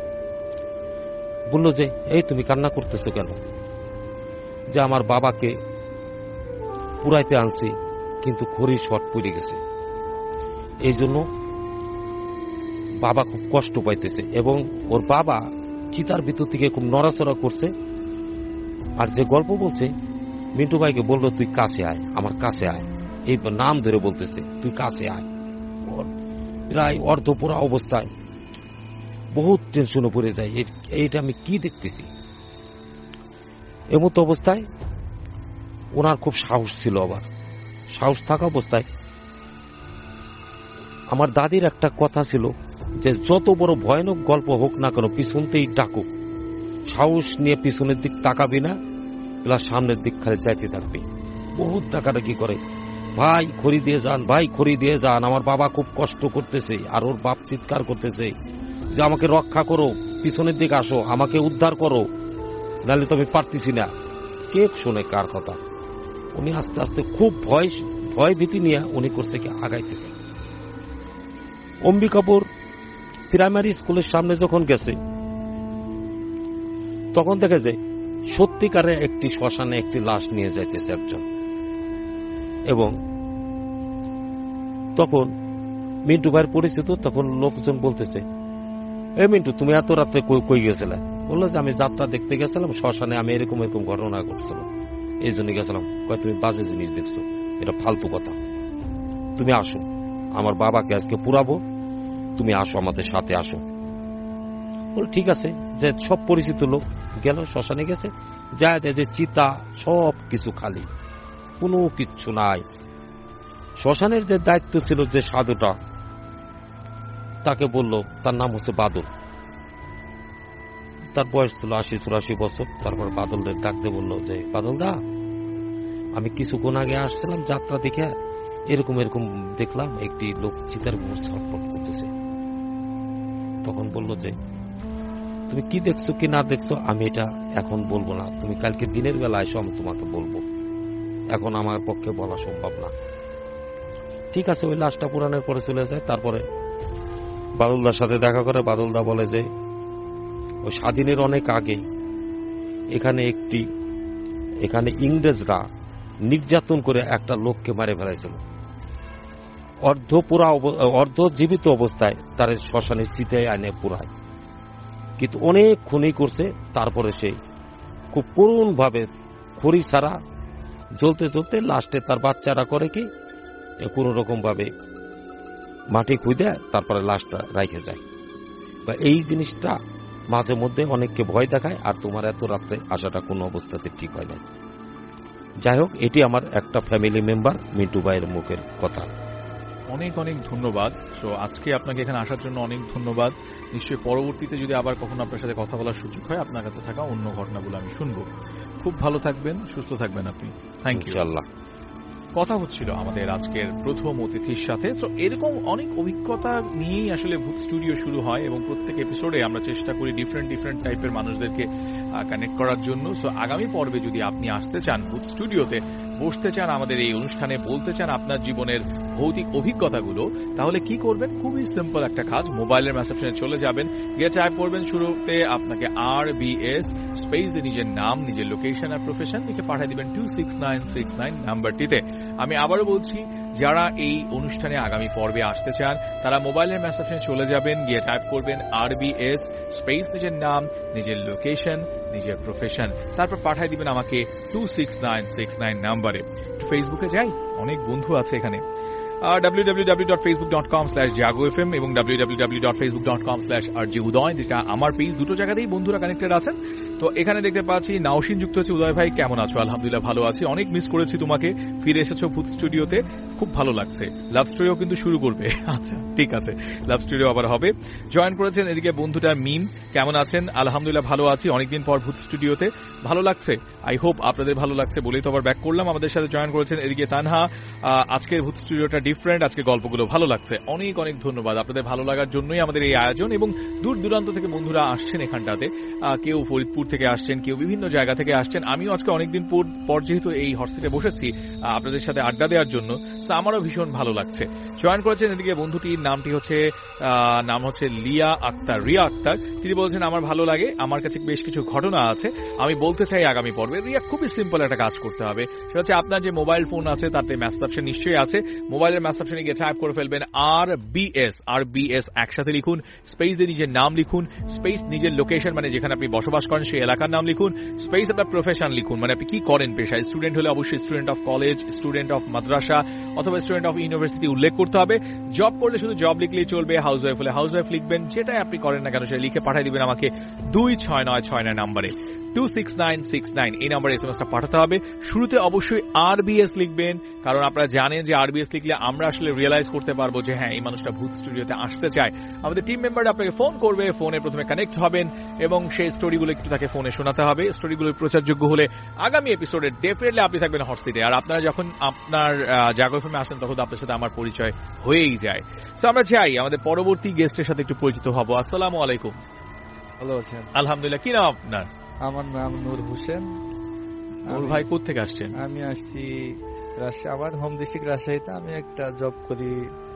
বলল যে এই তুমি কান্না করতেছো কেন? যে আমার বাবাকে পুরাইতে আনছি, কিন্তু খড়ি শর্ট পড়ে গেছে, এই জন্য বাবা খুব কষ্ট পাইতেছে। এবং ওর বাবা চিতার ভিতর থেকে খুব নড়াচড়া করছে। আর যে গল্প বলছে, মিন্টু ভাইকে বললো তুই কাছে আয়, আমার কাছে আয়, এই নাম ধরে বলতেছে, তুই কাছে আয়। প্রায় অর্ধপোড়া অবস্থায় বহুত টেনশনে পড়ে যায়, এইটা আমি কি দেখতেছি। এমতো অবস্থায় ওনার খুব সাহস ছিল। আবার সাহস থাকা অবস্থায় আমার দাদির একটা কথা ছিল যে যত বড় ভয়ানক গল্প হোক না কেন, পিছনতেই ডাকুক, সাহস নিয়ে পিছনের দিক তাকাবি না, প্লাস সামনের দিক খালি যাইতে থাকবি। বহুত ডাকাডাকি করে, ভাই খড়ি দিয়ে যান, ভাই খড়ি দিয়ে যান, আমার বাবা খুব কষ্ট করতেছে। আর ওর বাপ চিৎকার করতেছে যে আমাকে রক্ষা করো, পিছনের দিকে আসো, আমাকে উদ্ধার করো, নাহলে তো আমি পারতেছি না। কে শোনে কার কথা? উনি আস্তে আস্তে খুব ভয় ভীতি নিয়ে উনি করছে কি আগাইতেছে। অম্বিকাপুর প্রাইমারি স্কুলের সামনে যখন গেছে, তখন দেখে যে সত্যিকারে একটি শ্মশানে একটি লাশ নিয়ে যাইতেছে একজন। এবং তখন মিন্টু ভাইয়ের পরিচিত, তখন লোকজন বলতেছে, এই মিন্টু তুমি এত রাত্রে কই গেছিলে? বললো যে আমি যাত্রা দেখতে গেছিলাম শ্মশানে, আমি এরকম এরকম ঘটনা ঘটছিল, এই জন্য গেছিলাম। কয় তুমি বাজে জিনিস দেখছো, এটা ফালতু কথা, তুমি আসো, আমার বাবাকে আজকে পুরাবো, তুমি আসো, আমাদের সাথে আসো। বল ঠিক আছে। যে সব পরিচিত লোক গেল, শ্মশানে গেছে, যায় যে চিতা সব কিছু খালি, কোনো কিচ্ছু নাই। শ্মশানের যে দায়িত্ব ছিল, যে সাধুটা, তাকে বলল, তার নাম হচ্ছে বাদল, তার বয়স ছিল 80-84 বছর। তারপর বাদলের ডাকতে বলল যে বাদল দা, আমি কিছুক্ষণ আগে আসছিলাম যাত্রা দেখে, এরকম এরকম দেখলাম একটি লোক চিতার উপর ছটফট করতেছে। তখন বলল যে তুমি কি দেখছো কি না দেখছো আমি এটা এখন বলবো না, তুমি কালকে দিনের বেলা এসো, আমি তোমাকে বলবো, এখন আমার পক্ষে বলা সম্ভব না। ঠিক আছে। ওই লাশটা পুরানোর পরে চলে যায়। তারপরে বাদলদার সাথে দেখা করে। বাদলদা বলে যে ওই স্বাধীনের অনেক আগে এখানে ইংরেজরা নির্যাতন করে একটা লোককে মারে ফেলাইছিল। অর্ধ জীবিত অবস্থায় তার শ্মশানের চিতায় আনে পুরায়, কিন্তু অনেক খুনি করছে। তারপরে সে খুব করুণ ভাবে খড়ি ছাড়া জ্বলতে জ্বলতে লাস্টে তার বাচ্চারা করে কি কোন রকম ভাবে মাটি খুঁজে তারপরে লাশটা রাইখে যায়। বা এই জিনিসটা মাঝে মধ্যে অনেককে ভয় দেখায়, আর তোমার এত রাত্রে আসাটা কোনো অবস্থাতে ঠিক হয় না। যাই হোক, এটি আমার একটা ফ্যামিলি মেম্বার মিন্টু ভাইয়ের মুখের কথা। অনেক অনেক ধন্যবাদ। সো আজকে আপনাকে এখানে আসার জন্য অনেক ধন্যবাদ। নিশ্চয়ই পরবর্তীতে যদি আবার কখনো আপনার সাথে কথা বলার সুযোগ হয়, আপনার কাছে থাকা অন্য ঘটনাগুলো আমি শুনবো। খুব ভালো থাকবেন, সুস্থ থাকবেন আপনি। Thank you. ইনশাআল্লাহ। কথা হচ্ছিল আমাদের আজকের প্রথম অতিথির সাথে। তো এরকম অনেক অভিজ্ঞতা নিয়েই আসলে ভূত স্টুডিও শুরু হয়, এবং প্রত্যেক এপিসোডে আমরা চেষ্টা করি ডিফারেন্ট টাইপের মানুষদেরকে কানেক্ট করার জন্য। সো আগামী পর্বে যদি আপনি আসতে চান ভূত স্টুডিওতে, বসতে চান আমাদের এই অনুষ্ঠানে, বলতে চান আপনার জীবনের ভৌতিক অভিজ্ঞতাগুলো, তাহলে কি করবেন? খুবই সিম্পল একটা কাজ। মোবাইলের মেসেজে চলে যাবেন, গিয়ে টাইপ করবেন শুরুতে আপনাকে RBS স্পেস দিয়ে নিজের নাম, নিজের লোকেশন আর প্রফেশন লিখে পাঠিয়ে দিবেন 26969 নাম্বারটিতে। আমি আবারও বলছি, যারা এই অনুষ্ঠানে আগামী পর্বে আসতে চান তারা মোবাইলের মেসেজে চলে যাবেন, গিয়ে টাইপ করবেন RBS স্পেস নিজের নাম, নিজের লোকেশন, নিজের প্রফেশন, তারপর পাঠিয়ে দিবেন আমাকে 26969 নাম্বারে। ফেসবুকে যাই, অনেক বন্ধু আছে এখানে। www.facebook.com/jagofm এবং www.facebook.com/rjudoy, যেটা আমার পেজ। দুটো জায়গাতেই বন্ধুরা কানেক্টেড আছেন। তো এখানে দেখতে পাচ্ছি নাওশিন যুক্ত হচ্ছে। উদয় ভাই কেমন আছো? আলহামদুলিল্লাহ ভালো আছি, অনেক মিস করেছি তোমাকে। ফিরে এসেছো ভূত স্টুডিওতে, খুব ভালো লাগছে। লাভ স্টোরিও কিন্তু শুরু করবে। আচ্ছা ঠিক আছে, লাভ স্টোরিও আবার হবে। জয়েন করেছেন এদিকে বন্ধুটা মিম, কেমন আছেন? আলহামদুলিল্লাহ ভালো আছি, অনেকদিন পর ভূত স্টুডিওতে, ভালো লাগছে। আই হোপ আপনাদের ভালো লাগছে বলেই তো আবার ব্যাক করলাম। আমাদের সাথে জয়েন করেছেন এদিকে তানহা। আজকের ভূত স্টুডিওটা ডিফারেন্ট, আজকে গল্পগুলো ভালো লাগছে। অনেক অনেক ধন্যবাদ, আপনাদের ভালো লাগার জন্যই আমাদের এই আয়োজন। এবং দূর দূরান্ত থেকে বন্ধুরা আসছেন এখানটাতে, কেউ ফরিদপুর থেকে আসছেন, কেউ বিভিন্ন জায়গা থেকে আসছেন। আমিও আজকে অনেকদিন পর যেহেতু এই হটসিটে বসেছি আপনাদের সাথে আড্ডা দেওয়ার জন্য, আমারও ভীষণ ভালো লাগছে। জয়েন করেছেন এদিকে বন্ধুটির নাম হচ্ছে রিয়া আক্তার। তিনি বলছেন আমার ভালো লাগে, আমার কাছে বেশ কিছু ঘটনা আছে আমি বলতে চাই আগামী পর্বে। রিয়া, খুবই সিম্পল একটা কাজ করতে হবে, সেটা হচ্ছে আপনার যে মোবাইল ফোন আছে তাতে মেসেজ অপশন নিশ্চয়ই আছে। মোবাইলের মেসেজ অপশনে গিয়ে টাইপ করে ফেলবেন RBS একসাথে লিখুন, স্পেস দিয়ে নিজের নাম লিখুন, স্পেস নিজের লোকেশন মানে যেখানে আপনি বসবাস করেন সেই এলাকার নাম লিখুন, স্পেস আপনার প্রফেশন লিখুন মানে আপনি কি করেন পেশায়। স্টুডেন্ট হলে অবশ্যই student of college, student of মাদ্রাসা অথবা স্টুডেন্ট অফ ইউনিভার্সিটি উল্লেখ করতে হবে। জব করলে শুধু জব লিখলেই চলবে, হাউস ওয়াইফ হলে হাউস ওয়াইফ লিখবেন। যেটাই আপনি করেন না কেন সেটা লিখে পাঠিয়ে দিবেন আমাকে 26969 নাম্বারে, 26969 এই নাম্বারে এসএমএসটা পাঠাতে হবে। শুরুতে অবশ্যই RBS লিখবেন, কারণ আপনারা জানেন যে RBS লিখলে আমরা আসলে রিয়েলাইজ করতে পারবো যে হ্যাঁ এই মানুষটা ভূত স্টুডিওতে আসতে চায়। আমাদের টিম মেম্বাররা আপনাকে ফোন করবে, ফোনে প্রথমে কানেক্ট হবেন এবং সেই স্টোরিগুলো একটু তাকে ফোনে শোনাতে হবে। স্টোরিগুলো প্রচারযোগ্য হলে আগামী এপিসোডে ডেফিনেটলি আপনি থাকবেন হটসিটে। আর আপনারা যখন আপনার জাগো এফএমে আসেন তখন আপনার সাথে আমার পরিচয় হয়েই যায়। সো আমরা চাই আমাদের পরবর্তী গেস্টের সাথে একটু পরিচিত হব। আসসালামু আলাইকুম। ভালো আছেন? আলহামদুলিল্লাহ। কি নাম আপনার? আমার নাম নূর হোসেন। নূর ভাই কোথা থেকে আসছেন? আমি আসছি রাজশাহী, আমার হোম ডিস্ট্রিক্ট রাজশাহীতে। আমি একটা জব করি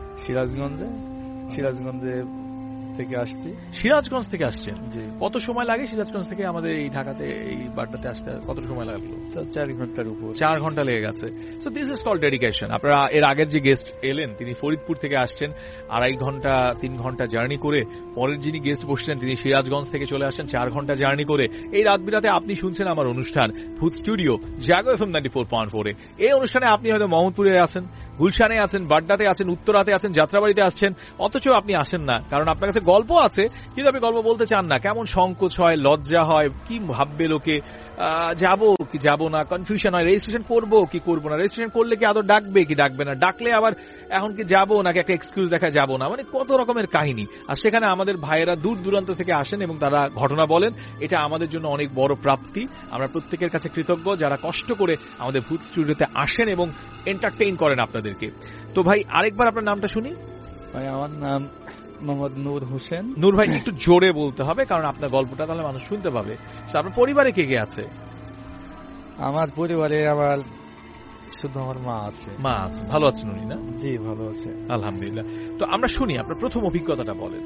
সিরাজগঞ্জে থেকে আসছি। সিরাজগঞ্জ থেকে আসছেন? জি। কত সময় লাগে সিরাজগঞ্জ থেকে আমাদের এই ঢাকাতে এই বাড্ডাতে আসতে? কত সময় লাগলো? 4 ঘন্টার উপর। 4 ঘন্টা লেগে গেছে। So this is called dedication. আপনারা এর আগের যে গেস্ট এলেন তিনি ফরিদপুর থেকে আসছেন, 2.5 ঘন্টা 3 ঘন্টা জার্নি করে। পরের যিনি গেস্ট বসছেন তিনি সিরাজগঞ্জ থেকে চলে আসেন 4 ঘন্টা জার্নি করে। এই রাত বিরাতে আপনি শুনছেন আমার অনুষ্ঠান ভূত স্টুডিও জাগো এফএম 94.4 এই অনুষ্ঠানে আপনি হয়তো মোহাম্মদপুরে আছেন, গুলশানে আছেন, বাড্ডাতে আছেন, উত্তরাতে আছেন, যাত্রাবাড়িতে আসছেন, অথচ আপনি আসেন না কারণ আপনার কাছে গল্প আছে কিন্তু আপনি গল্প বলতে চান না। কেমন সংকোচ হয়, লজ্জা হয়, কি ভাববে লোকে, যাবো কি যাবো না, কনফিউশন হয়, রেজিস্ট্রেশন করবো কি করবো না, রেজিস্ট্রেশন করলে কি আদৌ ডাকবে কি ডাকবে না, ডাকলে আবার এখন কি যাবো নাকি একটা এক্সকিউজ দেখা যাবো না, মানে কত রকমের কাহিনী। আর সেখানে আমাদের ভাইয়েরা দূর দূরান্ত থেকে আসেন এবং তারা ঘটনা বলেন। এটা আমাদের জন্য অনেক বড় প্রাপ্তি। আমরা প্রত্যেকের কাছে কৃতজ্ঞ যারা কষ্ট করে আমাদের ভূত স্টুডিওতে আসেন এবং এন্টারটেইন করেন আপনাদেরকে। তো ভাই আরেকবার আপনার নামটা শুনি। ভাই আমার নাম মোহাম্মদ নূর হোসেন। নূর ভাই একটু জোরে বলতে হবে কারণ আপনার গল্পটা তাহলে মানুষ শুনতে পাবে। আপনার পরিবারে কে কে আছে? আমার পরিবারে আমার শুধু আমার মা আছে। মা আছে, ভালো আছেন উনি? না জি ভালো আছে আলহামদুলিল্লাহ। তো আমরা শুনি আপনার প্রথম অভিজ্ঞতাটা বলেন।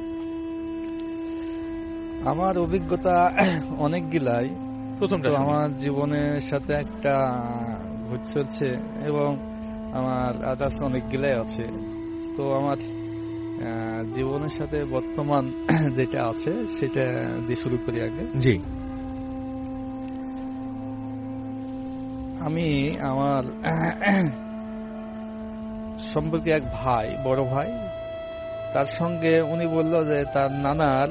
আমার অভিজ্ঞতা অনেকগুলাই। প্রথমটা আমার জীবনের সাথে একটা ভূত চলছে এবং আমার আদার্স অনেকগুলাই আছে। তো আমার জীবনের সাথে বর্তমান যেটা আছে সেটা দিয়ে শুরু করি আগে। জি। আমি আমার সম্পর্কে এক ভাই, বড় ভাই, তার সঙ্গে উনি বলল যে তার নানার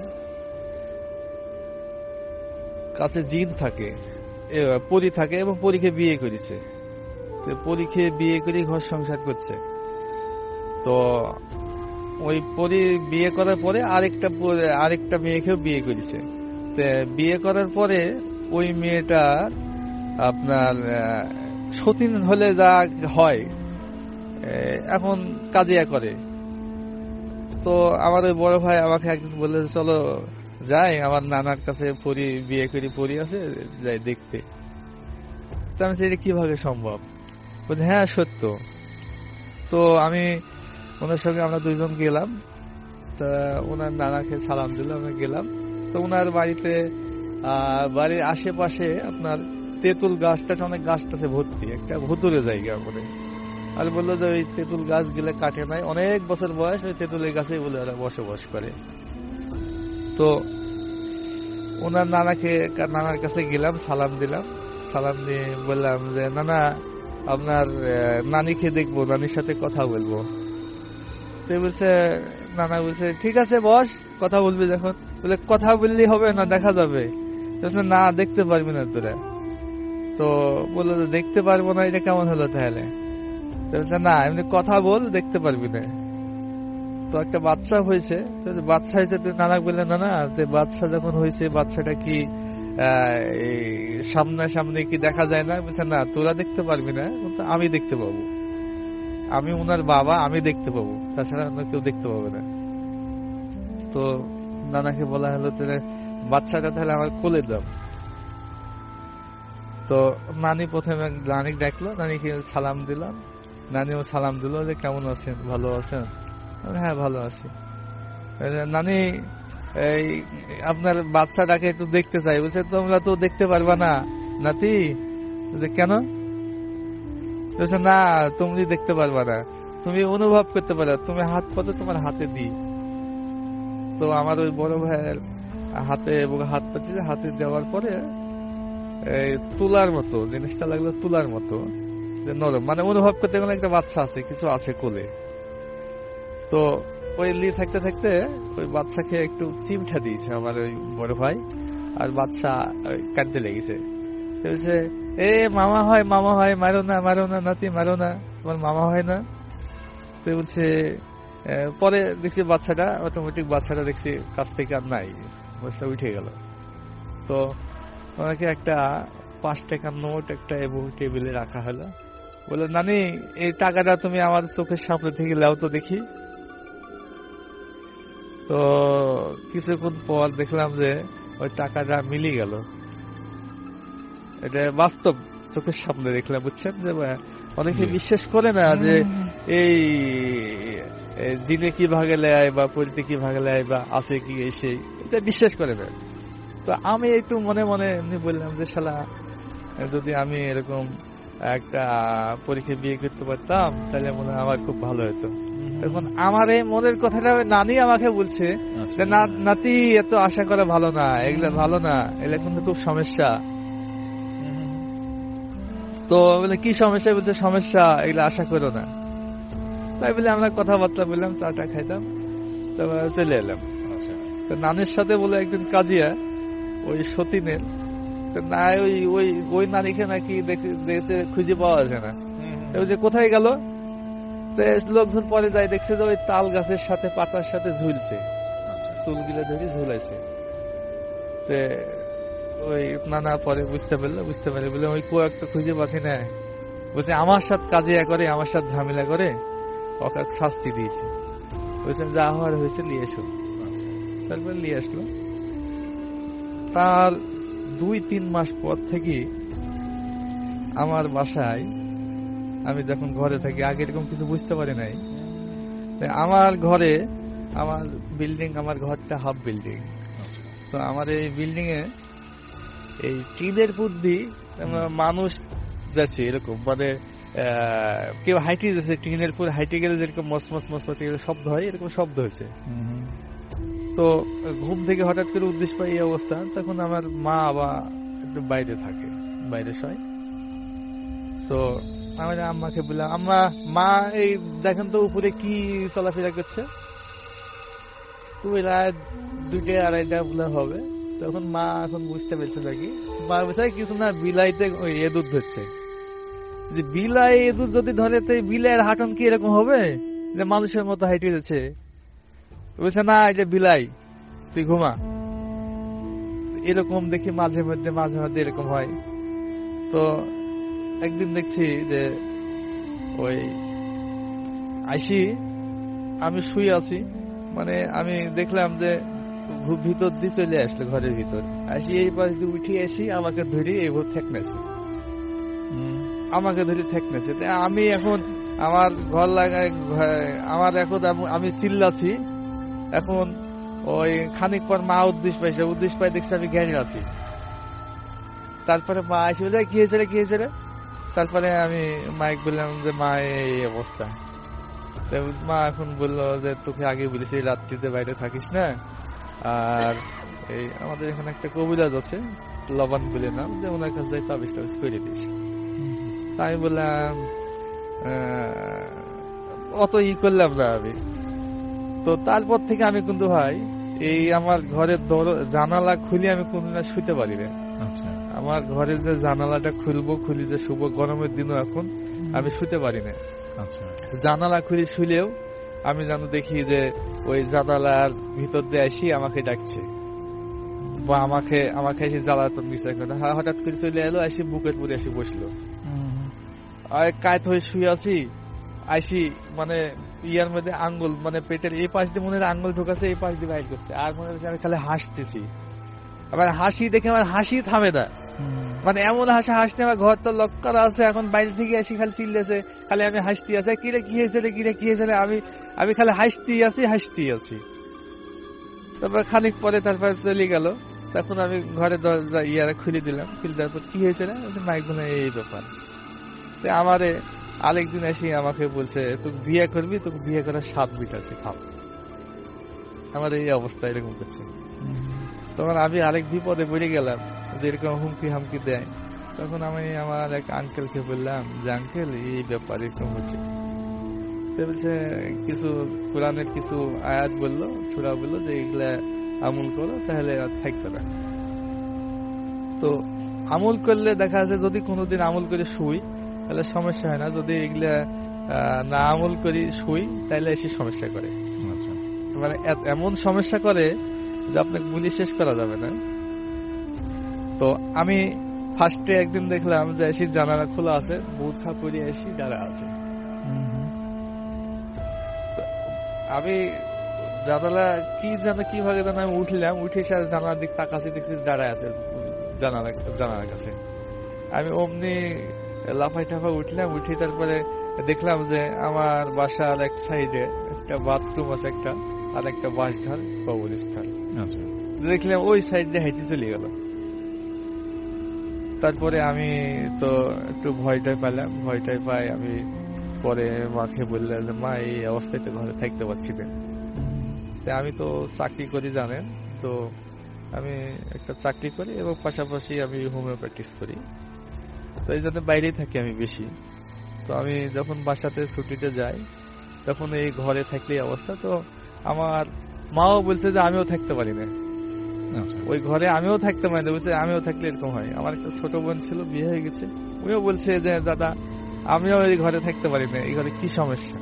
কাছে জিন থাকে, পরী থাকে এবং পরীকে বিয়ে করেছে। তো পরীকে বিয়ে করে ঘর সংসার করছে। তো ওই পরী বিয়ে করার পরে আরেকটা মেয়েকেও বিয়ে করেছে। তো বিয়ে করার পরে ওই মেয়েটা আপনার সতীন হলে যা হয় এখন কাজিয়া করে। তো আমার ওই বড় ভাই আমাকে একদিন বললে চলো যাই, আমার নানার কাছে পরী বিয়ে করি, পরী আছে, যাই দেখতে। তো আমি এটা কিভাবে সম্ভব? বলছি হ্যাঁ সত্য। তো আমি ওনার সঙ্গে আমরা দুইজন গেলাম। তা ওনার নানাকে সালাম দিলাম, আমি গেলাম। তো ওনার বাড়ির আশেপাশে আপনার তেঁতুল গাছটা, অনেক গাছটাছে ভর্তি, একটা ভুতুরে জায়গা বলে। আর বললো যে ওই তেঁতুল গাছ গেলে কাটে নাই, অনেক বছর বয়স, ওই তেঁতুলের গাছে বলে ওরা বসবাস করে। তো ওনার নানার কাছে গেলাম, সালাম দিলাম। সালাম দিয়ে বললাম যে নানা, আপনার নানিকে দেখবো, নানির সাথে কথা বলবো। তো বলছে, নানা বলছে ঠিক আছে বস, কথা বলবি যখন। বলে কথা বললেই হবে না, দেখা যাবে। না দেখতে পারবি না তোরা। তো বললো দেখতে পারবো না, এটা কেমন হলো তাহলে? না এমনি কথা বল, দেখতে পারবি না। তো একটা বাচ্চা হয়েছে, বাচ্চা হয়েছে। নানা বললেন না, বাচ্চা যখন হয়েছে, বাচ্চাটা কি সামনাসামনি কি দেখা যায় না? বলছে না, তোরা দেখতে পারবি না, আমি দেখতে পাবো। আমি ওনার বাবা, আমি দেখতে পাবো, তাছাড়া অন্য কেউ দেখতে পাবে না। তো নানাকে বলা হলো বাচ্চাটা তাহলে আমার কোলে দাও। তো নানি প্রথমে নানিকে ডাকলো, নানিকে সালাম দিলাম। নানিও সালাম দিল যে কেমন আছেন, ভালো আছেন? হ্যাঁ ভালো আছি। নানি এই আপনার বাচ্চাটাকে একটু দেখতে চাই। বলছে তোমরা তো দেখতে পারবা না নাতি। কেন? বলছে না তুমি দেখতে পারবা না, তুমি অনুভব করতে পারো, তুমি হাত পাতো, তোমার হাতে দি। তো আমার ওই বড় ভাইয়ের হাতে এবং হাত পাচ্ছি, হাতে দেওয়ার পরে তুলার মতো জিনিসটা লাগলো, তুলার মতো নরম, মানে অনুভব করতে গেলে একটা বাচ্চা আছে, কিছু আছে কোলে। তো ওই থাকতে থাকতে ওই বাচ্চাকে একটু চিমঠা দিয়েছে আমার ওই বড় ভাই, আর বাচ্চা কাঁদতে লেগেছে। বলছে এ মামা হয়, মামা হয়, মারো না, মারো না নাতি, মারো না, তোমার মামা হয় না। তো বলছে পরে দেখছি বাচ্চাটা অটোমেটিক, বাচ্চাটা দেখছি কাছ থেকে আর নাই, বাচ্চা উঠে গেল। তো ওনাকে একটা 5 টাকার নোট একটা টেবিলে রাখা হলো। বলে নানি এই টাকাটা তুমি আমার চোখের সামনে থেকে লাও তো দেখি। তো কিছুক্ষণ পর দেখলাম যে ওই টাকাটা মিলে গেল। এটা বাস্তব চোখের সামনে দেখলাম, বুঝছেন? যে অনেকে বিশ্বাস করে না যে এই জিনে কি ভাগে লেয় বা পরিতে কি ভাগে লেয় বা আছে কি সেই, এটা বিশ্বাস করে না। তো আমি একটু মনে মনে এমনি বললাম যে শালা, যদি আমি এরকম একটা পরীক্ষা বিয়ে করতে পারতাম তাহলে মনে হয় আমার খুব ভালো হতো। এখন আমার এই মনের কথাটা নানি আমাকে বলছে, নাতি এত আশা করা ভালো না, এগুলা ভালো না, এগুলা কিন্তু খুব সমস্যা। তো বলে কি সমস্যা? বলছে সমস্যা, এগুলা আশা করো না। তাই বলে আমরা কথাবার্তা বললাম, চাটা খাইতাম, তারপর চলে এলাম। তো নানির সাথে বলে একদিন কাজিয়া ওই সতীনের, না ওই নানিকে নাকি দেখছে খুঁজে পাওয়া যাচ্ছে না। যে কোথায় গেল? লোকজন পরে যায়, দেখছে যে ওই তাল গাছের সাথে পাতার সাথে ঝুলছে, চুলগুলো ধরে ঝুলাইছে। ওই নানা পরে বুঝতে পারে বলে ওই কো একটা খুঁজে পাচ্ছি না। বলছে আমার সাথে কাজিয়া করে, আমার সাথে ঝামেলা করে, ওকে শাস্তি দিয়েছে। বলছেন যা হওয়ার হয়েছে নিয়ে এসো। তারপরে নিয়ে আসলো। তার 2-3 মাস পর থেকে আমার বাসায়, আমি যখন ঘরে থাকি, আগে এরকম কিছু বুঝতে পারি নাই, আমার ঘরে, আমার বিল্ডিং, আমার ঘরটা হাফ বিল্ডিং। তো আমার এই বিল্ডিং এ এই টিনের বুদ্ধি মানুষ যাচ্ছে এরকম, মানে কেউ হাইটে যাচ্ছে টিনের পরে হাইটে গেলে যেরকম মস মস মস মস শব্দ হয় এরকম শব্দ হয়েছে। তো ঘুম থেকে হঠাৎ করে উদ্দেশ্য পাই এই অবস্থা, তখন আমার মা আবার একটু বাইরে থাকে, বাইরে শয়। তো আমি আম্মাকে বললাম, আম্মা মা এই দেখেন তো উপরে কি চলাফেরা করছে। তো রাত 2টা-2:30 বলে হবে। তখন মা এখন বুঝতে পেরেছে নাকি, মা বলছে কিছু না, বিলাইতে ওই এদুর ধরছে। যে বিলাই এদুর যদি ধরে তো বিলাইয়ের হাঁটন কি এরকম হবে যে মানুষের মতো হাইটে যাচ্ছে? বলছে না এটা বিলাই, তুই ঘুমা। এরকম দেখি মাঝে মধ্যে এরকম হয়। তো একদিন দেখছি যে ওই আসি, আমি শুয়ে আছি, মানে আমি দেখলাম যে ভিতর দিয়ে চলে আসলো ঘরের ভিতর, আসি এই পাশ দিয়ে উঠে আসি, আমাকে ধরে এইভাবে ঠেকনেছে, আমি এখন আমার ঘর লাগায়, আমার এখন আমি চিল্লাছি। এখন ওই খানিক পর মা উদ্দেশ্য পাই দেখছি আমি জ্ঞানী আছি। তারপরে মা এসে বলে কি হয়েছে রে? তারপরে আমি মাইক বললাম যে মা এই অবস্থা। মা এখন বললো যে তোকে আগে বলেছি রাত্রিতে বাইরে থাকিস না, আর এই আমাদের এখানে একটা কবিরাজ আছে লবণ বলে নাম, যে ওনার কাছে যাই তাবিজ টাবিজ করে দিস। আমি বললাম অত করলাম না আমি। তো তারপর থেকে আমি কিন্তু ভাই এই আমার ঘরের জানালা খুলে আমি কোনদিন শুতে পারি না। আমার ঘরের যে জানালাটা খুলি যে শুভ গরমের দিনও এখন আমি শুতে পারি না। জানালা খুলে শুলেও আমি যেন দেখি যে ওই জানালার ভিতর দিয়ে আসি আমাকে ডাকছে, বা আমাকে এসে জ্বালাতন বিচার করে। হঠাৎ করে চলে এলো, আসি বুকের পরে এসে বসলো, আর কায়ত হয়ে শুয়ে আছি, আইসি মানে ইয়ার মধ্যে আঙ্গুল, মানে পেটের এই পাশ দিয়ে মনে হয় আঙ্গুল ঢোকাচ্ছে, এই পাশ দিয়ে বাইর করছে, আর মনে হচ্ছে আমি খালি হাসতেছি। আবার হাসি দেখে আমার হাসি থামে না, মানে এমন হাসতে আমার ঘর তো লক করা আছে, এখন বাইরে থেকে আসি খালি চিল্লেছে, খালি আমি হাসতে আছি, কিরে কি হয়েছে আমি খালি হাসতেই আছি। তারপর খানিক পরে তারপর চলে গেল, তখন আমি ঘরে দরজা ইয়ারা খুলে দিলাম, খুলে দেওয়ার পর কি হয়েছে না মাইক বলে এই ব্যাপার। তো আমারে আরেকদিন এসে আমাকে বলছে তোকে বিয়ে করবি, তোকে বিয়ে করার 7 বিট আছে, খাও। আমার এই অবস্থা এরকম করছে। তখন আমি আরেক বিপদে পড়ে গেলাম, যে এরকম হুমকি হামকি দেয়। তখন আমি আমার এক আঙ্কেলকে বললাম যে আঙ্কেল এই ব্যাপার এরকম হচ্ছে। বলছে কিছু কোরআনের কিছু আয়াত বললো, সূরা বললো যে এগুলা আমল করো তাহলে আর থাকবে না। তো আমল করলে দেখা যাচ্ছে যদি কোনোদিন আমল করে শুই তাহলে সমস্যা হয় না, যদি এগুলা না আমল করি শুই তাহলে এসে সমস্যা করে, মানে এমন সমস্যা করে যে আপনাকে বলি শেষ করা যাবে না। তো আমি ফার্স্টে একদিন দেখলাম যে এসে জানালা খোলা আছে, বোরখা পরে এসে দাঁড়া আছে। আমি জানালা কিভাবে জানা আমি উঠলাম, উঠে জানালার দিক তাকাচ্ছি, দেখছি দাঁড়ায় আছে জানালার কাছে। আমি অমনি লাফাই টাফা উঠলাম, উঠে তারপরে দেখলাম যে আমার বাসার এক সাইডে একটা বাথরুম আছে একটা, আর একটা বাসঘর কবরস্থান। দেখলাম ওই সাইড দিয়ে হাইটে চলে গেল। তারপরে আমি তো একটু ভয়টাই পাই। আমি পরে মাকে বললাম যে মা এই অবস্থায় তো ঘরে থাকতে পারছি না। আমি তো চাকরি করি জানেন, তো আমি একটা চাকরি করি এবং পাশাপাশি আমি হোমিও প্র্যাকটিস করি, তো এই জন্য বাইরেই থাকি আমি বেশি। তো আমি যখন বাসাতে ছুটিতে যাই তখন এই ঘরে থাকলে অবস্থা। তো আমার মাও বলছে যে আমিও থাকতে পারি না ওই ঘরে, আমিও থাকতে পারি না, বলছে আমিও থাকলে এরকম হয়। আমার একটা ছোট বোন ছিল, বিয়ে হয়ে গেছে, উনিও বলছে যে দাদা আমিও এই ঘরে থাকতে পারি না, এই ঘরে কি সমস্যা।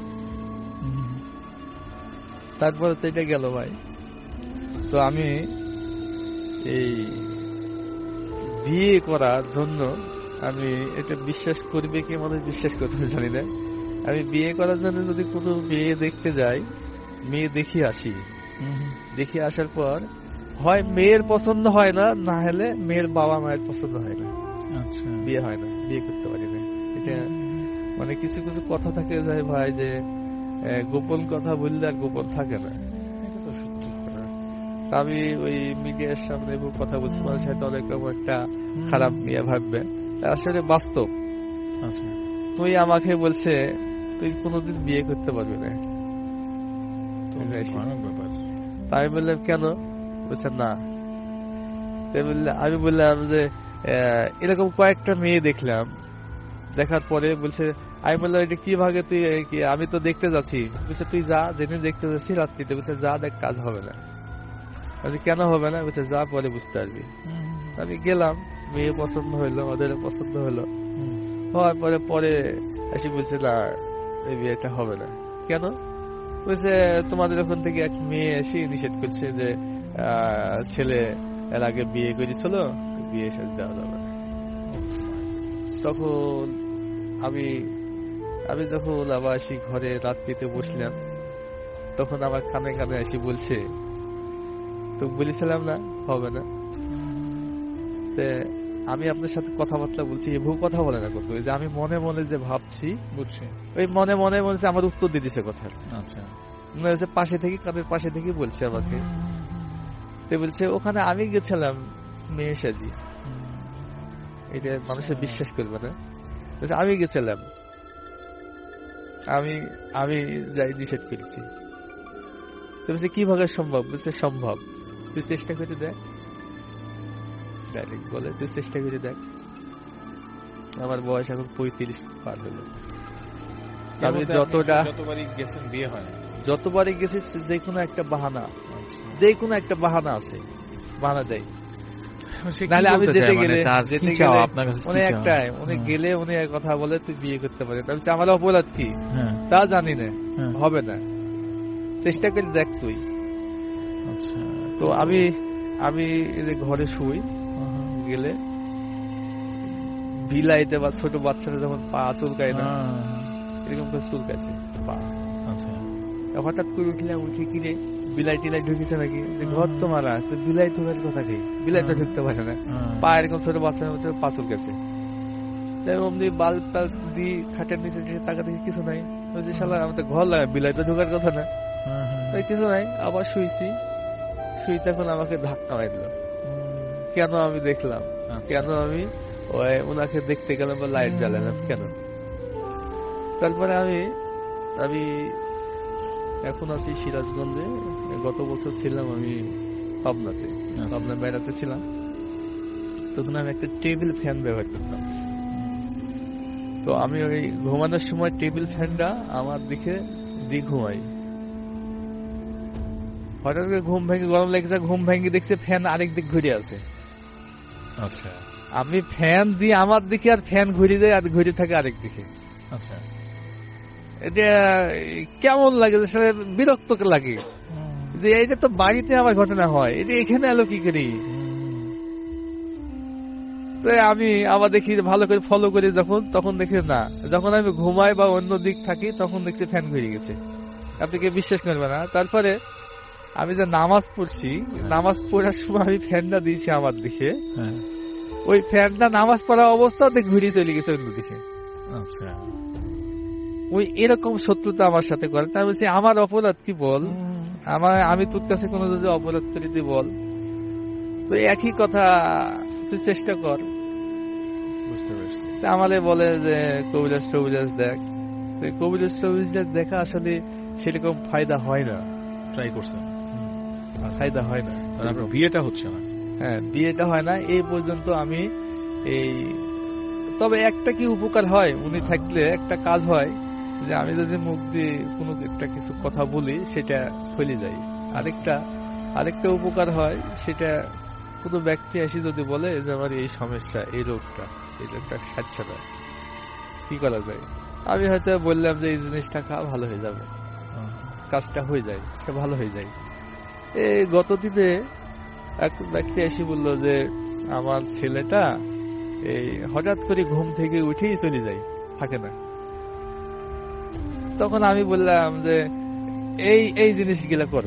তারপরে তো এটা গেল ভাই। তো আমি এই বিয়ে করার জন্য, আমি এটা বিশ্বাস করবে কি আমাদের বিশ্বাস করতে জানি না, আমি বিয়ে করার জন্য যদি কোনো মেয়ে দেখতে যাই, মেয়ে দেখে আসি, দেখে আসার পর হয় মেয়ের পছন্দ হয় না, না হলে মেয়ের বাবা মায়ের পছন্দ হয় না, বিয়ে হয় না, বিয়ে করতে পারি না। এটা মানে কিছু কিছু কথা থাকে যায় ভাই, যে গোপন কথা বললে আর গোপন থাকে না, এটা তো সত্যি কথা। আমি ওই মিডিয়ার সামনে কথা বলছি, মানুষ হয়তো অনেক একটা খারাপ নিয়ে ভাববে, আসলে বাস্তব। আচ্ছা তুই আমাকে বলছে তুই কোনোদিন বিয়ে করতে পারবি না। তো ভয়ানক ব্যাপার। তাই বললাম কেন? বলছে না। আমি বললাম যে এরকম কয়েকটা মেয়ে দেখলাম, দেখার পরে বলছে, আমি বললাম এটা কি ভাগে তুই, আমি তো দেখতে যাচ্ছি। বলছে তুই যা, যেদিন দেখতে যাচ্ছি রাত্রিতে, বলছে যা দেখ, কাজ হবে না। কেন হবে না? বলছে যা, পরে বুঝতে পারবি। আমি গেলাম, মেয়ে পছন্দ হইলো, ওদের পছন্দ হলো, হওয়ার পরে পরে এসে বলছে না, এই বিয়েটা হবে না। কেন? বলছে তোমাদের ওখান থেকে এক মেয়ে এসে নিষেধ করছে যে ছেলে এর আগে বিয়ে করেছিল, বিয়ে সাথে দেওয়া যাবে না। তখন আমি যখন আবার আসি ঘরে রাত্রিতে বসলাম, তখন আমার কানে কানে এসে বলছে, তো বলেছিলাম না হবে না। আমি আপনার সাথে কথাবার্তা বলছি, এভাবে কথা বলে না করতো, যে আমি মনে মনে যে ভাবছি, বুঝছি, ওই মনে মনে বলছে, আমার উত্তর দিয়ে দিছে কথা। আচ্ছা, মনে হচ্ছে পাশে থেকে, কানের পাশে থেকে বলছে আমাকে। তো বলছে ওখানে আমি গেছিলাম মেয়ে সাজি, এটা মানুষের বিশ্বাস করবে না। আমি গেছিলাম, আমি যাই নিষেধ করেছি। তো বলছে কিভাবে সম্ভব? বলছে সম্ভব, তুই চেষ্টা করে দেখ। ডাইরেক্ট বলে তুই চেষ্টা করে দেখ। আমার বয়স এখন 35 পার হলো। আমি যতবারই গেছেন বিয়ে হয়, যতবারই গেছি যে কোনো একটা বাহানা, যে কোনো একটা বাহানা আছে, বাহানা দেয়। নাহলে আমি যেতে গেলে একটাই, উনি গেলে উনি এক কথা বলে তুই বিয়ে করতে পারে। তাহলে আমার অপরাধ কি তা জানি না, হবে না, চেষ্টা করে দেখ তুই। তো আমি ঘরে শুই, গেলে বিলাইতে বা ছোট বাচ্চারা যখন পা চুলকায় না, এরকম করে চুলকাছে পা। হঠাৎ করে উঠলাম, উঠে কিরে বিলাই টিলাই ঢুকেছে নাকি, যে ঘর তো মারা, তো বিলাই তোমার কথা কি, বিলাই তো ঢুকতে পারে না, পা এরকম ছোট বাচ্চা পা চুলকাছে। অমনি বাল্ব টাল দিয়ে খাটের নিচে টাকা দেখি কিছু নাই, বলছি শালা আমাদের ঘর লাগা, বিলাই তো ঢোকার কথা না, কিছু নাই। আবার শুইছি, শুই তখন আমাকে ধাক্কা মারি দিল। কেন আমি দেখলাম, কেন আমি ওনাকে দেখতে গেলাম বা লাইট জ্বালালাম কেন? তারপরে আমি এখন আছি সিরাজগঞ্জে, গত বছর ছিলাম আমি পাবনাতে, পাবনা বেড়াতে ছিলাম। তখন আমি একটা টেবিল ফ্যান ব্যবহার করতাম। তো আমি ওই ঘুমানোর সময় টেবিল ফ্যানটা আমার দিকে দিয়ে ঘুমাই। হঠাৎ করে ঘুম ভেঙে, গরম লেগেছে, ঘুম ভেঙে দেখছে ফ্যান আরেক দিক ঘুরে আছে। আচ্ছা, আমি ফ্যান দিয়ে আমার দিকে, আর ফ্যান ঘুরে যায় আর ঘুরে থাকে আরেক দিকে। আচ্ছা, এটা কেমন লাগে, বিরক্ত লাগে যে এটা তো বাড়িতে আমার ঘটনা হয়, এটা এখানে এলো কি করি? আমি আবার দেখি ভালো করে ফলো করি, তখন দেখি না, যখন আমি ঘুমাই বা অন্য দিক থাকি তখন দেখছি ফ্যান ঘুরে গেছে। আপনি কি বিশ্বাস করবেন না? তারপরে আমি যে নামাজ পড়ছি, নামাজ পড়ার সময় আমি ফ্যানটা দিয়েছি আমার দিকে, ওই ফ্যানটা নামাজ পড়া অবস্থাতে ঘুরে চলে গেছে অন্যদিকে। আচ্ছা, ওই এরকম শত্রুতা আমার সাথে করে। তাই বলছি আমার অপরাধ কি বল, আমি তোর কাছে কোনো যদি অপরাধ করি তুই বল। তো একই কথা, তুই চেষ্টা কর। বুঝতে পারছি। আমাদের বলে যে কবিরাজ টবিরাজ দেখ, তো কবিরাজ টবিরাজ দেখা আসলে সেরকম ফায়দা হয় না। ট্রাই করছেন, ফায়দা হয় না, আপনার বিয়েটা হচ্ছে না। হ্যাঁ, বিয়েটা হয় না এই পর্যন্ত। আমি তবে একটা কি উপকার হয়, উনি থাকলে একটা কাজ হয় যে আমি যদি মুখ দিয়ে কোনো একটা কিছু কথা বলি সেটা ফেলে যায়। আরেকটা উপকার হয়, সেটা কোনো ব্যক্তি এসে যদি বলে যে আমার এই সমস্যা, এই রোগটা সারছে না, কি করা যায়? আমি হয়তো বললাম যে এই জিনিসটা খা, ভালো হয়ে যাবে, কাজটা হয়ে যায়, সে ভালো হয়ে যায়। এই গত দিনে এক ব্যক্তি এসে বলল যে আমার ছেলেটা এই হঠাৎ করে ঘুম থেকে উঠেই চলে যায়, থাকে না। তখন আমি বললাম যে এই জিনিসগুলো করো।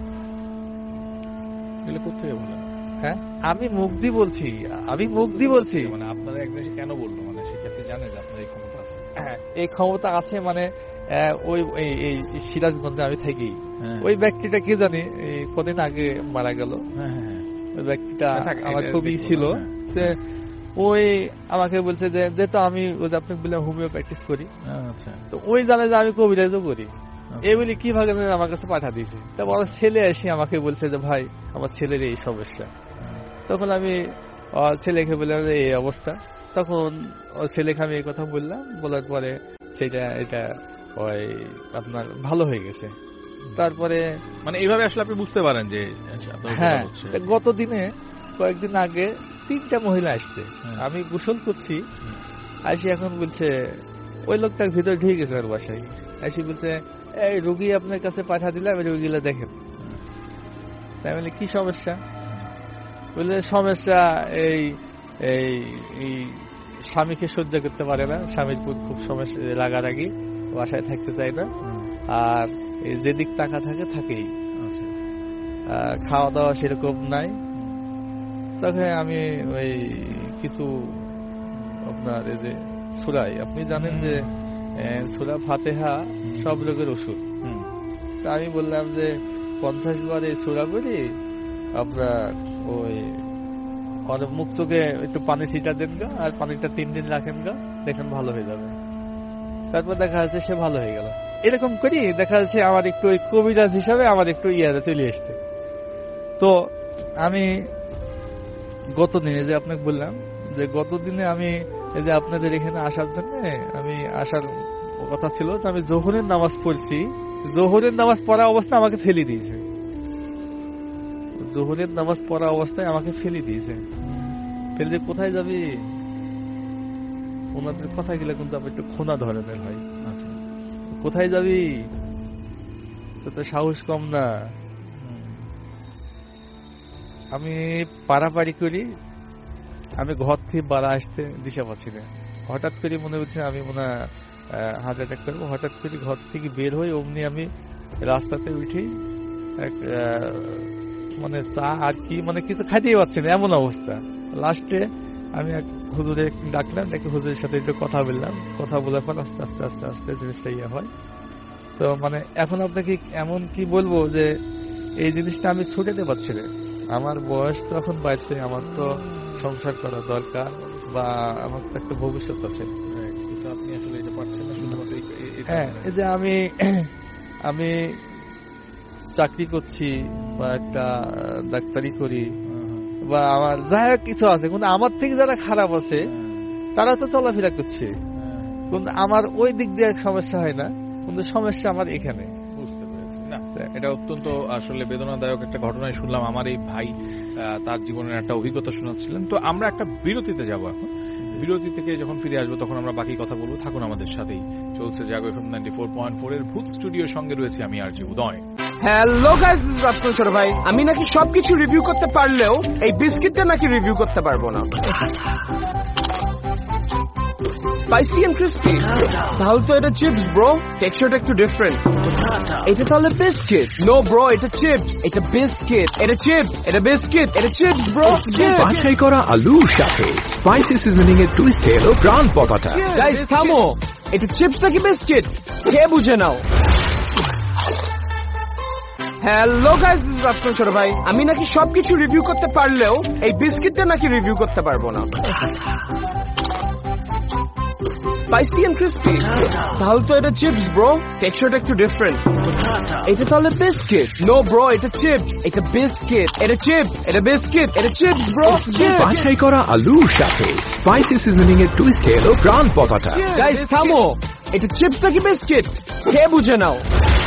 এগুলো কোথেকে বলেন? হ্যাঁ, আমি মুখ দিয়ে বলছি। মানে আপনারা একদিন কেন বললো, মানে সেটা আপনি জানেন যে আপনার এই ক্ষমতা আছে? হ্যাঁ, এই ক্ষমতা আছে। মানে ওই সিরাজগঞ্জে আমি থাকি, ওই ব্যক্তিটা কি জানি কদিন আগে মারা গেল। ওই ব্যক্তিটা আমার খুবই ছিল। ওই আমাকে বলছে যে যেহেতু আমি ওই যে আপনাকে বললাম হোমিও প্র্যাকটিস করি, আচ্ছা তো ওই জানে যে আমি কবিরাজও করি, এই বলি কিভাবে আমার কাছে পাঠা দিয়েছে। তারপর আমার ছেলে এসে আমাকে বলছে যে ভাই আমার ছেলের এই সমস্যা। তখন আমি ছেলেকে বললাম যে এই অবস্থা। তখন ছেলেকে আমি এই কথা বললাম, বলার পরে সেটা এটা ওই আপনার ভালো হয়ে গেছে। তারপরে মানে এইভাবে আসলে আপনি বুঝতে পারেন যে আপনার উপকার হ্যাঁ, হচ্ছে। গত দিনে কয়েকদিন আগে 3টা মহিলা আসছে, আমি গোসল করছি, আসি এখন বলছে ওই লোকটা ভিতরে ঢুকে গেছে ওর বাসায়, আসি বলছে এই রোগী আপনার কাছে পাঠা দিলাম, রোগীগুলো দেখেন। তাই বলে কি সমস্যা? বললে সমস্যা এই এই এই স্বামীকে সহ্য করতে পারে না, স্বামীর খুব সমস্যা, রাগারাগি, বাসায় থাকতে চায় না, আর যেদিক টাকা থাকে থাকেই, খাওয়া দাওয়া সেরকম নাই। তখন আমি ওই কিছু আপনার এই যে সূরা, আপনি জানেন যে সূরা ফাতিহা সব রোগের ওষুধ, তা আমি বললাম যে 50 বার এই সূরা পড়ি আপনার ওই মুখ চোখে একটু পানি ছিটা দেন গা, আর পানিটা 3 দিন রাখেন গা, দেখেন ভালো হয়ে যাবে। তারপর দেখা যাচ্ছে সে ভালো হয়ে গেল। এরকম করি দেখা যাচ্ছে আমার একটু ওই কবিরাজ হিসাবে আমার একটু ইয়ারে চলে আসছে। তো আমি গত দিনে যে আপনাকে বললাম যে গত দিনে আমি এই যে আপনাদের এখানে আসার জন্য আমি আসার কথা ছিল, তো আমি জোহরের নামাজ পড়ছি, জোহরের নামাজ পড়া অবস্থায় আমাকে ফেলে দিয়েছে, জোহরের নামাজ পড়া অবস্থায় আমাকে ফেলে দিয়েছে। ফেলে দিয়ে কোথায় যাবি? ওনাদের কথা গেলে কিন্তু আমি একটু খোনা ধরনের হয়, কোথায় যাবি? তো সাহস কম না। আমি পারাপারি করি, আমি ঘর থেকে বাড়া আসতে দিশা পাচ্ছি না। হঠাৎ করে মনে হচ্ছে আমি মনে হার্ট অ্যাটাক করবো। হঠাৎ করে ঘর থেকে বের হই, অমনি আমি রাস্তাতে উঠি, মানে চা আর কি মানে কিছু খাইতেই পারছি না, এমন অবস্থা। লাস্টে আমি এক হুজুরে ডাকলাম, ডেকে হুজুরের সাথে একটু কথা বললাম, কথা বলার পর আস্তে আস্তে আস্তে আস্তে জিনিসটা ইয়ে হয়। তো মানে এখন আপনাকে এমন কি বলবো যে এই জিনিসটা আমি ছুটাতে পারছি না। আমার বয়স তো এখন বাড়ছে, আমার তো সংসার করা দরকার, বা আমার তো একটা ভবিষ্যৎ আছে। কিন্তু আপনি আসলে এটা পারছেন না শুধুমাত্র হ্যাঁ, এই যে আমি চাকরি করছি বা একটা ডাক্তারি করি বা আমার যাই হোক কিছু আছে, কিন্তু আমার থেকে যারা খারাপ আছে তারা তো চলাফেরা করছে, কিন্তু আমার ওই দিক দিয়ে সমস্যা হয় না, কিন্তু সমস্যা আমার এখানে। বুঝতে পেরেছি। না, এটা অত্যন্ত আসলে বেদনাদায়ক একটা ঘটনাই শুনলাম। আমার এই ভাই তার জীবনের একটা অভিজ্ঞতা শোনাচ্ছিলেন। তো আমরা একটা বিরতিতে যাব এখন। বিরতি থেকে যখন ফিরে আসবো তখন আমরা বাকি কথা বলবো। থাকুন আমাদের সাথেই। চলছে জাগো এফএম 94.4 এর ভূত স্টুডিওর সঙ্গে রয়েছে আমি RJ Uday. Hello guys, this is Rafsan ছোট ভাই। আমি নাকি সবকিছু রিভিউ করতে পারলেও এই বিস্কিটটা নাকি রিভিউ করতে পারবো না। স্পাইসি এন্ড ক্রিস্পি, তাহলে তো এটা চিপস ব্রো, টেক্সচারটা একটু ডিফারেন্ট। এটা তাহলে বিস্কিট? নো ব্রো, এটা চিপস, এটা বিস্কিট, এটা চিপস, এটা বিস্কিট, এটা চিপস ব্রো। বাছাই করা আলুর সাথে স্পাইসি সিজনিং এর টুইস্টে এলো প্রাণ পতাটা। গাইস থামো, এটা চিপস নাকি বিস্কিট খেয়ে বুঝে নাও। Hello guys, this is Rafsan ছোট ভাই। আমি নাকি সবকিছু রিভিউ করতে পারলেও এই বিস্কিটটা নাকি রিভিউ করতে পারবো না। স্পাইসি এন্ড ক্রিস্পি, তাহলে তো এটা চিপস ব্রো, টেক্সচারটা একটু ডিফারেন্ট। এটা তাহলে বিস্কিট? নো ব্রো, এটা চিপস, এটা বিস্কিট, এটা চিপস, এটা বিস্কিট, এটা চিপস ব্রো। বাছাই করা আলুর সাথে স্পাইসি সিজনিং এর টুইস্টে এলো প্রাণ পতাটা। গাইস থামো, এটা চিপস নাকি বিস্কিট খেয়ে বুঝে নাও।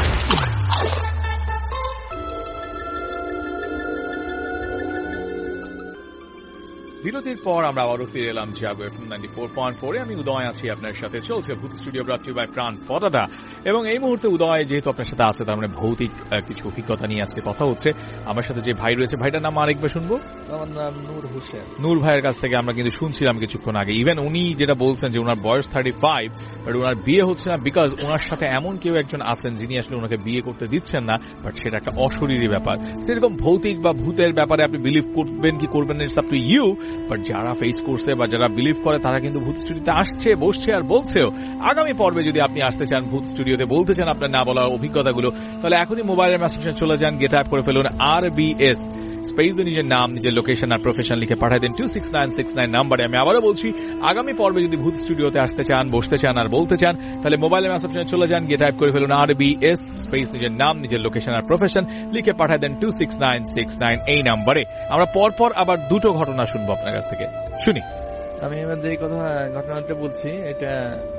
বিরতির পর আমরা আবারও ফিরে এলাম জাগো এফএম 94.4 এ। আমি উদয় আছি আপনার সাথে। চলছে ভূত স্টুডিও ব্রট টু বাই প্রাণ পতাটা। এবং এই মুহূর্তে উদয় যেহেতু আপনার সাথে আছে, তার মানে ভৌতিক কিছু অভিজ্ঞতা নিয়ে আজকে কথা হচ্ছে। আমার সাথে যে ভাই রয়েছে, ভাইটার নাম আরেকবার শুনবো। আমার নাম নূর হোসেন। নূর ভাইয়ের কাছ থেকে আমরা কিন্তু শুনছিলাম কিছুক্ষণ আগে, ইভেন উনি যেটা বলছেন যে ওনার বয়স 35, বাট ওনার বিয়ে হচ্ছে না বিকজ ওনার সাথে এমন কেউ একজন আছেন যিনি আসলে ওনাকে বিয়ে করতে দিচ্ছেন না, বাট সেটা একটা অশরীরী ব্যাপার। সেরকম ভৌতিক বা ভূতের ব্যাপারে আপনি বিলিভ করবেন কি করবেন না, it's up to you. But যারা ফেস করছে বা যারা বিলিভ করে তারা কিন্তু ভূত স্টুডিওতে আসছে, বসছে আর বলছেও। আগামী পর্বে যদি আপনি আসতে চান ভূত স্টুডিওতে, বলতে চান আপনার না বলা অভিজ্ঞতাগুলো, তাহলে এখনই মোবাইলের মেসেজে চলে যান, গেট অ্যাপ করে ফেলুন RBS স্পেস দিয়ে নিজের নাম, নিজের লোকেশন আর প্রফেশন লিখে পাঠিয়ে দেন 26969 নাম্বারে। আমি আবারও বলছি, আগামী পর্বে যদি ভূত স্টুডিওতে আসতে চান, বসতে চান আর বলতে চান, তাহলে মোবাইলে মেসেজ অপশনে চলে যান, গিয়ে টাইপ করে ফেলুন RBS স্পেস নিজের নাম, নিজের লোকেশন আর প্রফেশন লিখে পাঠিয়ে দেন 26969 এই নাম্বারে। আমরা পরপর আবার দুটো ঘটনা শুনবো আপনার কাছ থেকে, শুনি। আমি এবার যে ঘটনাটা বলছি, এটা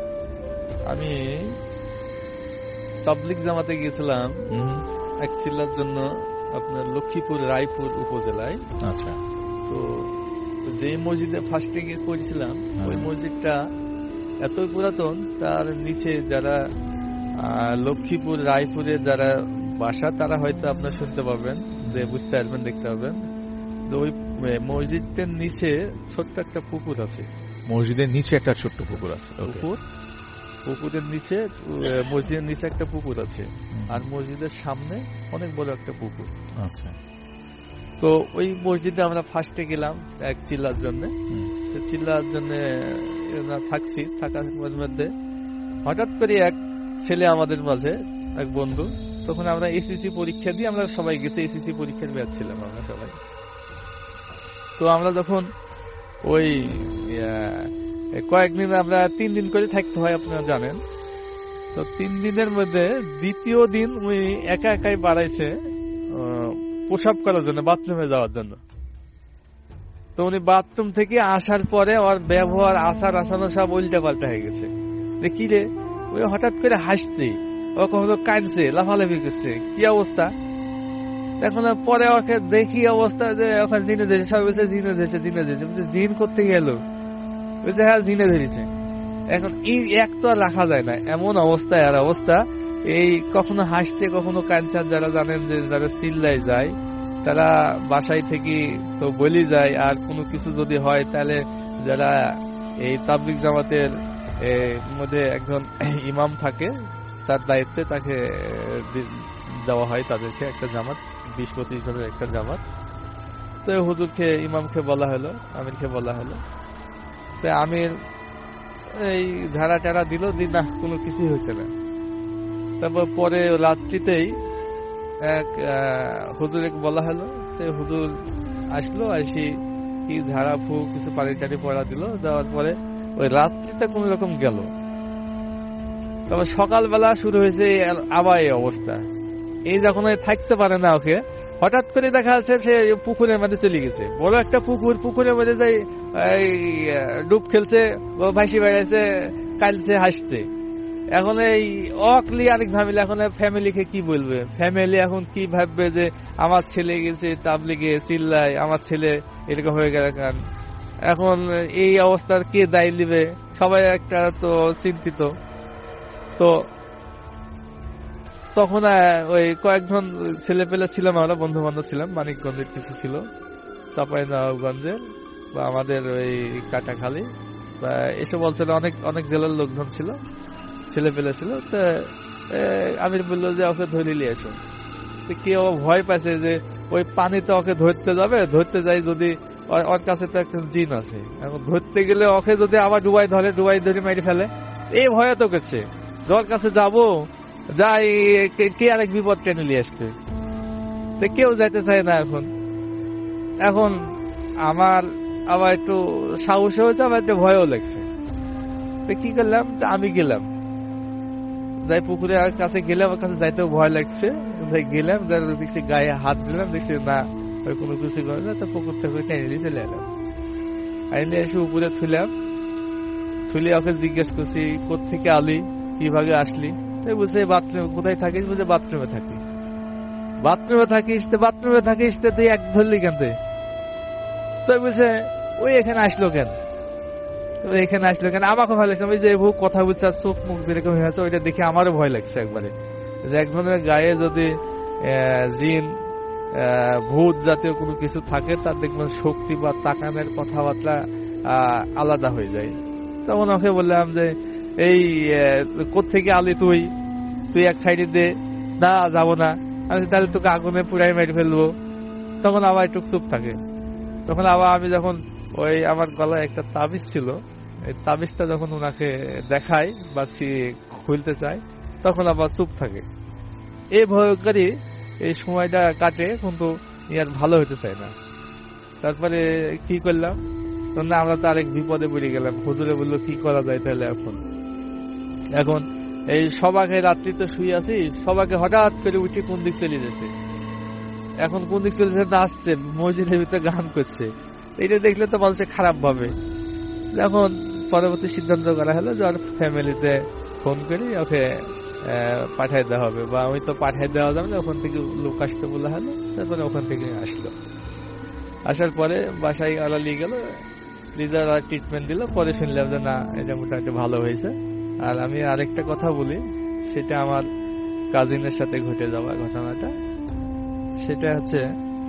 আমি তাবলিগ জামাতে গিয়েছিলাম এক চিল্লার জন্য আপনার লক্ষ্মীপুর রায়পুর উপজেলায়। আচ্ছা। তো যে মসজিদে ফার্স্টে গিয়ে পড়েছিলাম, ওই মসজিদটা এত পুরাতন, তার নিচে যারা লক্ষ্মীপুর রায়পুরের যারা বাসা তারা হয়তো আপনার শুনতে পাবেন, যে বুঝতে পারবেন, দেখতে পাবেন। তো ওই মসজিদের নিচে ছোট্ট একটা পুকুর আছে। মসজিদের নিচে একটা ছোট্ট পুকুর আছে। পুকুরের নিচে, মসজিদের নিচে একটা পুকুর আছে, আর মসজিদের সামনে অনেক বড় একটা পুকুর। আচ্ছা। তো ওই মসজিদে আমরা ফার্স্টে গেলাম এক চিল্লার জন্য। চিল্লার জন্য থাকছি, থাকার মধ্যে হঠাৎ করে এক ছেলে আমাদের মাঝে, এক বন্ধু, তখন আমরা এসএসসি পরীক্ষা দিয়ে আমরা সবাই গেছি, এসএসসি পরীক্ষার ব্যাচ ছিলাম আমরা সবাই। তো আমরা যখন ওই কয়েকদিন, আমরা 3 দিন করে থাকতে হয় আপনারা জানেন। তো 3 দিনের মধ্যে দ্বিতীয় দিন উনি একা একাই বাড়াইছে প্রসাব করার জন্য, বাথরুমে যাওয়ার জন্য। তো উনি বাথরুম থেকে আসার পরে ওর ব্যবহার, আচার আচরণ সব উল্টা পাল্টা হয়ে গেছে। কি রে, ওই হঠাৎ করে হাসছে, ও কখনো কাঁদছে, লাফালাফি করছে, কি অবস্থা। এখন পরে ওকে দেখি অবস্থা যে ওখানে জিনে ধরেছে, সবাই বলছে জিনে ধরেছে, জিনে ধরেছে। বলছে জিন করতে গেল, বলছে হ্যাঁ জিনে ধরেছে। এখন এই এক তো আর রাখা যায় না, এমন অবস্থা, আর অবস্থা এই কখনো হাসছে, কখনো কাঁদছে। যারা জানেন যে যারা চিল্লায় যায়, তারা বাসায় থেকে তো বলি যায়, আর কোনো কিছু যদি হয় তাহলে যারা এই তাবলিগ জামাতের মধ্যে একজন ইমাম থাকে, তার দায়িত্বে তাকে দেওয়া হয়, তাদেরকে একটা জামাত, 20-25 জনের একটা জামাত। তো হুজুরকে, ইমামকে বলা হলো, আমিরকে বলা হলো। তো আমির এই ঝাড়া টাড়া দিল, না কোনো কিছুই হয়েছে না। তারপর পরে রাত্রিতেই এক হুজুরকে বলা হলো, তো হুজুর আসলো, আসি কি ঝাড়া ফু কিছু পানি টানি পড়া দিল, দেওয়ার পরে ওই রাত্রিটা কোন রকম গেল। তবে সকালবেলা শুরু হয়েছে আবার এই অবস্থা। এই যখন থাকতে পারে না, ওকে হঠাৎ করে দেখা যাচ্ছে সে পুকুরের মধ্যে চলে গেছে, বড় একটা পুকুর, পুকুরের মধ্যে যাই ডুব খেলছে, ভাসি বেড়াইছে, কালছে, হাসছে। এখন এই অকলি আরেক ঝামেলা। এখন ফ্যামিলিকে কি বলবে, ফ্যামিলি এখন কি ভাববে যে আমার ছেলে গেছে তাবলিগে, চিল্লায়, আমার ছেলে এরকম হয়ে গেল। এখন এই অবস্থার কে দায় নিবে, সবাই একটা তো চিন্তিত। তো তখন ওই কয়েকজন ছেলে পেলে ছিলাম, আমরা বন্ধু বান্ধব ছিলাম, মানিকগঞ্জের কিছু ছিল, চাঁপাইনবাবগঞ্জের বা আমাদের ওই কাটাখালী বা এসব বলছিল, অনেক অনেক জেলার লোকজন ছিল, ছেলে পেলে ছিল। তো আমির বললো যে ওকে ধরে নিয়ে এসো। তো কেউ ভয় পাইছে যে ওই পানিতে ওকে ধরতে যাবে, ধরতে যাই যদি ওর কাছে তো একটা জিন আছে, এখন ধরতে গেলে ওকে যদি আবার ডুবাই ধরে মেরে ফেলে, এই ভয়ে তো করছে, ওর কাছে যাবো, যাই কে আরেক বিপদ টেনে নিয়ে আসবে। তো কেউ যাইতে চায় না। এখন আমার আবার একটু সাহস হয়েছে, আবার একটু ভয়ও লাগছে। তো কি করলাম, আমি গেলাম, যাই পুকুরের কাছে গেলাম, ওর কাছে যাইতেও ভয় লাগছে, গেলাম, দেখছি গায়ে হাত দিলাম, দেখছি না কোনো কিছু করে না। তো পুকুর থেকে টেনে দিয়ে চলে এলাম, আইনে এসে উপরে থুলাম, থুলে ওকে জিজ্ঞেস করছি কোথেকে আলি, কিভাবে আসলি। তাই বলছে বাথরুমে। কোথায় থাকিস? বলছে বাথরুমে থাকি। বাথরুমে থাকিস তো তুই এক ধরলি কেন? তাই বলছে ওই এখানে আসলো কেন, এখানে আসলো কেন? আমাকে ভয় লাগছে, আমি যে কথা বলছে, চোখ মুখ যেরকম হয়েছে ওইটা দেখে আমারও ভয় লাগছে একবারে, যে একজনের গায়ে যদি জিন, ভূত জাতীয় কোনো কিছু থাকে, তার দেখবেন শক্তি বা তাকানের কথাবার্তা আলাদা হয়ে যায়। তখন ওকে বললাম যে এই কোত্থেকে আলি তুই এক সাইডে দে, না যাবো না, আমি তাহলে তোকে আগুনে পুরাই মেরে ফেলবো। তখন আবার একটু চুপ থাকে। তখন আবার আমি যখন ওই আমার গলায় একটা তাবিজ ছিল, এই তাবিজটা যখন ওনাকে দেখাই বা খুলতে চাই, তখন আবার চুপ থাকে। এই ভয়কারী এই সময়টা কাটে, কিন্তু আর ভালো হতে চায় না। তারপরে কি করলাম, না আমরা তো আরেক বিপদে পড়ে গেলাম। হুজুরে বললো কি করা যায় তাহলে এখন এই সবাকে রাত্রি তো শুয়ে আছি, সবাকে হঠাৎ করে উঠে কোন দিক চলে যাচ্ছে। এখন কোন দিক চলে যাচ্ছে, নাচছে, মসজিদের ভিতরে গান করছে। এটা দেখলে তো মানুষের খারাপ ভাবে। এখন পরবর্তী সিদ্ধান্ত করা হলো যে ওর ফ্যামিলিতে ফোন করে ওকে পাঠাই দেওয়া হবে, বা ওই তো পাঠাই দেওয়া যাবে না, ওখান থেকে লোক আসতে বলা হলো। তারপরে ওখান থেকে আসলো। আসার পরে বাসায় ওরা নিয়ে গেল, লিজার ট্রিটমেন্ট দিল। পরে শুনলাম যে না, এটা মোটামুটি ভালো হয়েছে। আর আমি আরেকটা কথা বলি, সেটা আমার কাজিনের সাথে ঘটে যাওয়া ঘটনাটা। সেটা হচ্ছে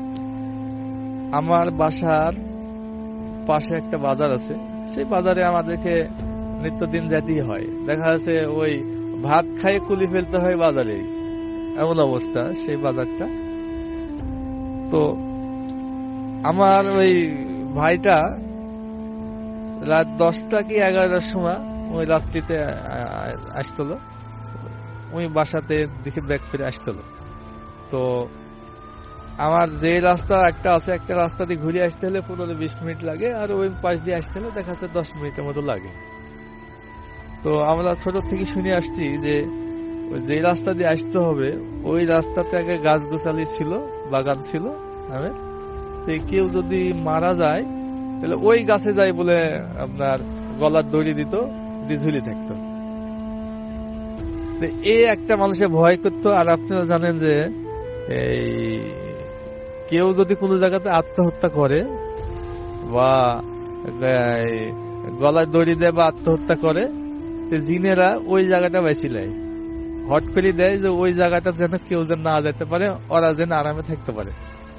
আমার বাসার পাশে একটা বাজার আছে। সেই বাজারে আমাদেরকে নিত্যদিন যেতেই হয়। দেখা যাচ্ছে ওই ভাত খাইয়ে কুলি ফেলতে হয় বাজারে, এমন অবস্থা সেই বাজারটা। তো আমার ওই ভাইটা রাত 10টা কি 11টার সময় ওই রাত্রিতে আসছিল, ওই বাসাতে দেখে ব্যাগ ফিরে আসছিল। তো আমার যে রাস্তা একটা আছে, একটা রাস্তা দিয়ে ঘুরে আসতে হলে 15-20 মিনিট লাগে, আর ওই পাশ দিয়ে আসতে হলে দেখা যাচ্ছে 10 মিনিটের মতো লাগে। তো আমরা ছোট থেকে শুনে আসছি যে যে রাস্তা দিয়ে আসতে হবে ওই রাস্তাতে আগে গাছ গোছালি ছিল, বাগান ছিল। কেউ যদি মারা যায় তাহলে ওই গাছে যায় বলে আপনার গলার দড়ি দিত, দিয়ে ঝুলি থাকতো। এই একটা মানুষের ভয় করতো। আর আপনারা জানেন যে এই কেউ যদি কোনো জায়গাতে আত্মহত্যা করে বা গলায় দড়ি দেয় বা আত্মহত্যা করে, জিনেরা ওই জায়গাটা বেশি নেয়, হট করে দেয় যে ওই জায়গাটা যেন কেউ যেন না যেতে পারে, ওরা যেন আরামে থাকতে পারে,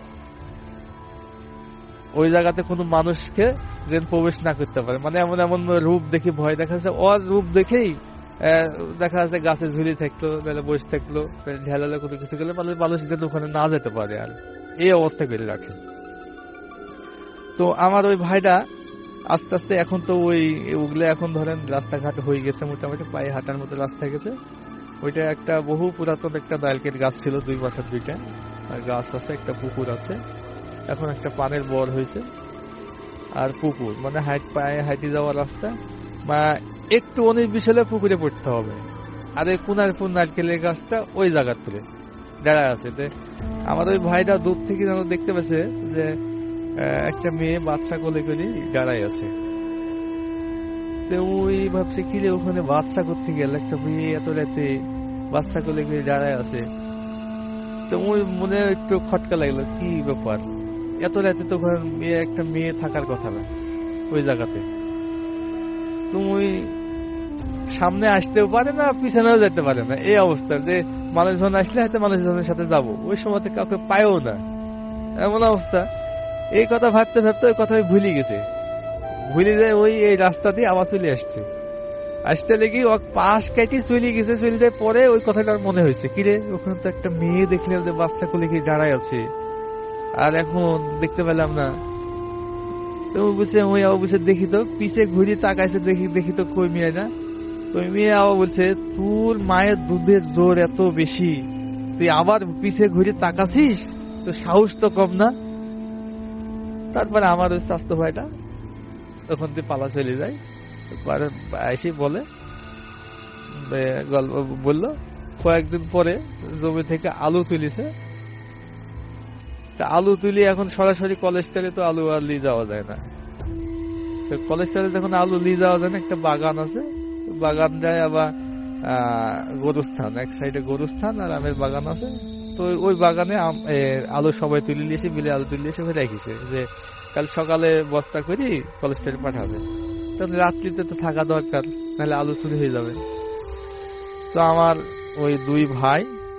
ওই জায়গাতে কোনো মানুষকে যেন প্রবেশ না করতে পারে। মানে এমন এমন রূপ দেখে ভয় দেখা যাচ্ছে, ওর রূপ দেখেই দেখা যাচ্ছে গাছে ঝুলি থাকতো, বসে থাকলো, ঢেলালে কোনো কিছু গেলে মানুষ যেন ওখানে না যেতে পারে, আর এই অবস্থা করে রাখে। তো আমার ওই ভাইটা আস্তে আস্তে এখন তো ওগুলো এখন ধরেন রাস্তাঘাট হয়ে গেছে, মোটামুটি পায়ে হাঁটার মতো রাস্তা গেছে। ওইটা একটা বহু পুরাতন একটা নারকেল গাছ ছিল, 2 বছর 2টা গাছ আছে, একটা পুকুর আছে। এখন একটা পানের বর হয়েছে আর পুকুর, মানে পায়ে হাঁটি যাওয়ার রাস্তা, বা একটু 19-20 হলে পুকুরে পড়তে হবে। আর এই কোনার নারকেলের গাছটা ওই জায়গার তুলে দাঁড়ায় আছে। আমার ওই ভাইটা দূর থেকে যেন দেখতে পেয়েছে যে একটা মেয়ে বাচ্চা কোলে করে দাঁড়ায় আছে। তো ওই ভাবছে কি রে, ওখানে বাচ্চা করতে গেল, একটা মেয়ে এত রাতে বাচ্চা কোলে করে দাঁড়ায় আছে। তো ওই মনে একটু খটকা লাগলো, কি ব্যাপার, এত রাতে তো একটা মেয়ে থাকার কথা না ওই জায়গাতে। তুমি সামনে আসতেও পারে না, পিছনেও যেতে পারে না, এই অবস্থা যে মানুষজন আসলে হয়তো মানুষজনের সাথে যাব, ওই সময় কাউকে পায়ও না, এমন অবস্থা। এই কথা ভাবতে ভাবতে ওই কথা ভুলে গেছে, ভুলে যায় ওই এই রাস্তা দিয়ে আবার চলে আসতে লেগে ও পাশ কাটি চলে গেছে। চলে যায় পরে ওই কথাটা মনে হয়েছে, কিরে ওখানে তো একটা মেয়ে দেখলাম যে বাচ্চা কোলে গিয়ে দাঁড়ায় আছে, আর এখন দেখতে পেলাম না। তো বলছে ওই আবার বলছে দেখি তো, পিছে ঘুরে তাকাইছে, দেখি তো কই মেয়ে না। তো মেয়ে আবার বলছে তোর মায়ের দুধের জোর এত বেশি, তুই আবার পিছে ঘুরে তাকাছিস, তো সাহস তো কম না। তারপরে আমার ওই স্বাস্থ্য ভাইটা তখন তুই পালা চলে যায়। এসে বললো কয়েকদিন পরে জমি থেকে আলু তুলিছে। আলু তুলি এখন সরাসরি কলেস্টারে তো আলু আর নিয়ে যাওয়া যায় না। তো কলেস্টারে যখন আলু নিয়ে যাওয়া যায় না, একটা বাগান আছে, বাগান যায় আবার গরুস্থান, এক সাইডে গরুস্থান আর আমের বাগান আছে। তো ওই বাগানে আলু সবাই তুলে নিয়েছে, মিলে আলু তুলে এসে রেখেছে যে কাল সকালে বস্তা করি কলেস্টারে পাঠাবে। তখন রাত্রিতে তো থাকা দরকার, নাহলে আলু চুরি হয়ে যাবে। তো আমার ওই 2 ভাই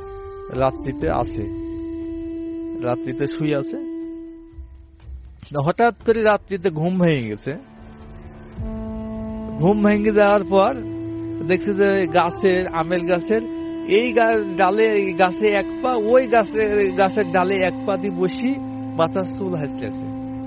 রাত্রিতে শুয়ে আছে। হঠাৎ করে রাত্রিতে ঘুম ভেঙে গেছে। ঘুম ভেঙে যাওয়ার পর দেখছে যে আমের গাছের এই ডালে গাছে 1 পা, ওই গাছের ডালে 1 পা দিয়ে বসি মাথার চুল হাসলেছে।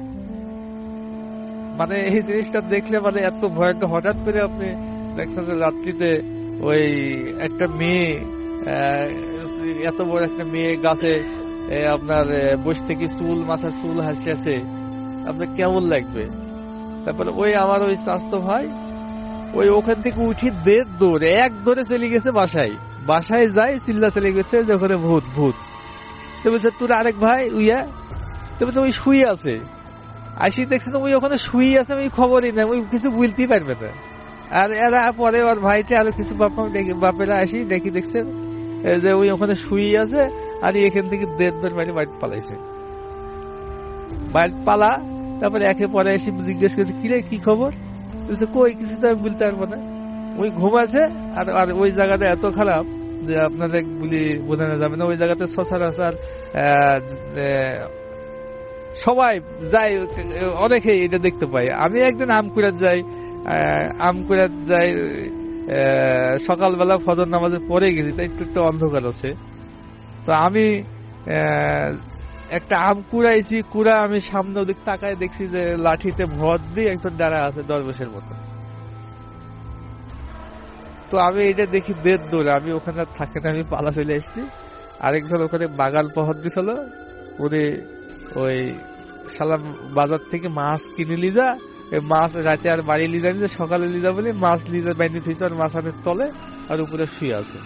মানে এই জিনিসটা দেখলে মানে এত ভয়ঙ্কর। হঠাৎ করে আপনি দেখছেন যে রাত্রিতে ওই একটা মেয়ে, এত বড় একটা মেয়ে গাছে আপনার বসে থেকে চুল, মাথার চুল হাসি আছে, আপনার কেমন লাগবে? তারপরে ওই আমার ওই স্বাস্থ্য ভাই ওই ওখান থেকে উঠি দৌড়ে এক দৌড়ে চলে গেছে বাসায় যাই চিল্লা চলে গেছে যে ওখানে ভূত ভূত। তো বলছে তোর আরেক ভাই উইয়া, তো বলছে ওই শুয়ে আছে। আসি দেখছে ওই ওখানে শুয়ে আছে, ওই খবরই না, ওই কিছু বলতেই পারবে না। আর এরা পরে ওর ভাইটা আরো কিছু বাপেরা আসি দেখি দেখছে যে ওই ওখানে শুয়ে আছে, আর এখান থেকে দেড় মারি বাড়ি পালাইছে। বাড়ি পালা, তারপরে একে পরে এসে জিজ্ঞেস করছে কিরে কি খবর? কই কিছু তো আমি বলতে পারবো না, ওই ঘুমাচ্ছে। আর ওই জায়গাটা এত খারাপ যে আপনাদের বলি বোঝানো যাবে না। ওই জায়গাতে সচরাচর সবাই যায়, অনেকে এটা দেখতে পাই। আমি একদিন আমকুড়াত যাই সকালবেলা ফজর নামাজে পড়ে গেছি, তাই একটু অন্ধকার আছে। তো আমি একটা আম কুড়াইছি, আমি সামনে ওদিক তাকায় দেখছি যে লাঠিতে ভর দিয়ে একজন দাঁড়া আছে দরবেশের মতো। তো আমি এটা দেখি দৌড়ে, আমি ওখানে থাকে না, আমি পালা চলে এসেছি। আরেকজন ওখানে বাগান পহর দিছিল, উনি ওই সালাম বাজার থেকে মাছ কিনে লিজা, মাছ রাতে আর বাড়ি লিজা নিয়ে সকালে লিজা বলে মাছ লিজা বাইরে থইছে, আর মাছানের তলে আর উপরে শুয়ে আছে।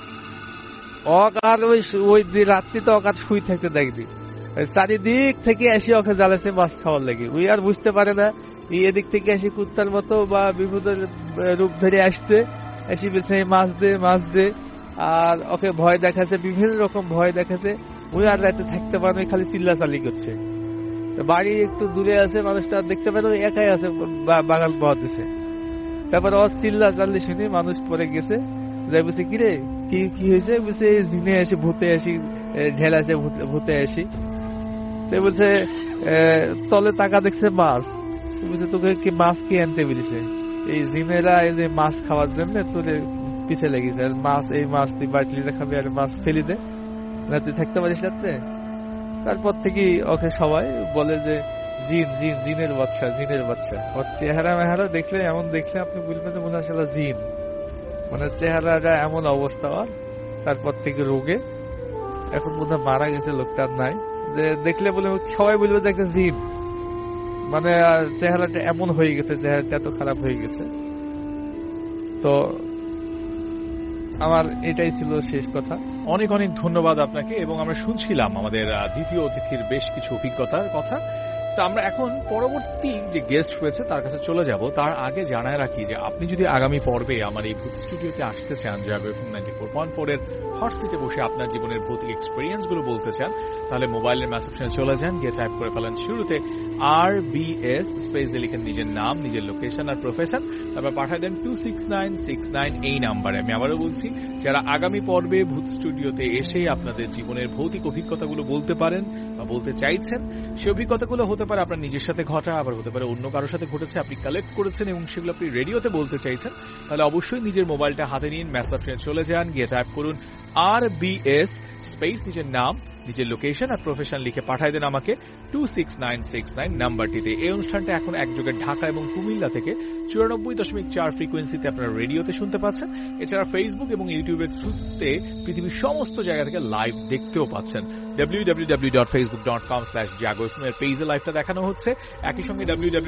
আর ওই রাত্রি তো আর শুই থাকতে দেখবি, চারিদিক থেকে এসে ওকে জ্বালাছে মাছ খাওয়ার লাগে। ওই আর বুঝতে পারে না এদিক থেকে এসে কুত্তার মতো বা বিপদ রূপ ধরে আসছে, এসে বেছে মাছ দে, আর ওকে ভয় দেখাচ্ছে, বিভিন্ন রকম ভয় দেখাচ্ছে। ওই আর রাতে থাকতে পারে, খালি চিল্লাচাল্লি করছে। বাড়ি একটু দূরে আছে, মানুষটা দেখতে পারে একাই আছে, বাগান পাওয়া দিছে। তারপরে ওর চিল্লাচাল্লি শুনে মানুষ পরে গেছে, যাই বলছে কিরে কি হয়েছে? বলছে জিনে আসি, ভূতে আসি, ঢেলাছে ভূতে আসি। তো বলছে তলে টাকা দেখছে মাছ। বলছে তোকে কি মাছ কি আনতে বলেছে? এই জিনেরা এই যে মাছ খাওয়ার জন্য তোর পিছে লেগেছে, আর এই মাছ তুই বাড়িতে খাবি, আর মাছ ফেলি দে না, তুই থাকতে পারিস রাত্রে। তারপর থেকে ওকে সবাই বলে যে জিনের বাচ্চা। ওর চেহারা দেখলে আপনি বলবেন যে মনে হয় জিন, মানে চেহারাটা এমন অবস্থা। তারপর থেকে রোগে এখন বোধহয় মারা গেছে, লোকটার নাই। যে দেখলে বলে সবাই বলবে যে একটা জিন, মানে চেহারাটা এমন হয়ে গেছে, চেহারাটা এত খারাপ হয়ে গেছে। তো আমার এটাই ছিল শেষ কথা। অনেক অনেক ধন্যবাদ আপনাকে। এবং আমরা শুনছিলাম আমাদের দ্বিতীয় অতিথির বেশ কিছু অভিজ্ঞতার কথা। তো আমরা এখন পরবর্তী যে গেস্ট রয়েছে তার কাছে চলে যাব। তার আগে জানায় রাখি যে আপনি যদি আগামী পর্বে আমার এই ভূত স্টুডিওতে আসতে চান, জাগ এফএম 94.4 এর হট সিটে বসে আপনার জীবনের ভৌতিক এক্সপেরিয়েন্স গুলো বলতে চান, তাহলে মোবাইলের মেসেজে চলে যান, গিয়ে টাইপ করে ফেলেন শুরুতে RBS স্পেস দিয়ে লিখেন নিজের নাম, নিজের লোকেশন আর প্রফেশন, তারপর পাঠিয়ে দেন 26969 এই নাম্বারে। আমি আবারও বলছি, যারা আগামী পর্বে ভূত স্টুডিওতে এসে আপনাদের জীবনের ভৌতিক অভিজ্ঞতাগুলো বলতে পারেন বা বলতে চাইছেন, সেই অভিজ্ঞতাগুলো হতে পারে আপনার নিজের সাথে ঘটা, আবার হতে পারে অন্য কারোর সাথে ঘটেছে, আপনি কালেক্ট করেছেন এবং সেগুলো আপনি রেডিওতে বলতে চাইছেন, তাহলে অবশ্যই নিজের মোবাইলটা হাতে নিন, মেসেজ চলে যান, গিয়ে টাইপ করুন RBS স্পেস নিজের নাম, নিজের লোকেশন আর প্রফেশন লিখে পাঠায় দেন আমাকে 26969 নাম্বারটিতে। এই অনুষ্ঠানটা এখন একযোগে ঢাকা এবং কুমিল্লা থেকে 94.4 ফ্রিকোয়েন্সিতে আপনারা রেডিওতে শুনতে পাচ্ছেন। এছাড়া ফেসবুক এবং ইউটিউবের থ্রুতে পৃথিবীর সমস্ত জায়গা থেকে লাইভ দেখতেও পাচ্ছেন। www.facebook.com/jago.fm এর পেজে লাইভটা দেখানো হচ্ছে। একই সঙ্গে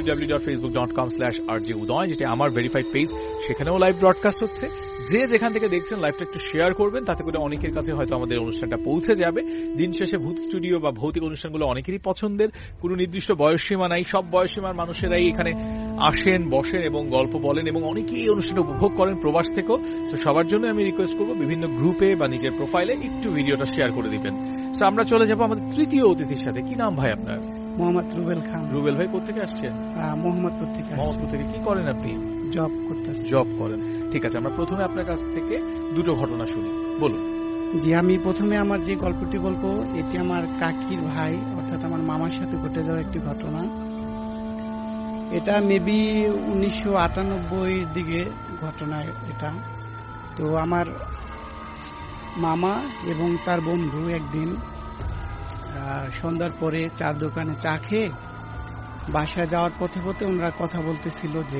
www.facebook.com/rjudoy, যেটা আমার ভেরিফাইড পেজ, সেখানেও লাইভ ব্রডকাস্ট হচ্ছে। যে যেখান থেকে দেখছেন লাইভটা একটু শেয়ার করবেন, তাতে করে অনেকের কাছে হয়তো আমাদের অনুষ্ঠানটা পৌঁছে যাবে। দিন শেষে ভূত স্টুডিও বা ভৌতিক অনুষ্ঠানগুলো অনেকেরই পছন্দের, কোনো নির্দিষ্ট বয়সসীমা নাই, সব বয়সসীমার মানুষেরাই এখানে আসেন, বসেন এবং গল্প বলেন এবং অনেকেই এই অনুষ্ঠানটা উপভোগ করেন প্রবাস থেকেও। তো সবার জন্য আমি রিকোয়েস্ট করবো বিভিন্ন গ্রুপে বা নিজের প্রোফাইলে একটু ভিডিওটা শেয়ার করে দিবেন। তো আমরা চলে যাবো আমাদের তৃতীয় অতিথির সাথে। কি নাম ভাই আপনার? মোহাম্মদ রুবেল খান। রুবেল ভাই কোথেকে আসছেন? মোহাম্মদপুর থেকে। মোহাম্মদপুর থেকে। কি করেন আপনি? জব করতেছি। জব করেন, ঠিক আছে। আমরা প্রথমে আপনার কাছ থেকে দুটো ঘটনা শুনি, বলুন। জি, আমি প্রথমে আমার যে গল্পটি বলবো, এটি আমার কাকির ভাই অর্থাৎ আমার মামার সাথে ঘটে যাওয়া একটি ঘটনা। এটা মেবি 1998 দিকে ঘটনা এটা। তো আমার মামা এবং তার বন্ধু একদিন সন্ধ্যার পরে চার দোকানে চা খেয়ে বাসায় যাওয়ার পথে পথে ওনারা কথা বলতেছিল যে,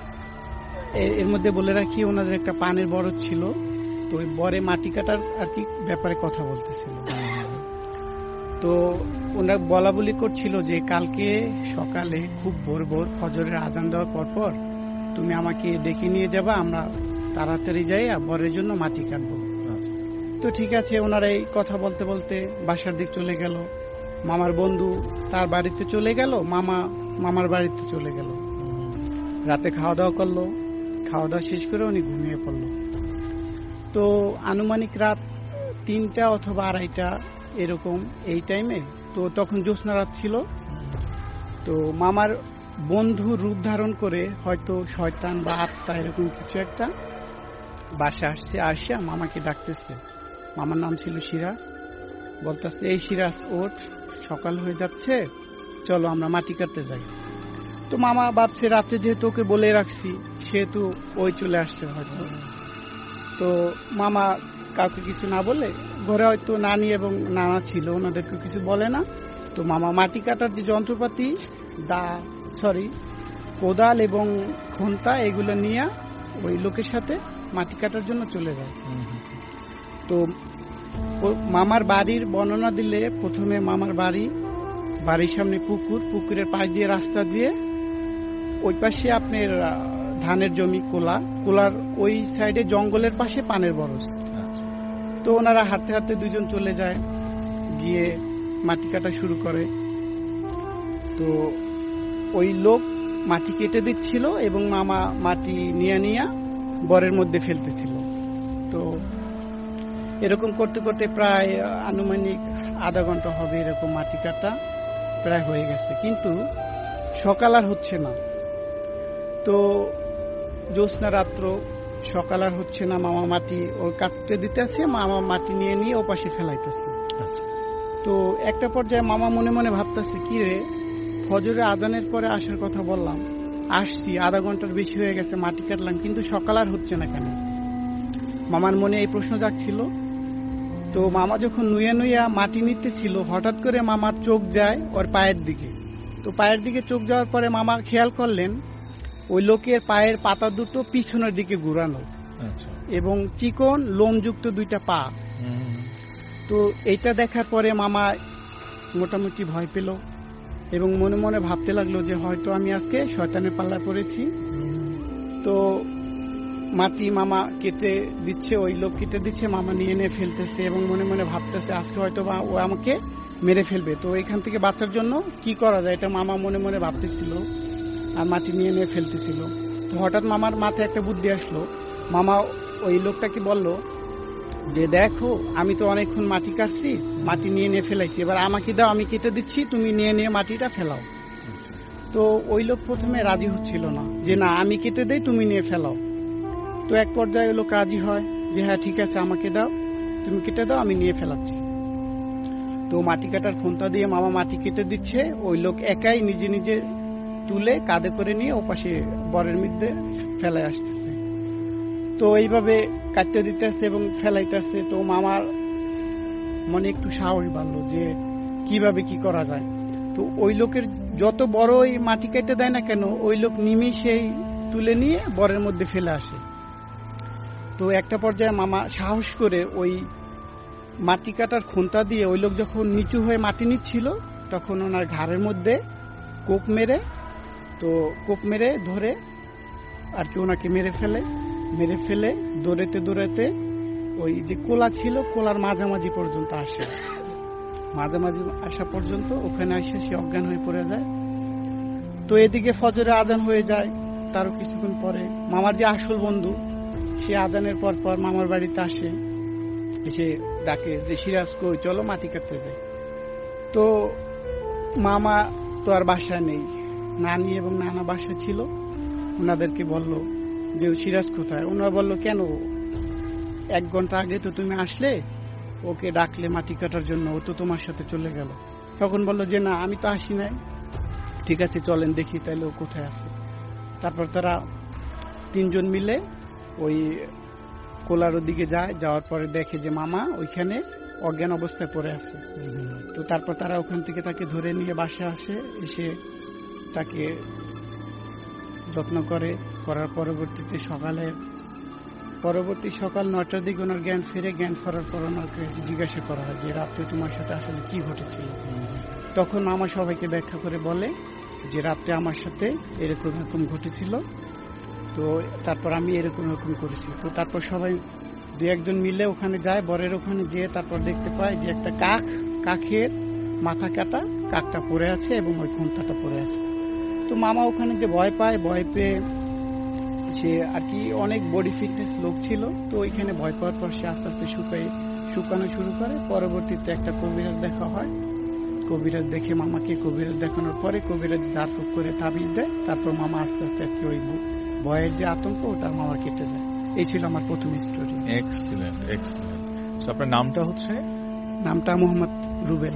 এর মধ্যে বলে রাখি ওনাদের একটা পানের বরজ ছিল, তো ওই বরে মাটি কাটার আর কি ব্যাপারে কথা বলতেছিল। তো ওনারা বলা বলি করছিল যে কালকে সকালে খুব ভোর ভোর ফজরের আজান দেওয়ার পর তুমি আমাকে ডেকে নিয়ে যাবা, আমরা তাড়াতাড়ি যাই আর বরের জন্য মাটি কাটবো। তো ঠিক আছে, ওনারা এই কথা বলতে বলতে বাসার দিক চলে গেল। মামার বন্ধু তার বাড়িতে চলে গেল, মামার বাড়িতে চলে গেল। রাতে খাওয়া দাওয়া করলো, খাওয়া দাওয়া শেষ করে উনি ঘুমিয়ে পড়লো। তো আনুমানিক রাত 3টা অথবা 2:30 এরকম এই টাইমে, তো তখন জ্যোৎস্না রাত ছিল। তো মামার বন্ধু রূপ ধারণ করে হয়তো শয়তান বা আত্মা এরকম কিছু একটা বাসা আসছে, আসিয়া মামাকে ডাকতেছে। মামার নাম ছিল সিরাজ। বলতেছে, এই সিরাজ ওঠ, সকাল হয়ে যাচ্ছে, চলো আমরা মাটি কাটতে যাই। তো মামা ভাবছে রাতে যেহেতু ওকে বলে রাখছি সেহেতু ওই চলে আসছে হয়তো। তো মামা কাউকে কিছু না বলে, ঘরে হয়তো নানি এবং নানা ছিল, ওনাদেরকে কিছু বলে না। তো মামা মাটি কাটার যে যন্ত্রপাতি কোদাল এবং খন্তা এগুলো নিয়ে ওই লোকের সাথে মাটি কাটার জন্য চলে যায়। তো মামার বাড়ির বর্ণনা দিলে প্রথমে মামার বাড়ির সামনে পুকুরের পাশ দিয়ে রাস্তা দিয়ে ওই পাশে আপনার ধানের জমি, কোলার ওই সাইডে জঙ্গলের পাশে পানের বরজ। তো ওনারা হাঁটতে হাঁটতে দুজন চলে যায়, গিয়ে মাটি কাটা শুরু করে। তো ওই লোক মাটি কেটে দিচ্ছিল এবং মামা মাটি নিয়ে বরের মধ্যে ফেলতেছিল। তো এরকম করতে করতে প্রায় আনুমানিক আধা ঘন্টা হবে এরকম মাটি কাটা প্রায় হয়ে গেছে, কিন্তু সকাল আর হচ্ছে না। তো জ্যোৎস্না রাত্র, সকাল আর হচ্ছে না। মামা মাটি ও কাটতে দিতেছে, মামা মাটি নিয়ে ও পাশে ফেলাইতেছে। তো একটা পর্যায়ে মামা মনে মনে ভাবতেছে, কি রে, ফজরের আজানের পরে আসার কথা বললাম, আসছি, আধা ঘন্টার বেশি হয়ে গেছে, মাটি কাটলাম, কিন্তু সকাল আর হচ্ছে না কেন? মামার মনে এই প্রশ্ন জাগছিল। তো মামা যখন নুইয়া মাটি নিতে ছিল, হঠাৎ করে মামার চোখ যায় ওর পায়ের দিকে। তো পায়ের দিকে চোখ যাওয়ার পরে মামা খেয়াল করলেন ওই লোকের পায়ের পাতা দুটো পিছনের দিকে ঘুরানো এবং চিকন লোমযুক্ত 2টা পা। তো এইটা দেখার পরে মামা মোটামুটি ভয় পেল এবং মনে মনে ভাবতে লাগলো যে হয়তো আমি আজকে শয়তানের পাল্লায় পড়েছি। তো মাটি মামা কেটে দিচ্ছে, ওই লোক কেটে দিচ্ছে, মামা নিয়ে ফেলতেছে এবং মনে মনে ভাবতেছে আজকে হয়তো ও আমাকে মেরে ফেলবে। তো এখান থেকে বাঁচার জন্য কি করা যায়, এটা মামা মনে মনে ভাবতেছিল আর মাটি নিয়ে ফেলতেছিল। তো হঠাৎ মামার মাথায় একটা বুদ্ধি আসলো। মামা ওই লোকটাকে বলল যে, দেখো আমি তো অনেকক্ষণ মাটি কাটছি, মাটি নিয়ে ফেলাইছি, এবার আমাকে দাও, আমি কেটে দিচ্ছি, তুমি নিয়ে মাটিটা ফেলাও। তো ওই লোক প্রথমে রাজি হচ্ছিল না, যে না আমি কেটে দেই, তুমি নিয়ে ফেলাও। তো এক পর্যায়ে ওই লোক রাজি হয় যে হ্যাঁ ঠিক আছে, আমাকে দাও, তুমি কেটে দাও, আমি নিয়ে ফেলাচ্ছি। তো মাটি কাটার খুন্তা দিয়ে মামা মাটি কেটে দিচ্ছে, ওই লোক একাই নিজে নিজে তুলে কাঁধে করে নিয়ে ওপাশে বরের মধ্যে ফেলাই আসতেছে। তো এইভাবে কাটতে দিতেছে এবং ফেলাইতেছে। তো মামার মনে একটু সাহস বাড়লো যে কিভাবে কি করা যায়। তো ওই লোকের যত বড় ওই মাটি কেটে দেয় না কেন, ওই লোক নিমিষেই তুলে নিয়ে বরের মধ্যে ফেলে আসে। তো একটা পর্যায়ে মামা সাহস করে ওই মাটি কাটার খুন্তা দিয়ে ওই লোক যখন নিচু হয়ে মাটি নিচ্ছিল, তখন ওনার ঘাড়ের মধ্যে কোপ মেরে ধরে আর কি ওনাকে মেরে ফেলে দৌড়াতে ওই যে কোলা ছিল, কোলার মাঝামাঝি পর্যন্ত আসে। মাঝামাঝি আসা পর্যন্ত ওখানে এসে সে অজ্ঞান হয়ে পড়ে যায়। তো এদিকে ফজরে আজান হয়ে যায়। তারও কিছুক্ষণ পরে মামার যে আসল বন্ধু, সে আজানের পর মামার বাড়িতে আসে, এসে ডাকে যে সিরাজ কই, চলো মাটি কাটতে যাই। তো মামা তো আর বাসায় নেই, নানি এবং নানা বাসা ছিল। ওনাদেরকে বলল যে সিরাজ কোথায়? ওনারা বলল, কেন, 1 ঘন্টা আগে তো তুমি আসলে, ওকে ডাকলে মাটি কাটার জন্য, ও তো তোমার সাথে চলে গেল। তখন বলল যে না, আমি তো আসি নাই। ঠিক আছে, চলেন দেখি তাহলে ও কোথায় আছে। তারপর তারা 3 জন মিলে ওই কোলার দিকে যায়। যাওয়ার পরে দেখে যে মামা ওইখানে অজ্ঞান অবস্থায় পড়ে আছে। তো তারপর তারা ওখান থেকে তাকে ধরে নিয়ে বাসায় আসে, এসে তাকে যত্ন করার পরবর্তীতে সকালে পরবর্তী সকাল 9টার দিকে ওনার জ্ঞান ফেরার পর ওনার কাছে জিজ্ঞাসা করা হয় যে রাত্রে তোমার সাথে আসলে কি ঘটেছিল। তখন মামা সবাইকে ব্যাখ্যা করে বলে যে রাত্রে আমার সাথে এরকম ঘটেছিল, তো তারপর আমি এরকম করেছি। তো তারপর সবাই 2-1 মিলে ওখানে যায়, বরের ওখানে যেয়ে তারপর দেখতে পায় যে একটা কাকের মাথা কাটা কাকটা পড়ে আছে এবং ওই খুন্তাটা পড়ে আছে। তো মামা ওখানে যে ভয় পেয়ে সে আর কি অনেক বডি ফিটনেস লোক ছিল, তো ওইখানে ভয় পাওয়ার পর সে আস্তে আস্তে শুকানো শুরু করে। পরবর্তীতে একটা কবিরাজ দেখা হয়, কবিরাজ দেখে মামাকে, কবিরাজ দেখানোর পরে কবিরাজ ঝাড়ফুঁক করে তাবিজ দেয়। তারপর মামা আস্তে আস্তে আর কি ওই ভয়ের যে আতঙ্ক ওটা মামার কেটে যায়। এই ছিল আমার প্রথম স্টোরি। এক্সিলেন্ট। আপনার নামটা হচ্ছে? নামটা মোহাম্মদ রুবেল।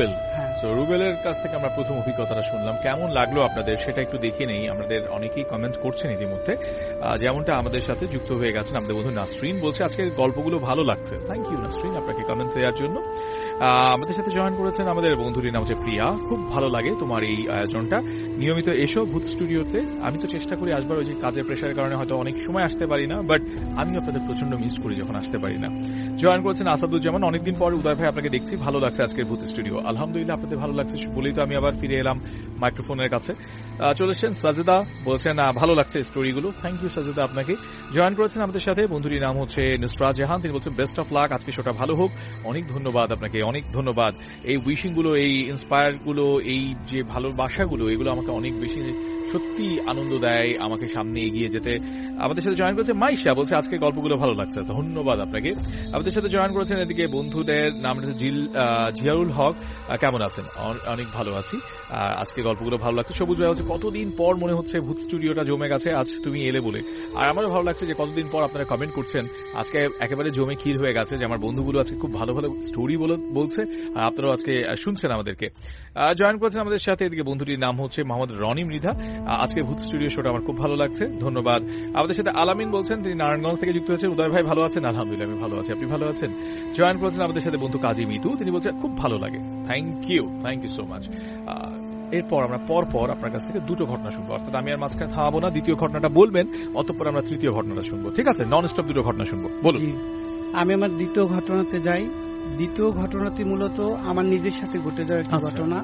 রুবেলের কাছ থেকে আমরা প্রথম অভিজ্ঞতাটা শুনলাম। কেমন লাগলো আপনাদের সেটা একটু দেখে নেই। আমাদের অনেকেই কমেন্ট করছেন ইতিমধ্যে, যেমনটা আমাদের সাথে যুক্ত হয়ে গেছেন আমাদের বন্ধু নাসরিন বলছে আজকের গল্পগুলো ভালো লাগছে। থ্যাংক ইউ নাসরিন, আপনাকে কমেন্ট দেওয়ার জন্য। আমাদের সাথে জয়েন করেছেন আমাদের বন্ধুটির নাম হচ্ছে প্রিয়া। খুব ভালো লাগে তোমার এই আয়োজনটা, নিয়মিত এসো ভূত স্টুডিওতে। আমি তো চেষ্টা করি আসবার, ওই যে কাজের প্রেশারের কারণে হয়তো অনেক সময় আসতে পারি না, বাট আমিও আপনাদের প্রচন্ড মিস করি যখন আসতে পারি না। জয়েন করেছেন আসাদুজ্জামান, অনেকদিন পর উদয় ভাই আপনাকে দেখছি, ভালো লাগছে আজকের ভূত স্টুডিও। আলহামদুলিল্লাহ, আপনাদের ভালো লাগছে বলেই তো আমি আবার ফিরে এলাম মাইক্রোফোনের কাছে। চলে এসেছেন সাজেদা, বলছেন ভালো লাগছে স্টোরিগুলো। থ্যাংক ইউ সাজেদা আপনাকে। জয়েন করেছেন আমাদের সাথে বন্ধুটির নাম হচ্ছে নুসরাত জাহান, তিনি বলছেন বেস্ট অফ লাক, আজকে শোটা ভালো হোক। অনেক ধন্যবাদ আপনাকে, অনেক ধন্যবাদ। এই উইশিং গুলো, এই ইন্সপায়ার গুলো, এই যে ভালোবাসাগুলো, এগুলো আমাকে অনেক বেশি সত্যি আনন্দ দেয়, আমাকে সামনে এগিয়ে যেতে। আমাদের সাথে জয়েন করেছে মাইশা, বলছে আজকে গল্পগুলো ভালো লাগছে। ধন্যবাদ আপনাকে। আমাদের সাথে জয়েন করেছেন এদিকে বন্ধুদের নাম জিয়ারুল হক, কেমন আছেন? অনেক ভালো আছি, আজকে গল্পগুলো ভালো লাগছে। সবুজ ভাই হচ্ছে কতদিন পর মনে হচ্ছে ভূত স্টুডিওটা জমে গেছে আজ তুমি এলে বলে। আর আমারও ভালো লাগছে যে কতদিন পর আপনারা কমেন্ট করছেন, আজকে একেবারে জমে ক্ষীর হয়ে গেছে, যে আমার বন্ধুগুলো আজকে খুব ভালো ভালো স্টোরি বলছে, আর আপনারাও আজকে শুনছেন আমাদেরকে। জয়েন করেছেন আমাদের সাথে এদিকে বন্ধুটির নাম হচ্ছে মোহাম্মদ রনি মৃধা, আজকে ভূত স্টুডিও শোটা আমার খুব ভালো লাগছে, ধন্যবাদ। আমাদের সাথে আলামিন বলছেন, তিনি নারায়ণগঞ্জ থেকে যুক্ত হয়েছেন। উদয় ভাই ভালো আছেন? আলহামদুলিল্লাহ আমি ভালো আছি, আপনি ভালো আছেন? জয়েন করেছেন আমাদের সাথে বন্ধু কাজী মিতু, তিনি বলছেন খুব ভালো লাগে। Thank you so much. এরপর আমরা পরপর আপনার কাছ থেকে দুটো ঘটনা শুনবো, অর্থাৎ আমি আর মাঝখানে থামাবো না, দ্বিতীয় ঘটনাটা বলবেন, অতঃপর আমরা তৃতীয় ঘটনাটা শুনবো, ঠিক আছে? নন স্টপ দুটো ঘটনা শুনবো, বলুন। আমি আমার দ্বিতীয় ঘটনাতে যাই। দ্বিতীয় ঘটনাটি মূলত আমার নিজের সাথে ঘটে যাওয়া একটি ঘটনা।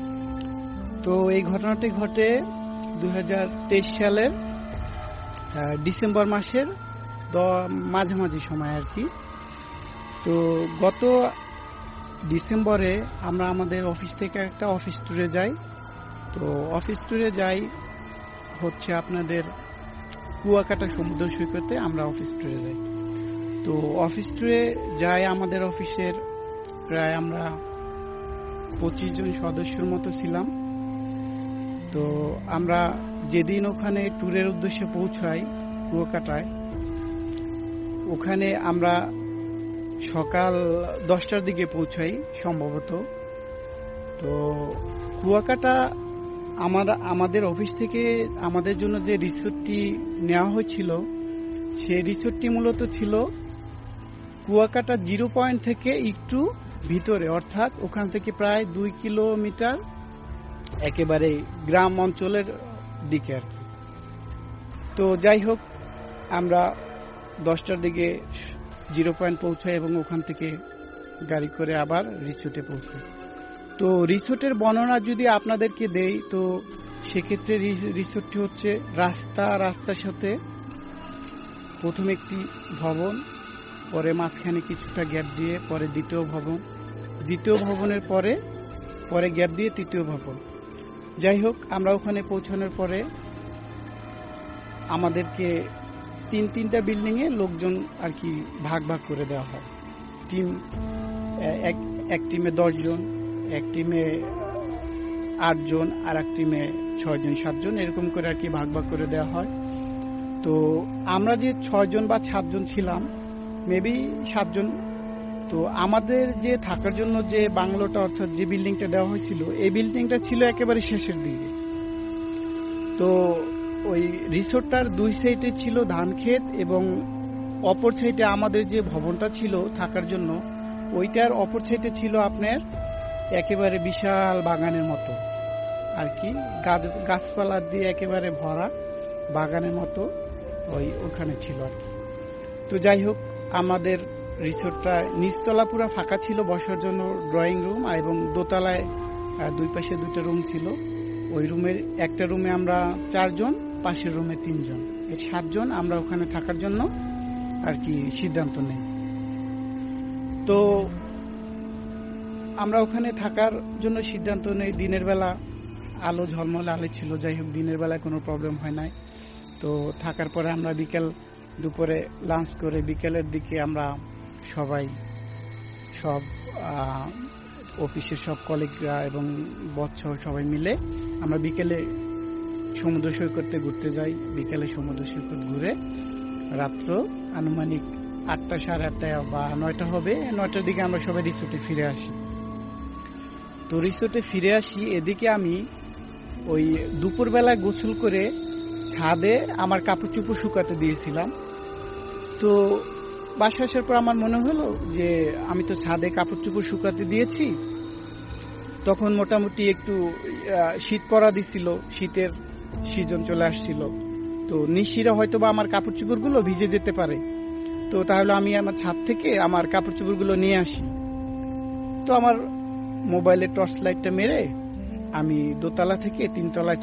তো এই ঘটনাটি ঘটে 2023 সালের ডিসেম্বর মাসের মাঝামাঝি সময় আর কি। তো গত ডিসেম্বরে আমরা আমাদের অফিস থেকে একটা অফিস ট্যুরে যাই। তো অফিস ট্যুরে যাই হচ্ছে আপনাদের কুয়াকাটা সমুদ্র সৈকতে আমরা অফিস ট্যুরে যাই। তো অফিস ট্যুরে যাই, আমাদের অফিসের প্রায় আমরা 25 জন সদস্যের মতো ছিলাম। তো আমরা যেদিন ওখানে ট্যুরের উদ্দেশ্যে পৌঁছাই কুয়াকাটায়, ওখানে আমরা সকাল 10টার দিকে পৌঁছাই সম্ভবত। তো কুয়াকাটা আমাদের অফিস থেকে আমাদের জন্য যে রিসোর্টটি নেওয়া হয়েছিল, সেই রিসোর্টটি মূলত ছিল কুয়াকাটা 0 পয়েন্ট থেকে একটু ভিতরে, অর্থাৎ ওখান থেকে প্রায় 2 কিলোমিটার একেবারে গ্রাম অঞ্চলের দিকে আর কি। তো যাই হোক, আমরা 10টার দিকে 0 পয়েন্ট পৌঁছাই এবং ওখান থেকে গাড়ি করে আবার রিসোর্টে পৌঁছাই। তো রিসোর্টের বর্ণনা যদি আপনাদেরকে দেই, তো সেক্ষেত্রে রিসোর্টটি হচ্ছে রাস্তার সাথে প্রথম একটি ভবন, পরে মাঝখানে কিছুটা গ্যাপ দিয়ে পরে দ্বিতীয় ভবনের পরে গ্যাপ দিয়ে তৃতীয় ভবন। যাই হোক, আমরা ওখানে পৌঁছানোর পরে আমাদেরকে তিনটা বিল্ডিং এ লোকজন আর কি ভাগ করে দেওয়া হয়। এক টিমে 10 জন, এক টিমে 8 জন, আর এক টিমে 6 জন 7 জন, এরকম করে আর কি ভাগ করে দেওয়া হয়। তো আমরা যে 6 জন বা 7 জন ছিলাম, মেবি 7 জন। তো আমাদের যে থাকার জন্য যে বাংলোটা, অর্থাৎ যে বিল্ডিংটা দেওয়া হয়েছিল, এই বিল্ডিংটা ছিল একেবারে শেষের দিকে। তো ওই রিসোর্টটার 2 সাইডে ছিল ধান ক্ষেত, এবং অপর সাইডে আমাদের যে ভবনটা ছিল থাকার জন্য, ওইটার অপর সাইডে ছিল আপনার একেবারে বিশাল বাগানের মতো আর কি, গাছপালা দিয়ে একেবারে ভরা বাগানের মতো ওখানে ছিল আর কি। তো যাই হোক, আমাদের রিসোর্টটা নিচতলা পুরো ফাঁকা ছিল বসার জন্য, ড্রয়িং রুম, এবং দোতলায় দুই পাশে দুইটা রুম ছিল। ওই রুমের একটা রুমে আমরা 4 জন, পাশের রুমে 3 জন, এই 7 জন আমরা ওখানে থাকার জন্য আর কি সিদ্ধান্ত নেই। তো আমরা ওখানে থাকার জন্য সিদ্ধান্ত নেই। দিনের বেলা আলো ঝলমলে আলো ছিল, যাই হোক দিনের বেলায় কোনো প্রবলেম হয় নাই। তো থাকার পরে আমরা দুপুরে লাঞ্চ করে বিকেলের দিকে আমরা সব অফিসের সব কলিগরা এবং বৎসর সবাই মিলে আমরা বিকেলে সমুদ্র সৈকতে ঘুরতে যাই। বিকেলে সমুদ্র সৈকত ঘুরে রাত্র আনুমানিক 8টা, সাড়ে 8টা বা 9টা হবে, 9টার দিকে আমরা সবাই রিসোর্টে ফিরে আসি। তো রিসোর্টে ফিরে আসি, এদিকে আমি ওই দুপুরবেলা গোসল করে ছাদে আমার কাপড় চোপড় শুকাতে দিয়েছিলাম। তো বাসা আসার পর আমার মনে হলো যে আমি তো ছাদে কাপড় চোপড় শুকাতে দিয়েছি, তখন মোটামুটি একটু শীত পড়া দিছিল, শীতের সিজন চলে আসছিল। তো নিশিরা হয়তো বা আমার কাপড় চোপড়গুলো ভিজে যেতে পারে, তো তাহলে আমি আমার ছাদ থেকে আমার কাপড় চোপড়গুলো নিয়ে আসি। তো আমার মোবাইলের টর্চ লাইটটা মেরে আমি দোতলা থেকে 3 তলায়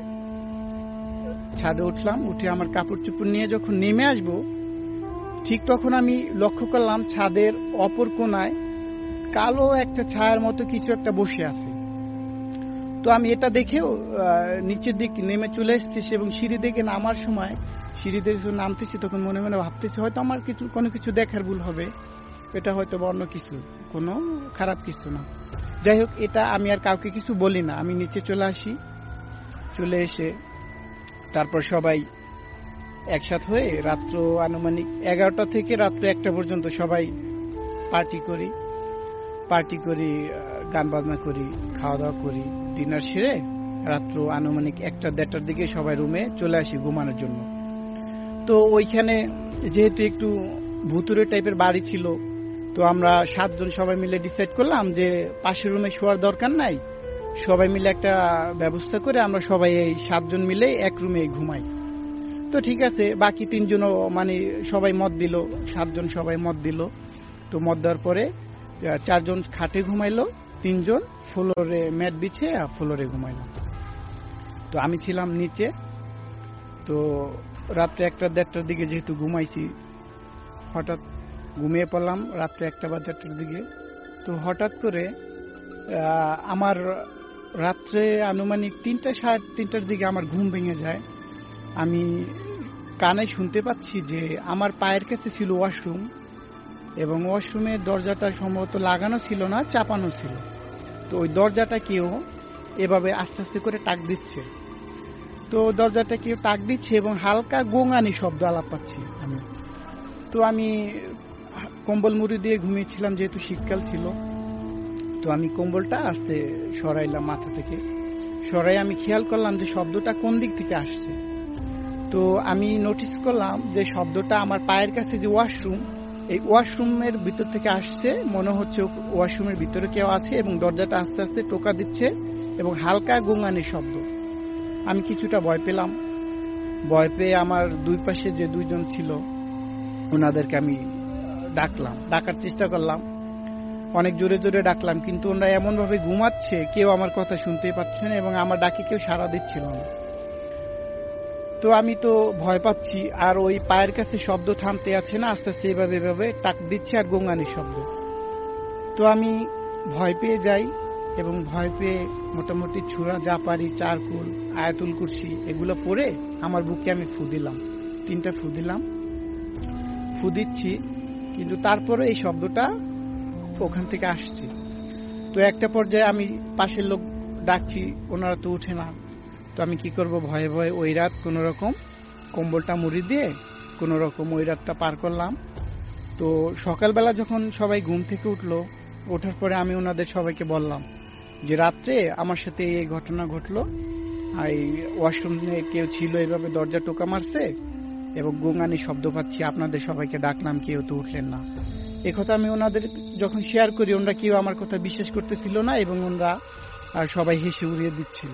ছাদে উঠলাম। উঠে আমার কাপড় চোপড় নিয়ে যখন নেমে আসবো, ঠিক তখন আমি লক্ষ্য করলাম ছাদের অপর কোনায় কালো একটা ছায়ার মতো কিছু একটা বসে আছে। তো আমি এটা দেখেও নিচের দিকে নেমে চলে এসেছি, এবং সিঁড়ি থেকে নামার সময় নামতেছি, তখন মনে মনে ভাবতেছি হয়তো আমার কোনো কিছু দেখার ভুল হবে, এটা হয়তো অন্য কিছু, কোনো খারাপ কিছু না। যাই হোক, এটা আমি আর কাউকে কিছু বলি না। আমি নিচে চলে আসি, চলে এসে তারপর সবাই একসাথে হয়ে রাত্র আনুমানিক 11টা থেকে রাত্র 1টা পর্যন্ত সবাই পার্টি করি, গান বাজনা করি, খাওয়া দাওয়া করি। ডিনার সেরে রাত্র আনুমানিক 1টা-1:30টার দিকে সবাই রুমে চলে আসি ঘুমানোর জন্য। তো ওইখানে যেহেতু একটু ভুতুরে টাইপের বাড়ি ছিল, তো আমরা 7 জন সবাই মিলে ডিসাইড করলাম যে পাশের রুমে শোয়ার দরকার নাই, সবাই মিলে একটা ব্যবস্থা করে আমরা সবাই এই 7 জন মিলে এক রুমে ঘুমাই। তো ঠিক আছে, বাকি 3 জনও মানে সবাই মত দিল, 7 জন সবাই মত দিল। তো মত দেওয়ার পরে 4 জন খাটে ঘুমাইলো, 3 জন ফ্লোরে ম্যাট বিছে ফ্লোরে ঘুমাইলো। তো আমি ছিলাম নিচে। তো রাত্রে 1টা-1:30টার দিকে যেহেতু ঘুমাইছি, হঠাৎ ঘুমিয়ে পড়লাম রাত্রে 1টা বা 1:30টার দিকে। তো হঠাৎ করে আমার রাত্রে আনুমানিক 3টা, সাড়ে 3টার দিকে আমার ঘুম ভেঙে যায়। আমি কানে শুনতে পাচ্ছি যে আমার পায়ের কাছে ছিল ওয়াশরুম, এবং ওয়াশরুমের দরজাটা সম্ভবত লাগানো ছিল না, চাপানো ছিল। তো ওই দরজাটা কেউ এভাবে আস্তে আস্তে করে টাক দিচ্ছে। তো দরজাটা কেউ টাক দিচ্ছে এবং হালকা গোঙানি শব্দ আলাপ পাচ্ছি আমি। তো আমি কম্বল মুড়ি দিয়ে ঘুমিয়েছিলাম, যেহেতু শীতকাল ছিল। তো আমি কম্বলটা আস্তে সরাইলাম, মাথা থেকে সরাই আমি খেয়াল করলাম যে শব্দটা কোন দিক থেকে আসছে। তো আমি নোটিস করলাম যে শব্দটা আমার পায়ের কাছে যে ওয়াশরুম, এই ওয়াশরুমের ভিতর থেকে আসছে। মনে হচ্ছে ওয়াশরুমের ভিতরে কেউ আছে, এবং দরজাটা আস্তে আস্তে টোকা দিচ্ছে এবং হালকা গোঙানির শব্দ। আমি কিছুটা ভয় পেলাম। ভয় পেয়ে আমার দুই পাশে যে 2 জন ছিল ওনাদেরকে আমি ডাকার চেষ্টা করলাম, অনেক জোরে জোরে ডাকলাম, কিন্তু ওনারা এমন ভাবে ঘুমাচ্ছে, কেউ আমার কথা শুনতেই পাচ্ছে না, এবং আমার ডাকে কেউ সাড়া দিচ্ছিল না। তো আমি তো ভয় পাচ্ছি, আর ওই পায়ের কাছে শব্দ থামতে আছে না, আস্তে আস্তে এভাবে টাক দিচ্ছে আর গোঙানির শব্দ। তো আমি ভয় পেয়ে যাই, এবং ভয় পেয়ে মোটামুটি ছুরা, জাপারি, চারকুল, আয়াতুল কুরসি এগুলো পরে আমার বুকে আমি ফু দিলাম, 3টা ফু দিলাম। ফু দিচ্ছি, কিন্তু তারপরে এই শব্দটা ওখান থেকে আসছে। তো একটা পর্যায়ে আমি পাশের লোক ডাকছি, ওনারা তো উঠে না। তো আমি কি করব, ভয়ে ভয়ে ওই রাত কোন রকম কম্বলটা মুড়ি দিয়ে কোন রকম ওই রাতটা পার করলাম। তো সকালবেলা যখন সবাই ঘুম থেকে ওঠার পরে আমি ওনাদের সবাইকে বললাম যে রাত্রে আমার সাথে এই ঘটনা ঘটলো, এই ওয়াশরুমে কেউ ছিল, এইভাবে দরজা টোকা মারছে এবং গোঙানি শব্দ পাচ্ছি, আপনাদের সবাইকে ডাকলাম, কেউ তো উঠলেন না। একথা আমি ওনাদের যখন শেয়ার করি, ওনারা কেউ আমার কথা বিশ্বাস করতেছিল না, এবং ওনারা সবাই হেসে উড়িয়ে দিচ্ছিল।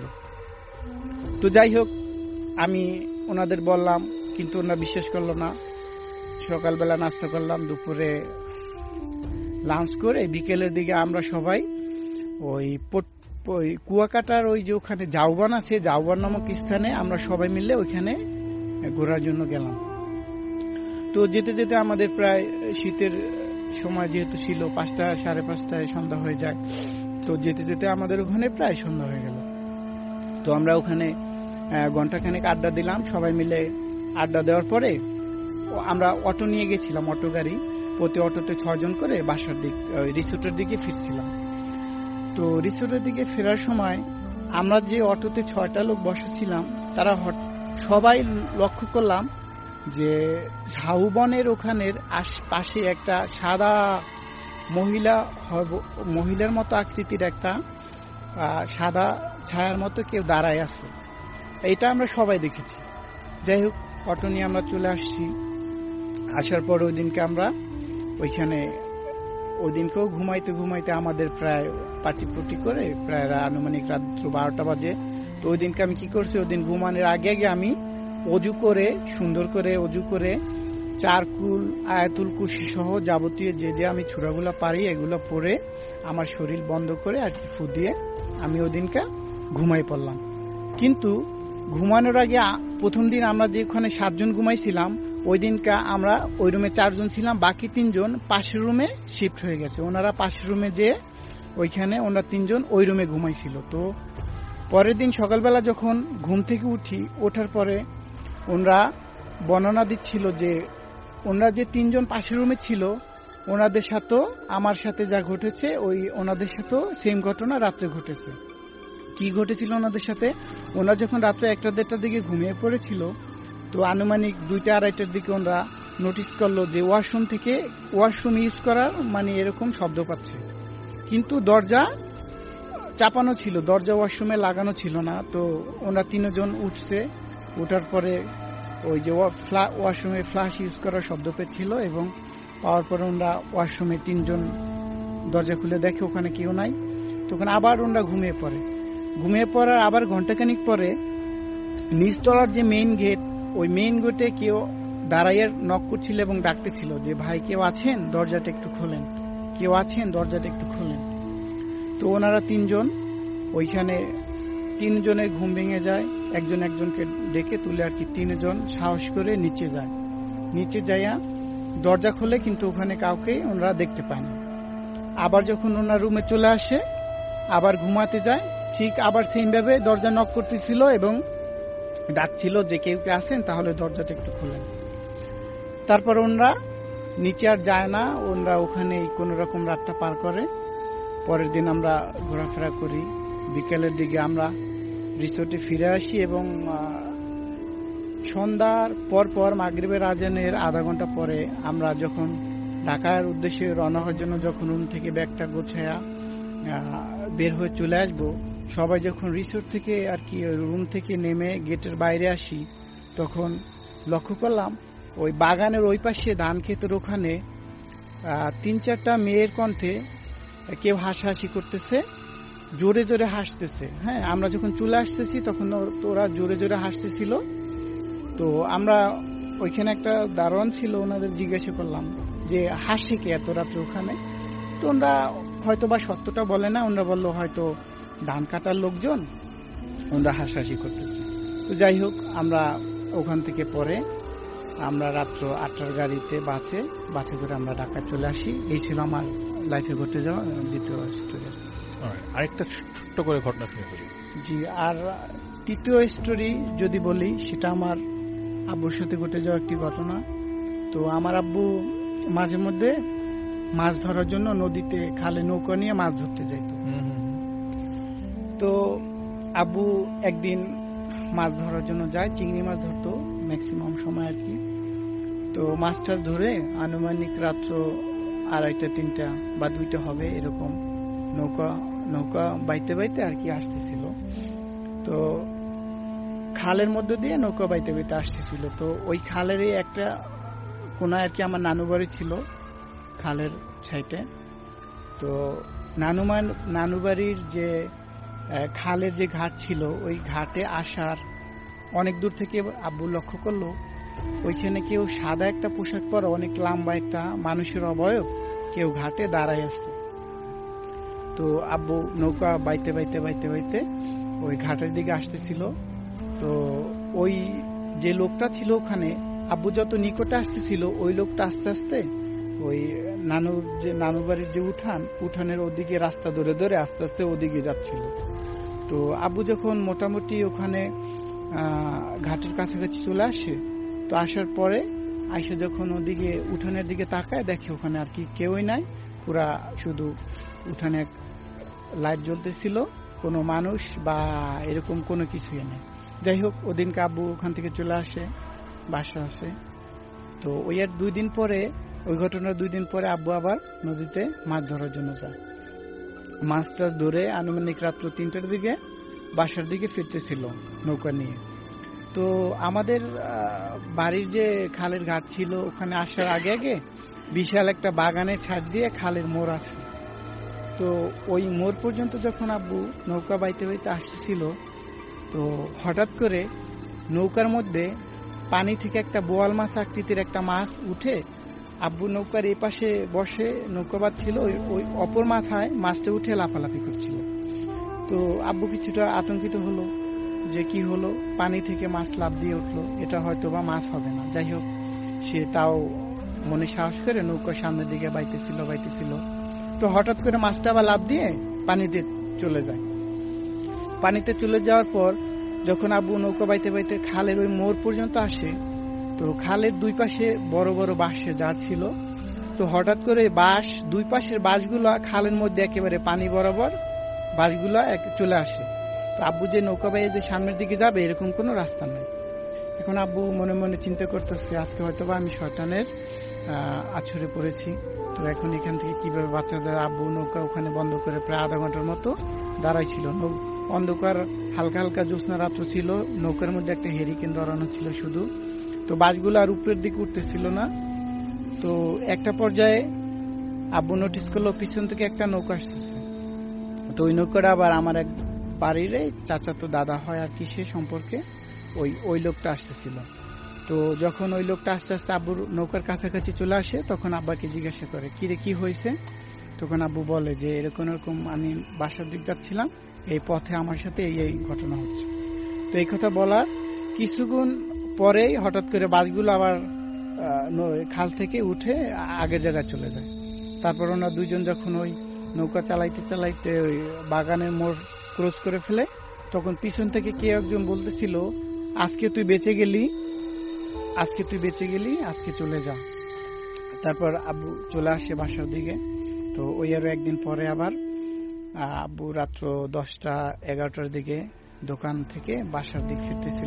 তো যাই হোক, আমি ওনাদের বললাম, কিন্তু ওনারা বিশ্বাস করলো না। সকালবেলা নাস্তা করলাম, দুপুরে লাঞ্চ করে বিকেলের দিকে আমরা সবাই ওই কুয়াকাটার ওই যে ওখানে জাউবান আছে, জাউবান নামক স্থানে আমরা সবাই মিলে ওইখানে ঘোরার জন্য গেলাম। তো যেতে যেতে আমাদের প্রায় শীতের সময় যেহেতু ছিল, 5টা সাড়ে 5টায় সন্ধ্যা হয়ে যায়। তো যেতে যেতে আমাদের ওখানে প্রায় সন্ধ্যা হয়ে গেল। তো আমরা ওখানে ঘন্টাখানেক আড্ডা দিলাম সবাই মিলে। আড্ডা দেওয়ার পরে আমরা অটো নিয়ে গেছিলাম, অটো গাড়ি, প্রতি অটোতে 6 জন করে বাসার দিক রিসোর্টের দিকে ফিরছিলাম। তো রিসোর্টের দিকে ফেরার সময় আমরা যে অটোতে 6টা লোক বসেছিলাম, তারা সবাই লক্ষ্য করলাম যে ঝাউবনের ওখানের পাশে একটা সাদা মহিলার মতো আকৃতির একটা সাদা ছায়ার মতো কেউ দাঁড়ায় আছে। এটা আমরা সবাই দেখেছি। যাই হোক, অটো নিয়ে আমরা চলে আসছি। আসার পর ওই দিনকে আমরা ওইদিনকেও ঘুমাইতে ঘুমাইতে আমাদের প্রায় পাটিপুটি করে প্রায় আনুমানিক রাত 12টা বাজে। তো ওই দিনকে আমি কি করছি, ওই দিন ঘুমানোর আগে আগে আমি অজু করে সুন্দর করে অজু করে চারকুল আয়াতুল কুরসি সহ যাবতীয় যে আমি সূরাগুলো পারি এগুলো পড়ে আমার শরীর বন্ধ করে আর কি ফু দিয়ে আমি ওই দিনকে ঘুমাই পড়লাম। কিন্তু ঘুমানোর আগে প্রথম দিন আমরা যেখানে 7 জন ঘুমাইছিলাম, ওই দিনকা আমরা ওই রুমে 4 জন ছিলাম, বাকি 3 জন পাশের রুমে শিফট হয়ে গেছে। ওনারা পাশের রুমে যে ওইখানে ওনারা 3 জন ওই রুমে ঘুমাইছিল। তো পরের দিন সকালবেলা যখন ঘুম থেকে ওঠার পরে ওনারা বর্ণনা দিচ্ছিল যে ওনারা যে 3 জন পাশের রুমে ছিল ওনাদের সাথেও আমার সাথে যা ঘটেছে ওনাদের সাথেও সেম ঘটনা রাত্রে ঘটেছে। কি ঘটেছিল ওনাদের সাথে, ওনারা যখন রাত্রে 1টা-1:30টার দিকে ঘুমিয়ে পড়েছিল, তো আনুমানিক 2টা-2:30টার দিকে ওনারা নোটিস করলো যে ওয়াশরুম ইউজ করার মানে এরকম শব্দ পাচ্ছে, কিন্তু দরজা চাপানো ছিল, দরজা ওয়াশরুমে লাগানো ছিল না। তো ওনারা 3 জন উঠছে, ওঠার পরে ওই যে ওয়াশরুমে ফ্লাশ ইউজ করার শব্দ পেয়েছিল, এবং পাওয়ার পরে ওনারা ওয়াশরুমে 3 জন দরজা খুলে দেখে ওখানে কেউ নাই। তখন আবার ওনারা ঘুমিয়ে পড়ার আবার ঘন্টাখানিক পরে নিচতলার যে মেইন গেট, ওই মেইন গেটে কেউ দাঁড়াইয়ে নক করছিল এবং ডাকতেছিল যে ভাই কেউ আছেন, দরজাটা একটু খোলেন, কেউ আছেন, দরজাটা একটু খোলেন। তো ওনারা 3 জন ওইখানে 3 জনের ঘুম ভেঙে যায়, একজনকে ডেকে তুলে আর কি 3 জন সাহস করে নিচে যাইয়া দরজা খোলে, কিন্তু ওখানে কাউকে ওনারা দেখতে পায় না। আবার যখন ওনার রুমে চলে আসে আবার ঘুমাতে যায়, ঠিক আবার সেম ভাবে দরজা নক করতেছিল এবং ডাকছিল যে কেউ কে আসেন, তাহলে দরজাটা একটু খোলেন। তারপর ওনারা নিচে আর যায় না, ওনারা ওখানে কোন রকম রাতটা পার করে। পরের দিন আমরা ঘোরাফেরা করি, বিকেলের দিকে আমরা রিসোর্টে ফিরে আসি এবং সন্ধ্যার পর মাগরিবের আজানের আধা ঘন্টা পরে আমরা যখন ঢাকার উদ্দেশ্যে রওনা হওয়ার জন্য যখন রুম থেকে ব্যাগটা গোছায়া বের হয়ে চলে আসবো, সবাই যখন রিসোর্ট থেকে আর কি রুম থেকে নেমে গেটের বাইরে আসি, তখন লক্ষ্য করলাম ওই বাগানের ওই পাশে ধান ক্ষেতের ওখানে 3-4টা মেয়ের কণ্ঠে কেউ হাসাহাসি করতেছে, জোরে জোরে হাসতেছে। হ্যাঁ, আমরা যখন চলে আসতেছি তখন ওরা জোরে জোরে হাসতেছিল। তো আমরা ওইখানে একটা দারোয়ান ছিল, ওনাদের জিজ্ঞাসা করলাম যে হাসি কে এত রাত্রে ওখানে। তো ওনারা হয়তো বা সত্যটা বলে না, ওনারা বললো হয়তো ধান কাটার লোকজন, ওনারা হাসাহাসি করতেছে। তো যাই হোক, আমরা ওখান থেকে পরে আমরা রাত্র 8টার গাড়িতে বাসে করে আমরা ঢাকা চলে আসি। এই ছিল আমার লাইফে ঘটে যাওয়া দ্বিতীয় স্টোরি। আরেকটা ছোট্ট করে ঘটনা শুনে ফেলি। জি, আর তৃতীয় স্টোরি যদি বলি, সেটা আমার আব্বুর সাথে ঘটে যাওয়া একটি ঘটনা। তো আমার আব্বু মাঝে মধ্যে মাছ ধরার জন্য নদীতে খালে নৌকা নিয়ে মাছ ধরতে যাইত। তো আব্বু একদিন মাছ ধরার জন্য যায়, চিংড়ি মাছ ধরতো ম্যাক্সিমাম সময় আর কি। তো মাছ টাছ ধরে আনুমানিক রাত্র 2:30-3টা বা 2টা হবে এরকম নৌকা বাইতে বাইতে আর কি আসতেছিল। তো খালের মধ্যে দিয়ে নৌকা বাইতে বাইতে আসতেছিল। তো ওই খালেরই একটা কোনায় আর কি আমার নানু বাড়ি ছিল, খালের সাইডে। তো নানু বাড়ির যে খালের যে ঘাট ছিল, ওই ঘাটে আসার অনেক দূর থেকে আব্বু লক্ষ্য করলো ওইখানে কেউ সাদা একটা পোশাক পরা অনেক লম্বা একটা মানুষের অবয়ব কেউ ঘাটে দাঁড়ায় আছে। তো আব্বু নৌকা বাইতে বাইতে বাইতে বাইতে ওই ঘাটের দিকে আসতেছিল। তো ওই যে লোকটা ছিল ওখানে, আব্বু যত নিকটে আসতেছিল ওই লোকটা আস্তে আস্তে ওই নানুর বাড়ির যে উঠানের ওদিকে রাস্তা ধরে ধরে আস্তে আস্তে ওদিকে যাচ্ছিল। তো আব্বু যখন মোটামুটি ওখানে ঘাটের কাছাকাছি চলে আসে, তো আসার পরে আইসা যখন ওদিকে উঠানের দিকে তাকায় দেখে ওখানে আর কি কেউই নাই, পুরা শুধু উঠানে লাইট জ্বলতেছিল, কোনো মানুষ বা এরকম কোনো কিছুই নেই। যাই হোক, ওদিনকে আব্বু ওখান থেকে চলে আসে, বাসা আসে। তো ওই আর 2 দিন পরে, ওই ঘটনার 2 দিন পরে আব্বু আবার নদীতে মাছ ধরার জন্য যায়। মাছটা ধরে আনুমানিক রাত্র 3টার দিকে বাসার দিকে ফিরতেছিল নৌকা নিয়ে। তো আমাদের বাড়ির যে খালের ঘাট ছিল ওখানে আসার আগে আগে বিশাল একটা বাগানের ছাড় দিয়ে খালের মোড় আছে। তো ওই মোড় পর্যন্ত যখন আব্বু নৌকা বাইতে বাইতে আসছিল, তো হঠাৎ করে নৌকার মধ্যে পানি থেকে একটা বোয়াল মাছ আকৃতির একটা মাছ উঠে আব্বু নৌকার এই পাশে বসে নৌকাবাদ ছিল, ওই অপর মাথায় মাছটা উঠে লাফালাফি করছিল। তো আব্বু কিছুটা আতঙ্কিত হলো যে কি হলো, পানি থেকে মাছ লাফ দিয়ে উঠলো, এটা হয়তো বা মাছ হবে না। যাই হোক, সে তাও মনে সাহস করে নৌকার সামনের দিকে বাইতেছিল। তো হঠাৎ করে মাছটা আবার লাফ দিয়ে পানিতে চলে যায়। পানিতে চলে যাওয়ার পর যখন আব্বু নৌকা বাইতে বাইতে খালের ওই মোড় পর্যন্ত আসে, তো খালের 2 পাশে বড় বড় বাঁশের ঝাড় ছিল। তো হঠাৎ করে দুই পাশের বাঁশগুলা খালের মধ্যে একেবারে পানি বরাবর বাঁশগুলা চলে আসে। তো আব্বু যে নৌকা বাইয়ে যে সামনের দিকে যাবে এরকম কোনো রাস্তা নেই। এখন আব্বু মনে মনে চিন্তা করতেছে, আজকে হয়তো বা আমি শয়তানের আছরে পড়েছি। তো এখন এখান থেকে কিভাবে বাঁচা যায়। আব্বু নৌকা ওখানে বন্ধ করে প্রায় আধা ঘন্টার মতো দাঁড়াইছিল। অন্ধকার, হালকা হালকা জ্যোৎস্না রাত্র ছিল, নৌকার মধ্যে একটা হেরিকেন ধরানো ছিল শুধু। তো বাসগুলো আর উপরের দিকে উঠতেছিল না। তো একটা পর্যায়ে আব্বু নোটিস করলো পিছন থেকে একটা নৌকা আসতেছে। তো ওই নৌকাটা আবার আমার এক বাড়ির চাচাতো দাদা হয় আর কি, সে সম্পর্কে ওই লোকটা আসতেছিল। তো যখন ওই লোকটা আস্তে আস্তে আব্বুর নৌকার কাছাকাছি চলে আসে, তখন আব্বাকে জিজ্ঞাসা করে, কিরে কি হয়েছে? তখন আব্বু বলে যে এরকম আমি বাসার দিক যাচ্ছিলাম, এই পথে আমার সাথে এই ঘটনা হচ্ছে। তো এই কথা বলার কিছুক্ষণ পরেই হঠাৎ করে বাসগুলো আবার খাল থেকে উঠে আগের জায়গায় চলে যায়। তারপর ওরা 2 জন যখন ওই নৌকা চালাইতে চালাইতে ওই বাগানের মোড় ক্রস করে ফেলে, তখন পিছন থেকে কে একজন বলতেছিল, আজকে তুই বেঁচে গেলি, আজকে চলে যা। তারপর আব্বু চলে আসে বাসার দিকে। তো ওই আরো একদিন পরে আবার আব্বু রাত্র 10টা-11টার দিকে দোকান থেকে বাসার দিক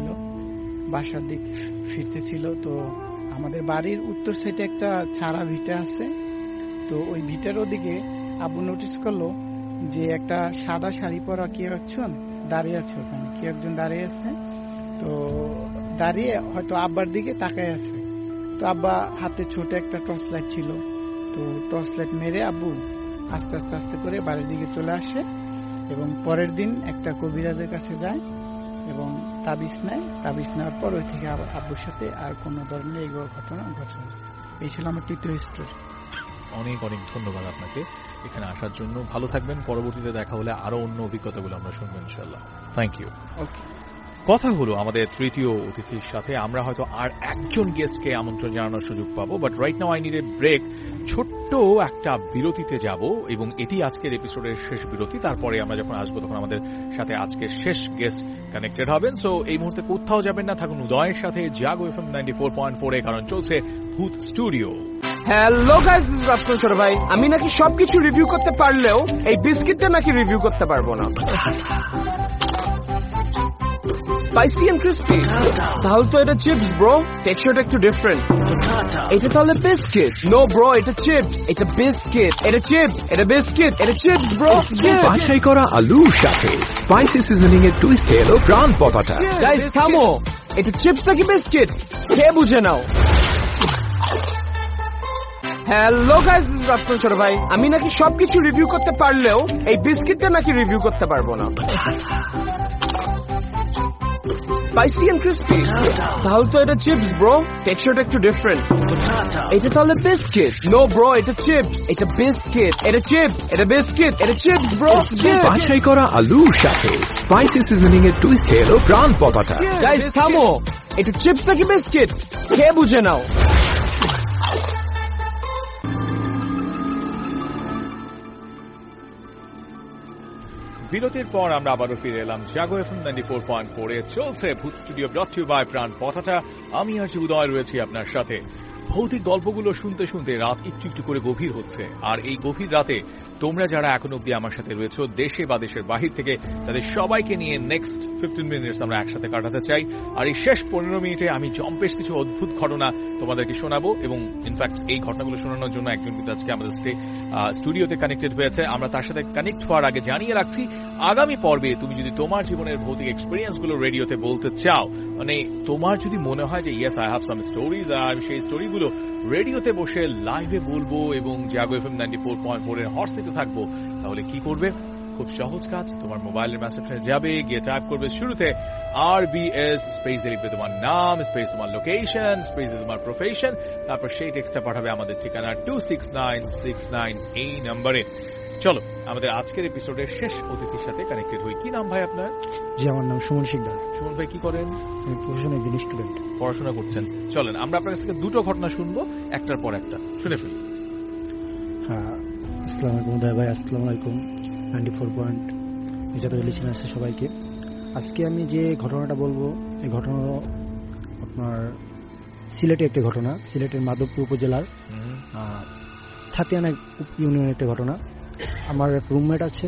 ফিরতেছিল। তো আমাদের বাড়ির উত্তর সাইডে একটা ছাড়া ভিটা আছে। তো ওই ভিটার ওদিকে আব্বু নোটিস করলো যে একটা সাদা শাড়ি পরা কেউ একজন দাঁড়িয়ে আছে, ওখানে কেউ একজন দাঁড়িয়ে আছে। তো দাঁড়িয়ে হয়তো আব্বার দিকে তাকায় আছে। তো আব্বা হাতে ছোট একটা টর্চ লাইট ছিল। তো টর্চ লাইট মেরে আব্বু আস্তে আস্তে আস্তে করে বাড়ির দিকে চলে আসে এবং পরের দিন একটা কবিরাজের কাছে যায় এবং তাবিজ নেয়। তাবিজ নেওয়ার পর ওই থেকে আব্বুর সাথে আর কোনো ধরনের এই ঘটনা ঘটে না। এই ছিল আমার তৃতীয় স্টোরি। অনেক অনেক ধন্যবাদ আপনাকে এখানে আসার জন্য। ভালো থাকবেন। পরবর্তীতে দেখা হলে আরো অন্য অভিজ্ঞতাগুলো আমরা শুনবো ইনশাআল্লাহ। Thank you. ওকে। কথা হলো আমাদের তৃতীয় অতিথির সাথে। আমরা হয়তো আর একজন গেস্টকে আমন্ত্রণ জানানোর সুযোগ পাবো, but right now I need a break. ছোট্ট একটা বিরতিতে যাব এবং এটি আজকের এপিসোডের শেষ বিরতি। তারপরে আমরা যখন আসবো তখন আমাদের সাথে আজকের শেষ গেস্ট কানেক্টেড হবেন। সো এই মুহূর্তে কোথাও যাবেন না, থাকুন উদয়ের সাথে জাগো এফএম 94.4 কারণ চলছে ভূত studio. Hello guys, this is Rafsan ছোট ভাই। আমি নাকি সবকিছু রিভিউ করতে পারলেও এই বিস্কিটটা নাকি রিভিউ করতে পারবো না। স্পাইসি এন্ড ক্রিস্পি, তাহলে তো এটা চিপস ব্রো, টেক্সচারটা একটু ডিফারেন্ট। এটা তাহলে বিস্কিট? নো ব্রো, এটা চিপস। এটা বিস্কিট, এটা চিপস, এটা বিস্কিট, এটা চিপস ব্রো। বাছাই করা আলুর সাথে স্পাইসি সিজনিং এর টুইস্টে এলো প্রাণ পতাটা। গাইস থামো, এটা চিপস নাকি বিস্কিট কে বুঝে নাও। Hello guys, this is Rafsan ছোট ভাই। আমি নাকি সবকিছু রিভিউ করতে পারলেও এই বিস্কিটটা নাকি রিভিউ করতে পারবো না। Spicy and crispy. তাহলে তো এটা চিপস ব্রো, টেক্সচারটা একটু ডিফারেন্ট। এটা তাহলে বিস্কিট। নো ব্রো, এটা চিপস, এটা বিস্কিট, এটা চিপস, এটা বিস্কিট, এটা চিপস ব্রো। বাছাই করা আলুর সাথে স্পাইসি সিজনিং এর টুইস্টে এলো প্রাণ পতাটা। গাইস থামো, এটা চিপস নাকি বিস্কিট খেয়ে বুঝে নাও। বিরতির পর আমরা আবারও ফিরে এলাম জাগো এফএম 94.4 এ চলছে ভূত স্টুডিও ব্রট টু বাই প্রাণ পতাটা। আমি আর উদয় রয়েছি আপনার সাথে। ভৌতিক গল্পগুলো শুনতে শুনতে রাত একটু একটু করে গভীর হচ্ছে, আর এই গভীর রাতে তোমরা যারা এখন অব্দি আমার সাথে রয়েছো দেশে বা দেশের বাহির থেকে, তাদের সবাইকে নিয়ে নেক্সট 15 মিনিটস আমরা একসাথে কাটাতে চাই। আর এই শেষ 15 মিনিটে আমি জম্পেশ কিছু অদ্ভুত ঘটনা তোমাদেরকে শোনাবো, এবং ইনফ্যাক্ট এই ঘটনাগুলো শোনানোর জন্য একজন কিন্তু আজকে আমাদের স্টুডিওতে কানেক্টেড হয়েছে। আমরা তার সাথে কানেক্ট হওয়ার আগে জানিয়ে রাখছি, আগামী পর্বে তুমি যদি তোমার জীবনের ভৌতিক এক্সপিরিয়েন্স গুলো রেডিওতে বলতে চাও, মানে তোমার যদি মনে হয় যে yes I have some stories, আর আমি সেই স্টোরিগুলো রেডিওতে বসে লাইভে বলবো এবং জাগো এফএম 94.4 এর হর্স নিতে থাকবো, তাহলে কি করবে? খুব সহজ কাজ, তোমার মোবাইলের মেসেজে যাবে, গিয়ে টাইপ করবে শুরুতে RBS, স্পেস দিয়ে লিখবে তোমার নাম, স্পেস তোমার লোকেশন, স্পেস দিয়ে তোমার প্রফেশন, তারপর সেই টেক্সটটা পাঠাবে আমাদের ঠিকানা 26969 এই নম্বরে। চলো আমাদের আজকের এপিসোডের শেষ অতিথির সাথে কানেক্টেড হই। কি নাম ভাই আপনার? জি, আমার নাম সুমন শিকদার। সুমন ভাই কি করেন? আমি প্রফেশনাল একজন স্টুডেন্ট। পড়াশোনা করছেন। চলেন আমরা আপনার কাছ থেকে দুটো ঘটনা শুনবো, একটার পর একটা শুনে ফেলি। হ্যাঁ, আসসালামু আলাইকুম উদয় ভাই। আসসালামু আলাইকুম 94 যত লিসেনার আছে সবাইকে। আজকে আমি যে ঘটনাটা বলবো, এই ঘটনা আপনার সিলেটের একটি ঘটনা, সিলেটের মাধবপুর উপজেলার ছাতিয়ানা ইউনিয়নের একটা ঘটনা। আমার এক রুমমেট আছে,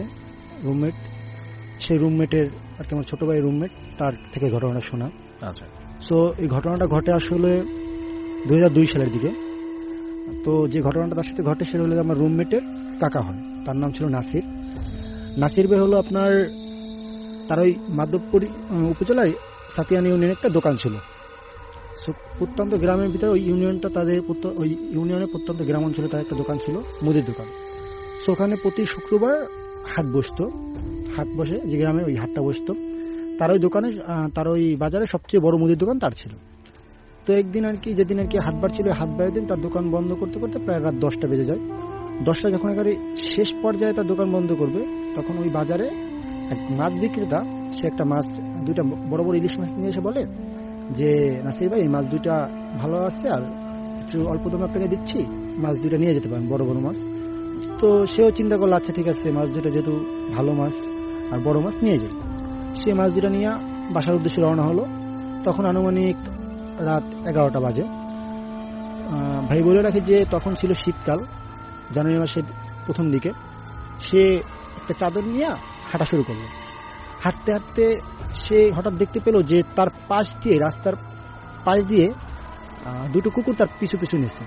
সেই রুমমেটের আর কি আমার ছোট ভাই রুমমেট, তার থেকে ঘটনাটা শোনা। আচ্ছা। সো এই ঘটনাটা ঘটে আসলে 2002 সালের দিকে। তো যে ঘটনাটা তার সাথে ঘটে সেটা হলো আমার রুমমেটের কাকা হয়, তার নাম ছিল নাসির। নাসির ভাই হলো আপনার, তার ওই মাধবপুর উপজেলায় ছাতিয়ানা ইউনিয়নের একটা দোকান ছিল। প্রত্যন্ত গ্রামের ভিতরে ওই ইউনিয়নটা, তাদের ওই ইউনিয়নের প্রত্যন্ত গ্রাম অঞ্চলে তার একটা দোকান ছিল, মুদির দোকান। সো ওখানে প্রতি শুক্রবার হাট বসে, যে গ্রামে ওই হাটটা বসতো, তার ওই দোকানে, তার ওই বাজারে সবচেয়ে বড় মুদির দোকান তার ছিল। তো একদিন আর কি, যেদিন আর কি হাটবার ছিল, হাটবারের দিন তার দোকান বন্ধ করতে করতে প্রায় রাত 10টা বেজে যায়। 10টা যখন একেবারে শেষ পর্যায়ে তার দোকান বন্ধ করবে, তখন ওই বাজারে এক মাছ বিক্রেতা, সে একটা মাছ, দুইটা বড় বড় ইলিশ মাছ নিয়ে এসে বলে যে নাসির ভাই, এই মাছ দুইটা ভালো আছে আর একটু অল্প দামে আপনাকে দিচ্ছি, মাছ দুইটা নিয়ে যেতে পারেন, বড় বড় মাছ। তো সেও চিন্তা করলো, আচ্ছা ঠিক আছে, মাছ দুটা যেহেতু ভালো মাছ আর বড় মাছ নিয়ে যাই। সে মাছ দুটা নিয়ে বাসার উদ্দেশ্যে রওনা হলো। তখন আনুমানিক রাত 11টা বাজে। ভাই বলে রাখি যে তখন ছিল শীতকাল, জানুয়ারি মাসের প্রথম দিকে। সে একটা চাদর নিয়ে হাঁটা শুরু করলো। হাঁটতে হাঁটতে সে হঠাৎ দেখতে পেল যে তার পাশ দিয়ে, রাস্তার পাশ দিয়ে দুটো কুকুর তার পিছু পিছু নিছে,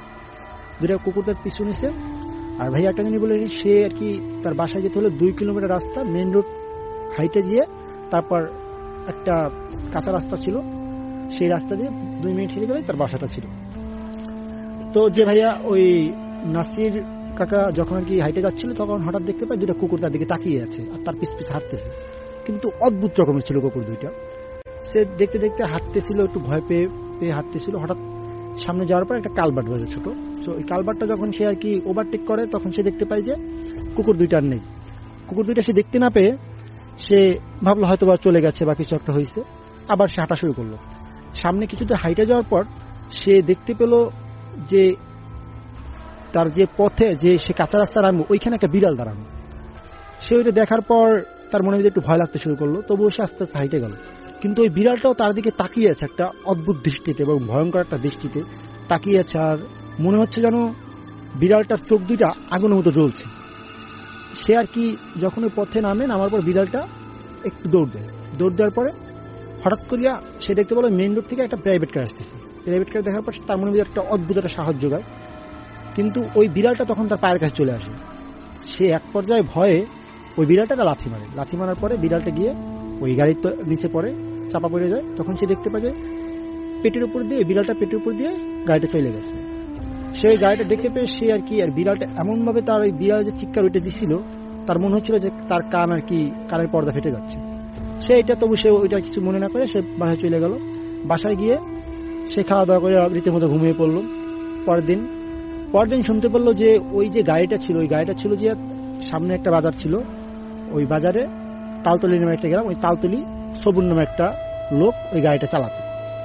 আর ভাই একটা জিনিস বলে, সে আর কি তার বাসায় যেতে হলো 2 কিলোমিটার রাস্তা, মেন রোড হাইটে গিয়ে তারপর একটা কাঁচা রাস্তা ছিল, সেই রাস্তা দিয়ে 2 মিনিট হেঁটে গেলে তার বাসাটা ছিল। তো যে ভাইয়া ওই নাসির কাকা যখন আর কি হাইটে যাচ্ছিল, তখন হঠাৎ দেখতে পায় দুটা কুকুর তার দিকে তাকিয়ে আছে আর তার পিছ পিছে হাঁটতেছে, কিন্তু অদ্ভুত রকমের ছিল কুকুর দুইটা। সে দেখতে দেখতে হাঁটতেছিল, একটু ভয় পেয়ে হাঁটতেছিল। হঠাৎ সামনে যাওয়ার পর একটা কালভার্ট রয়েছে ছোট, তো এই কালভার্টটা যখন সে আর কি ওভারটেক করে, তখন সে দেখতে পায় যে কুকুর দুইটা আর নেই। কুকুর দুইটা সে দেখতে না পেয়ে সে ভাবলো হয়তো বা চলে গেছে বা কিছু একটা হয়েছে, আবার সে হাঁটা শুরু করলো। সামনে কিছুটা হাইটে যাওয়ার পর সে দেখতে পেল যে তার যে পথে, যে সে কাঁচা রাস্তা নামবে, ওইখানে একটা বিড়াল দাঁড়ানো। সে ওইটা দেখার পর তার মনে একটু ভয় লাগতে শুরু করলো, তবুও সে আস্তে আস্তে হাইটে গেল। কিন্তু ওই বিড়ালটাও তার দিকে তাকিয়ে আছে একটা অদ্ভুত দৃষ্টিতে এবং ভয়ঙ্কর একটা দৃষ্টিতে তাকিয়ে আছে, আর মনে হচ্ছে যেন বিড়ালটার চোখ দুইটা আগুনের মতো জ্বলছে। সে আর কি যখন ওই পথে নামার পর বিড়ালটা একটু দৌড় দেওয়ার পরে হঠাৎ করিয়া সে দেখতে পেল মেইন রোড থেকে একটা প্রাইভেট কার আসতেছে। প্রাইভেট কার দেখার পর তার মনে একটা অদ্ভুত একটা সাহস জোগায়, কিন্তু ওই বিড়ালটা তখন তার পায়ের কাছে চলে আসে। সে এক পর্যায়ে ভয়ে ওই বিড়ালটাকে লাথি মারার পরে বিড়ালটা গিয়ে ওই গাড়ির নিচে পড়ে, চাপা পড়ে যায়। তখন সে দেখতে পায় যে বিড়ালটা পেটের উপর দিয়ে গাড়িটা চলে গেছে। সেই গাড়িটা দেখতে পেয়ে সে আর কি, আর বিড়ালটা এমন ভাবে তার ওই বিড়াল যে চিৎকার উঠে দিছিল, তার মনে হচ্ছিল যে তার কান আর কি, কানের পর্দা ফেটে যাচ্ছে। সে এটা তবু সে ওইটা কিছু মনে না করে সে বাসায় চলে গেল। বাসায় গিয়ে সে খাওয়া দাওয়া করে রীতিমতো ঘুমিয়ে পড়লো। পরের দিন শুনতে পারলো যে ওই যে গাড়িটা ছিল, ওই গাড়িটা ছিল যে সামনে একটা বাজার ছিল, ওই বাজারে তালতলি নামে একটা গ্রাম, ওই তালতলি সবুর নামে একটা লোক ওই গাড়িটা চালাতো।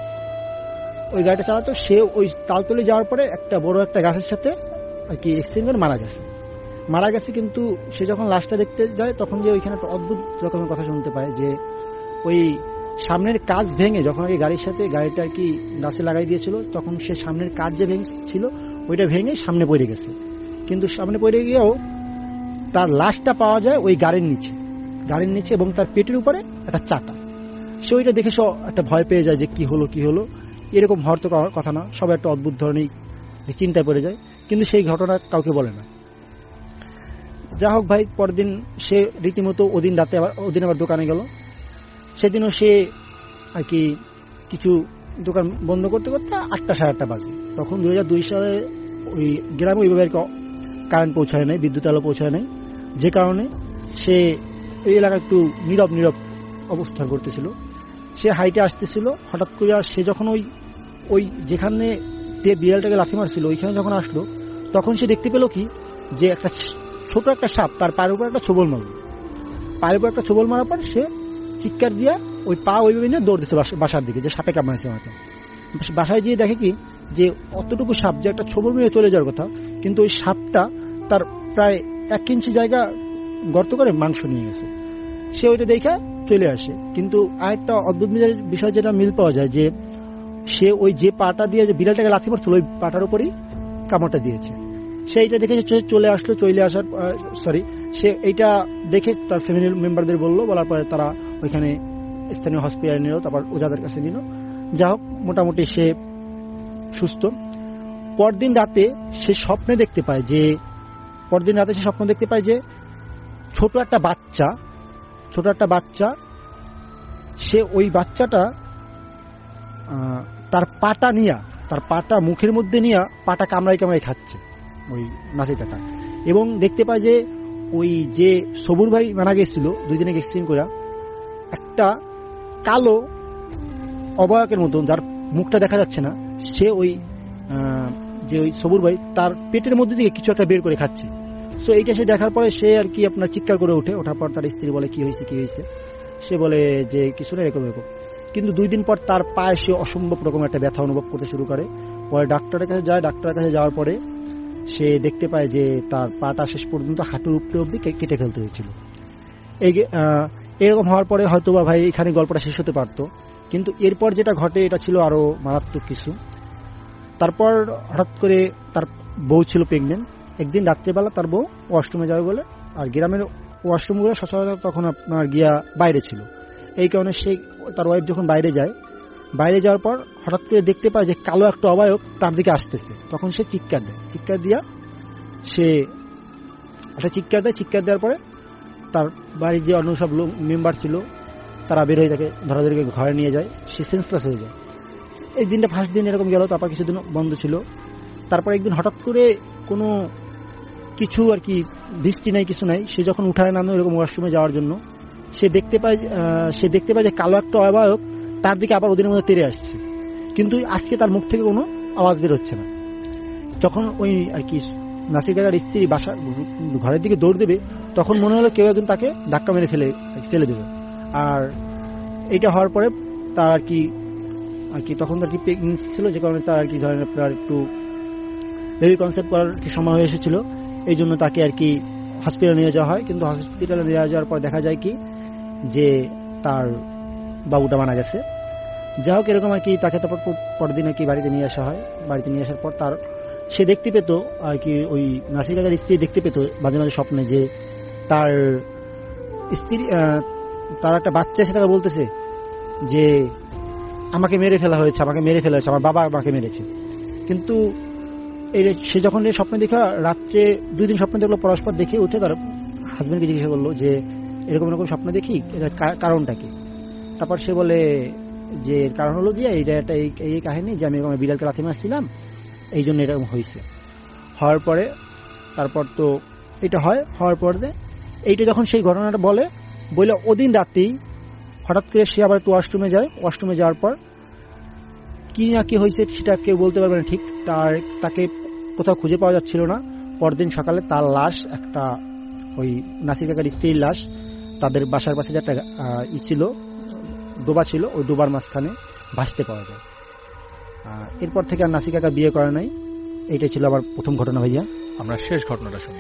সে ওই তালতলি যাওয়ার পরে একটা বড় একটা গাছের সাথে আর কি অ্যাক্সিডেন্ট করে মারা গেছে। কিন্তু সে যখন লাশটা দেখতে যায় তখন যে ওইখানে একটা অদ্ভুত রকমের কথা শুনতে পায় যে ওই সামনের কাঁচ ভেঙে, যখন আর কি গাড়ির সাথে গাড়িটা আর কি গাছে লাগাই দিয়েছিল, তখন সে সামনের কাঁচ যে ছিল ওইটা ভেঙে সামনে পড়ে গেছে। কিন্তু সামনে পড়ে গিয়েও তার লাশটা পাওয়া যায় ওই গাড়ির নিচে এবং তার পেটের উপরে একটা চাটা। সে ওইটা দেখে সে একটা ভয় পেয়ে যায় যে কি হলো, এরকম হওয়ার তো কথা না, সবাই একটা অদ্ভুত ধরনের চিন্তায় পড়ে যায়, কিন্তু সেই ঘটনা কাউকে বলে না। যা হোক ভাই, পরের দিন সে রীতিমতো ওদিন আবার দোকানে গেল। সেদিনও সে আর কি কিছু দোকান বন্ধ করতে করতে 8টা সাড়ে 8টা বাজে। তখন 2002 সালে ওই গ্রামে ওইভাবে আর কি কারেন্ট পৌঁছায় নাই, বিদ্যুৎ আলো পৌঁছায় নাই, যে কারণে সে এই এলাকা একটু নীরব অবস্থান করতেছিল। সে হাইটে আসতেছিল, হঠাৎ করে সে যখন ওই যেখানে বিড়ালটাকে লাথি মারছিল ওইখানে যখন আসলো, তখন সে দেখতে পেল কি যে একটা ছোট একটা সাপ তার পায়ের উপর একটা ছোবল মারার পর সে চিৎকার দিয়া ওই পা ওইভাবে নিয়ে দৌড় দিচ্ছে বাসার দিকে, যে সাপে কামড়াইছে আমাকে। বাসায় গিয়ে দেখে কি যে অতটুকু সাপ যে একটা ছোবল মেরে চলে যাওয়ার কথা, কিন্তু ওই সাপটা তার প্রায় 1 ইঞ্চি জায়গা গর্ত করে মাংস নিয়ে গেছে। সে ওইটা দেখে চলে আসে। কিন্তু আরেকটা অদ্ভুত বিষয় যেটা মিল পাওয়া যায় যে সে ওই যে পাটা দিয়ে যে বিড়ালটাকে লাথি মারছিল ওই পাটার উপরই কামড়টা দিয়েছে। সে এইটা দেখে সে এইটা দেখে তার ফ্যামিলি মেম্বারদের বলার পরে তারা ওইখানে স্থানীয় হসপিটালে নিল, তারপর ওজাদের কাছে নিল। যা হোক, মোটামুটি সে সুস্থ। পরদিন রাতে সে স্বপ্নে দেখতে পায় যে ছোট একটা বাচ্চা সে ওই বাচ্চাটা তার পাটা মুখের মধ্যে নিয়ে পাটা কামড়াই খাচ্ছে ওই নাসির তার। এবং দেখতে পায় যে ওই যে সবুর ভাই মারা গেছিল 2 দিনে অ্যাক্সিডেন্ট করে, একটা কালো অবয়কের মতন যার মুখটা দেখা যাচ্ছে না, সে ওই সবুর ভাই তার পেটের মধ্যে থেকে কিছু একটা বের করে খাচ্ছে। সো এইটা সে দেখার পরে সে আর কি আপনার চিৎকার করে ওঠার পর তার স্ত্রী বলে কি হয়েছে। সে বলে যে কিছু না, এরকম। কিন্তু 2 দিন পর তার পায়ে সে অসম্ভব রকম একটা ব্যথা অনুভব করতে শুরু করে। পরে ডাক্তারের কাছে যাওয়ার পরে সে দেখতে পায় যে তার পাটা শেষ পর্যন্ত হাঁটুর উপরে অব্দি কেটে ফেলতে হয়েছিল। এরকম হওয়ার পরে হয়তো বা ভাই এখানে গল্পটা শেষ হতে পারতো, কিন্তু এরপর যেটা ঘটে এটা ছিল আরো মারাত্মক কিছু। তারপর হঠাৎ করে তার বউ ছিল প্রেগনেন্ট। একদিন রাত্রেবেলা তার বউ ওয়াশরুমে যাবে বলে, আর গ্রামের ওয়াশরুমগুলো সচরাচর তখন আপনার গিয়া বাইরে ছিল, এই কারণে সে তার ওয়াইফ যখন বাইরে যাওয়ার পর হঠাৎ করে দেখতে পায় যে কালো একটা অবয়ব তার দিকে আসতেছে। তখন সে চিৎকার দেওয়ার পরে তার বাড়ির যে অন্য সব মেম্বার ছিল তারা বের হয়ে তাকে ধরাধরিকে ঘরে নিয়ে যায়। সে সেন্সলেস হয়ে যায়। এই দিনটা ফার্স্ট দিন এরকম গেল, তারপর কিছুদিন বন্ধ ছিল। তারপর একদিন হঠাৎ করে কোনো কিছু আর কি বৃষ্টি নাই কিছু নাই, সে যখন উঠায় নামে এরকম ওয়াশরুমে যাওয়ার জন্য সে দেখতে পায় যে কালো একটা অবয়ব তার দিকে আবার ওদের মধ্যে তেড়ে আসছে, কিন্তু আজকে তার মুখ থেকে কোনো আওয়াজ বের হচ্ছে না। যখন ওই আর কি নাসির কাকার স্ত্রী ঘরের দিকে দৌড় দেবে, তখন মনে হলো কেউ একজন তাকে ধাক্কা মেরে ফেলে দেবে। আর এইটা হওয়ার পরে তার আর কি তখন আর কি প্রেগনেন্সি ছিল, যে কারণে তার আর কি ধরেন আপনার একটু বেবি কনসেপ্ট করার সময় হয়ে এসেছিল। এই জন্য তাকে আর কি হসপিটালে নিয়ে যাওয়া হয়। কিন্তু হসপিটালে নিয়ে যাওয়ার পর দেখা যায় কি যে তার বাবুটা মারা গেছে। যা হোক, এরকম আর কি তাকে তারপর পরদিন আর কি বাড়িতে নিয়ে আসা হয়। বাড়িতে নিয়ে আসার পর সে দেখতে পেত আর কি ওই নাসির কাকার স্ত্রী দেখতে পেত মাঝে মাঝে স্বপ্নে যে তার স্ত্রী তার একটা বাচ্চা এসে তাকে বলতেছে যে আমাকে মেরে ফেলা হয়েছে, আমার বাবা আমাকে মেরেছে। কিন্তু সে যখন স্বপ্নে দেখা রাত্রে 2 দিন স্বপ্ন দেখলো, পরস্পর দেখে উঠে তার হাজবেন্ডকে জিজ্ঞাসা করলো যে এরকম স্বপ্ন দেখি, এটার কারণটা কি। তারপর সে বলে যে এর কারণ হলো যে এই কাহিনী যে আমি বিড়ালকে লাথি মারছিলাম, এই জন্য এরকম হয়েছে। হওয়ার পরে তারপর তো এটা হওয়ার পরে এইটা যখন সেই ঘটনাটা বলে ওদিন রাতেই হঠাৎ করে সে আবার একটু ওয়াশরুমে যায়। ওয়াশরুমে যাওয়ার পর কি না কি হয়েছে সেটা কেউ বলতে পারবে না ঠিক। তাকে কোথাও খুঁজে পাওয়া যাচ্ছিল না। পরদিন সকালে তার লাশ, একটা ওই নাসির কাকার স্ত্রীর লাশ, তাদের বাসার পাশে যে একটা ছিল, ডোবা ছিল, ওই ডোবার মাঝখানে ভাসতে পাওয়া যায়। এরপর থেকে আর নাসির কাকা বিয়ে করে নাই। এইটাই ছিল আমার প্রথম ঘটনা ভাইয়া। আমরা শেষ ঘটনাটা শুনি।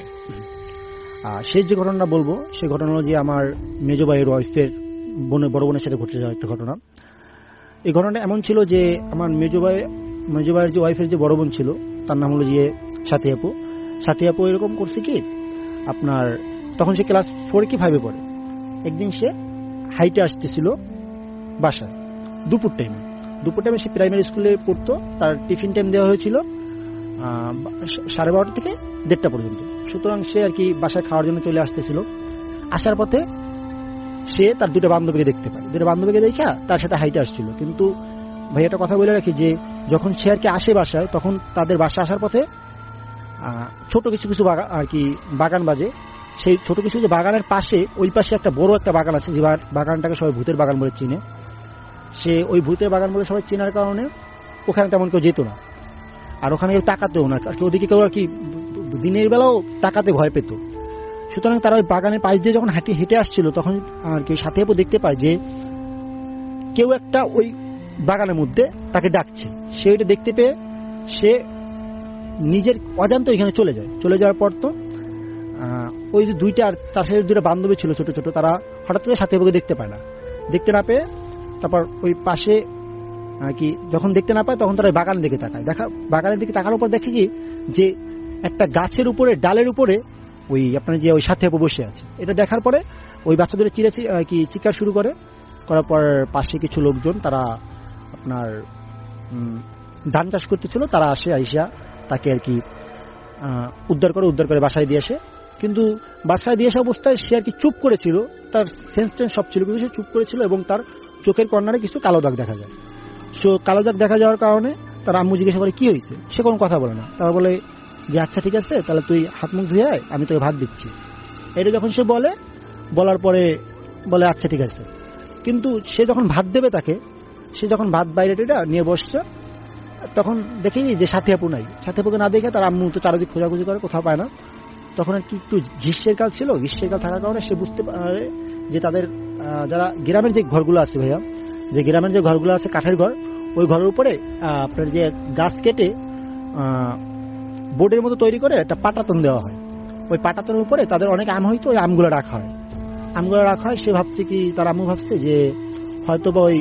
শেষ যে ঘটনাটা বলবো সেই ঘটনা হলো যে আমার মেজো ভাইয়ের ওয়াইফের বড় বোনের সাথে ঘটে যাওয়া একটা ঘটনা। এই ঘটনাটা এমন ছিল যে আমার মেজো ভাইয়ের যে ওয়াইফের যে বড় বোন ছিল তার নাম হলো যে সাথী আপু। সাথী আপু এরকম করছে কি, আপনার তখন সে ক্লাস 4 কি 5 পড়ে। একদিন সে হাইটে আসতেছিল বাসায় দুপুর টাইমে সে প্রাইমারি স্কুলে পড়তো। তার টিফিন টাইম দেওয়া হয়েছিল 12:30 থেকে 1:30 পর্যন্ত। সুতরাং সে আর কি বাসায় খাওয়ার জন্য চলে আসতেছিল। আসার পথে সে তার দুটো বান্ধবীকে দেখতে পায়। দুটো বান্ধবীকে দেখা তার সাথে হাইটে আসছিল। কিন্তু ভাই একটা কথা বলে রাখি যে যখন সে আর কি আসে বাসায়, তখন তাদের বাসা আসার পথে ছোট কিছু আর কি বাগান বাজে। সেই ছোট কিছু যে বাগানের পাশে, ওই পাশে একটা বড় একটা বাগান আছে, যে বাগানটাকে সবাই ভূতের বাগান বলে চিনে। সে ওই ভূতের বাগান বলে সবাই চেনার কারণে ওখানে তেমন কেউ যেত না, আর ওখানে কেউ তাকাতেও না, আর ওদিকে কেউ আর কি দিনের বেলাও তাকাতে ভয় পেত। সুতরাং তারা ওই বাগানের পাশ দিয়ে যখন হেঁটে আসছিল, তখন আর কি সাথে দেখতে পায় যে কেউ একটা ওই বাগানের মধ্যে তাকে ডাকছে। সে ওইটা দেখতে পেয়ে সে নিজের অজান্তে ওইখানে চলে যায়। চলে যাওয়ার পর তো ওই যে দুইটা, আর তার সাথে দুটো বান্ধবী ছিল ছোট ছোট, তারা হঠাৎ করে সাথে দেখতে পায় না। দেখতে না পেয়ে তারপর ওই পাশে আর কি যখন দেখতে না পায়, তখন তারা বাগানের দিকে তাকায়। বাগানের দিকে তাকার উপর দেখে কি যে একটা গাছের উপরে, ডালের উপরে ওই আপনার যে ওই সাথে আপু বসে আছে। এটা দেখার পরে ওই বাচ্চাদের কি চিৎকার শুরু করার পর পাশে কিছু লোকজন, তারা আপনার ধান চাষ করতেছিল, তারা আসে, আইসা তাকে আর কি উদ্ধার করে বাসায় দিয়ে আসে। কিন্তু বাসায় দিয়ে আসা অবস্থায় সে আর কি চুপ করেছিল, তার সেন্স টেন্স সব ছিল, কিন্তু সে চুপ করেছিল এবং তার চোখের কর্নারে কিছু কালো দাগ দেখা যায়। সো কালো দাগ দেখা যাওয়ার কারণে তার আম্মু জিজ্ঞাসা করে কি হয়েছে, সে কোনো কথা বলে না। তারপর বলে যে আচ্ছা ঠিক আছে, তাহলে তুই হাত মুখ ধুয়ে আয়, আমি তোকে ভাত দিচ্ছি। এটা যখন সে বলার পরে বলে আচ্ছা ঠিক আছে। কিন্তু সে যখন ভাত দেবে তাকে, সে যখন ভাত বাইরে নিয়ে বসছে, তখন দেখি যে সাথী আপু নাই। সাথী আপুকে না দেখে তার আম্মু তো চারিদিক খোঁজাখুঁজি করে, কোথাও পায় না। তখন আর কি একটু গ্রীষ্মের কাল ছিল, গ্রীষ্মের কাল থাকার কারণে সে বুঝতে পারে যে তাদের যারা গ্রামের যে ঘরগুলো আছে ভাইয়া, যে গ্রামের যে ঘরগুলো আছে কাঠের ঘর, ওই ঘরের উপরে আপনার যে গাছ কেটে বোর্ডের মতো তৈরি করে একটা পাটাতন দেওয়া হয়। ওই পাটাতনের উপরে তাদের অনেক আম হয়তো, ওই আমগুলো রাখা হয়। সে ভাবছে কি, তার আম্মু ভাবছে যে হয়তোবা ওই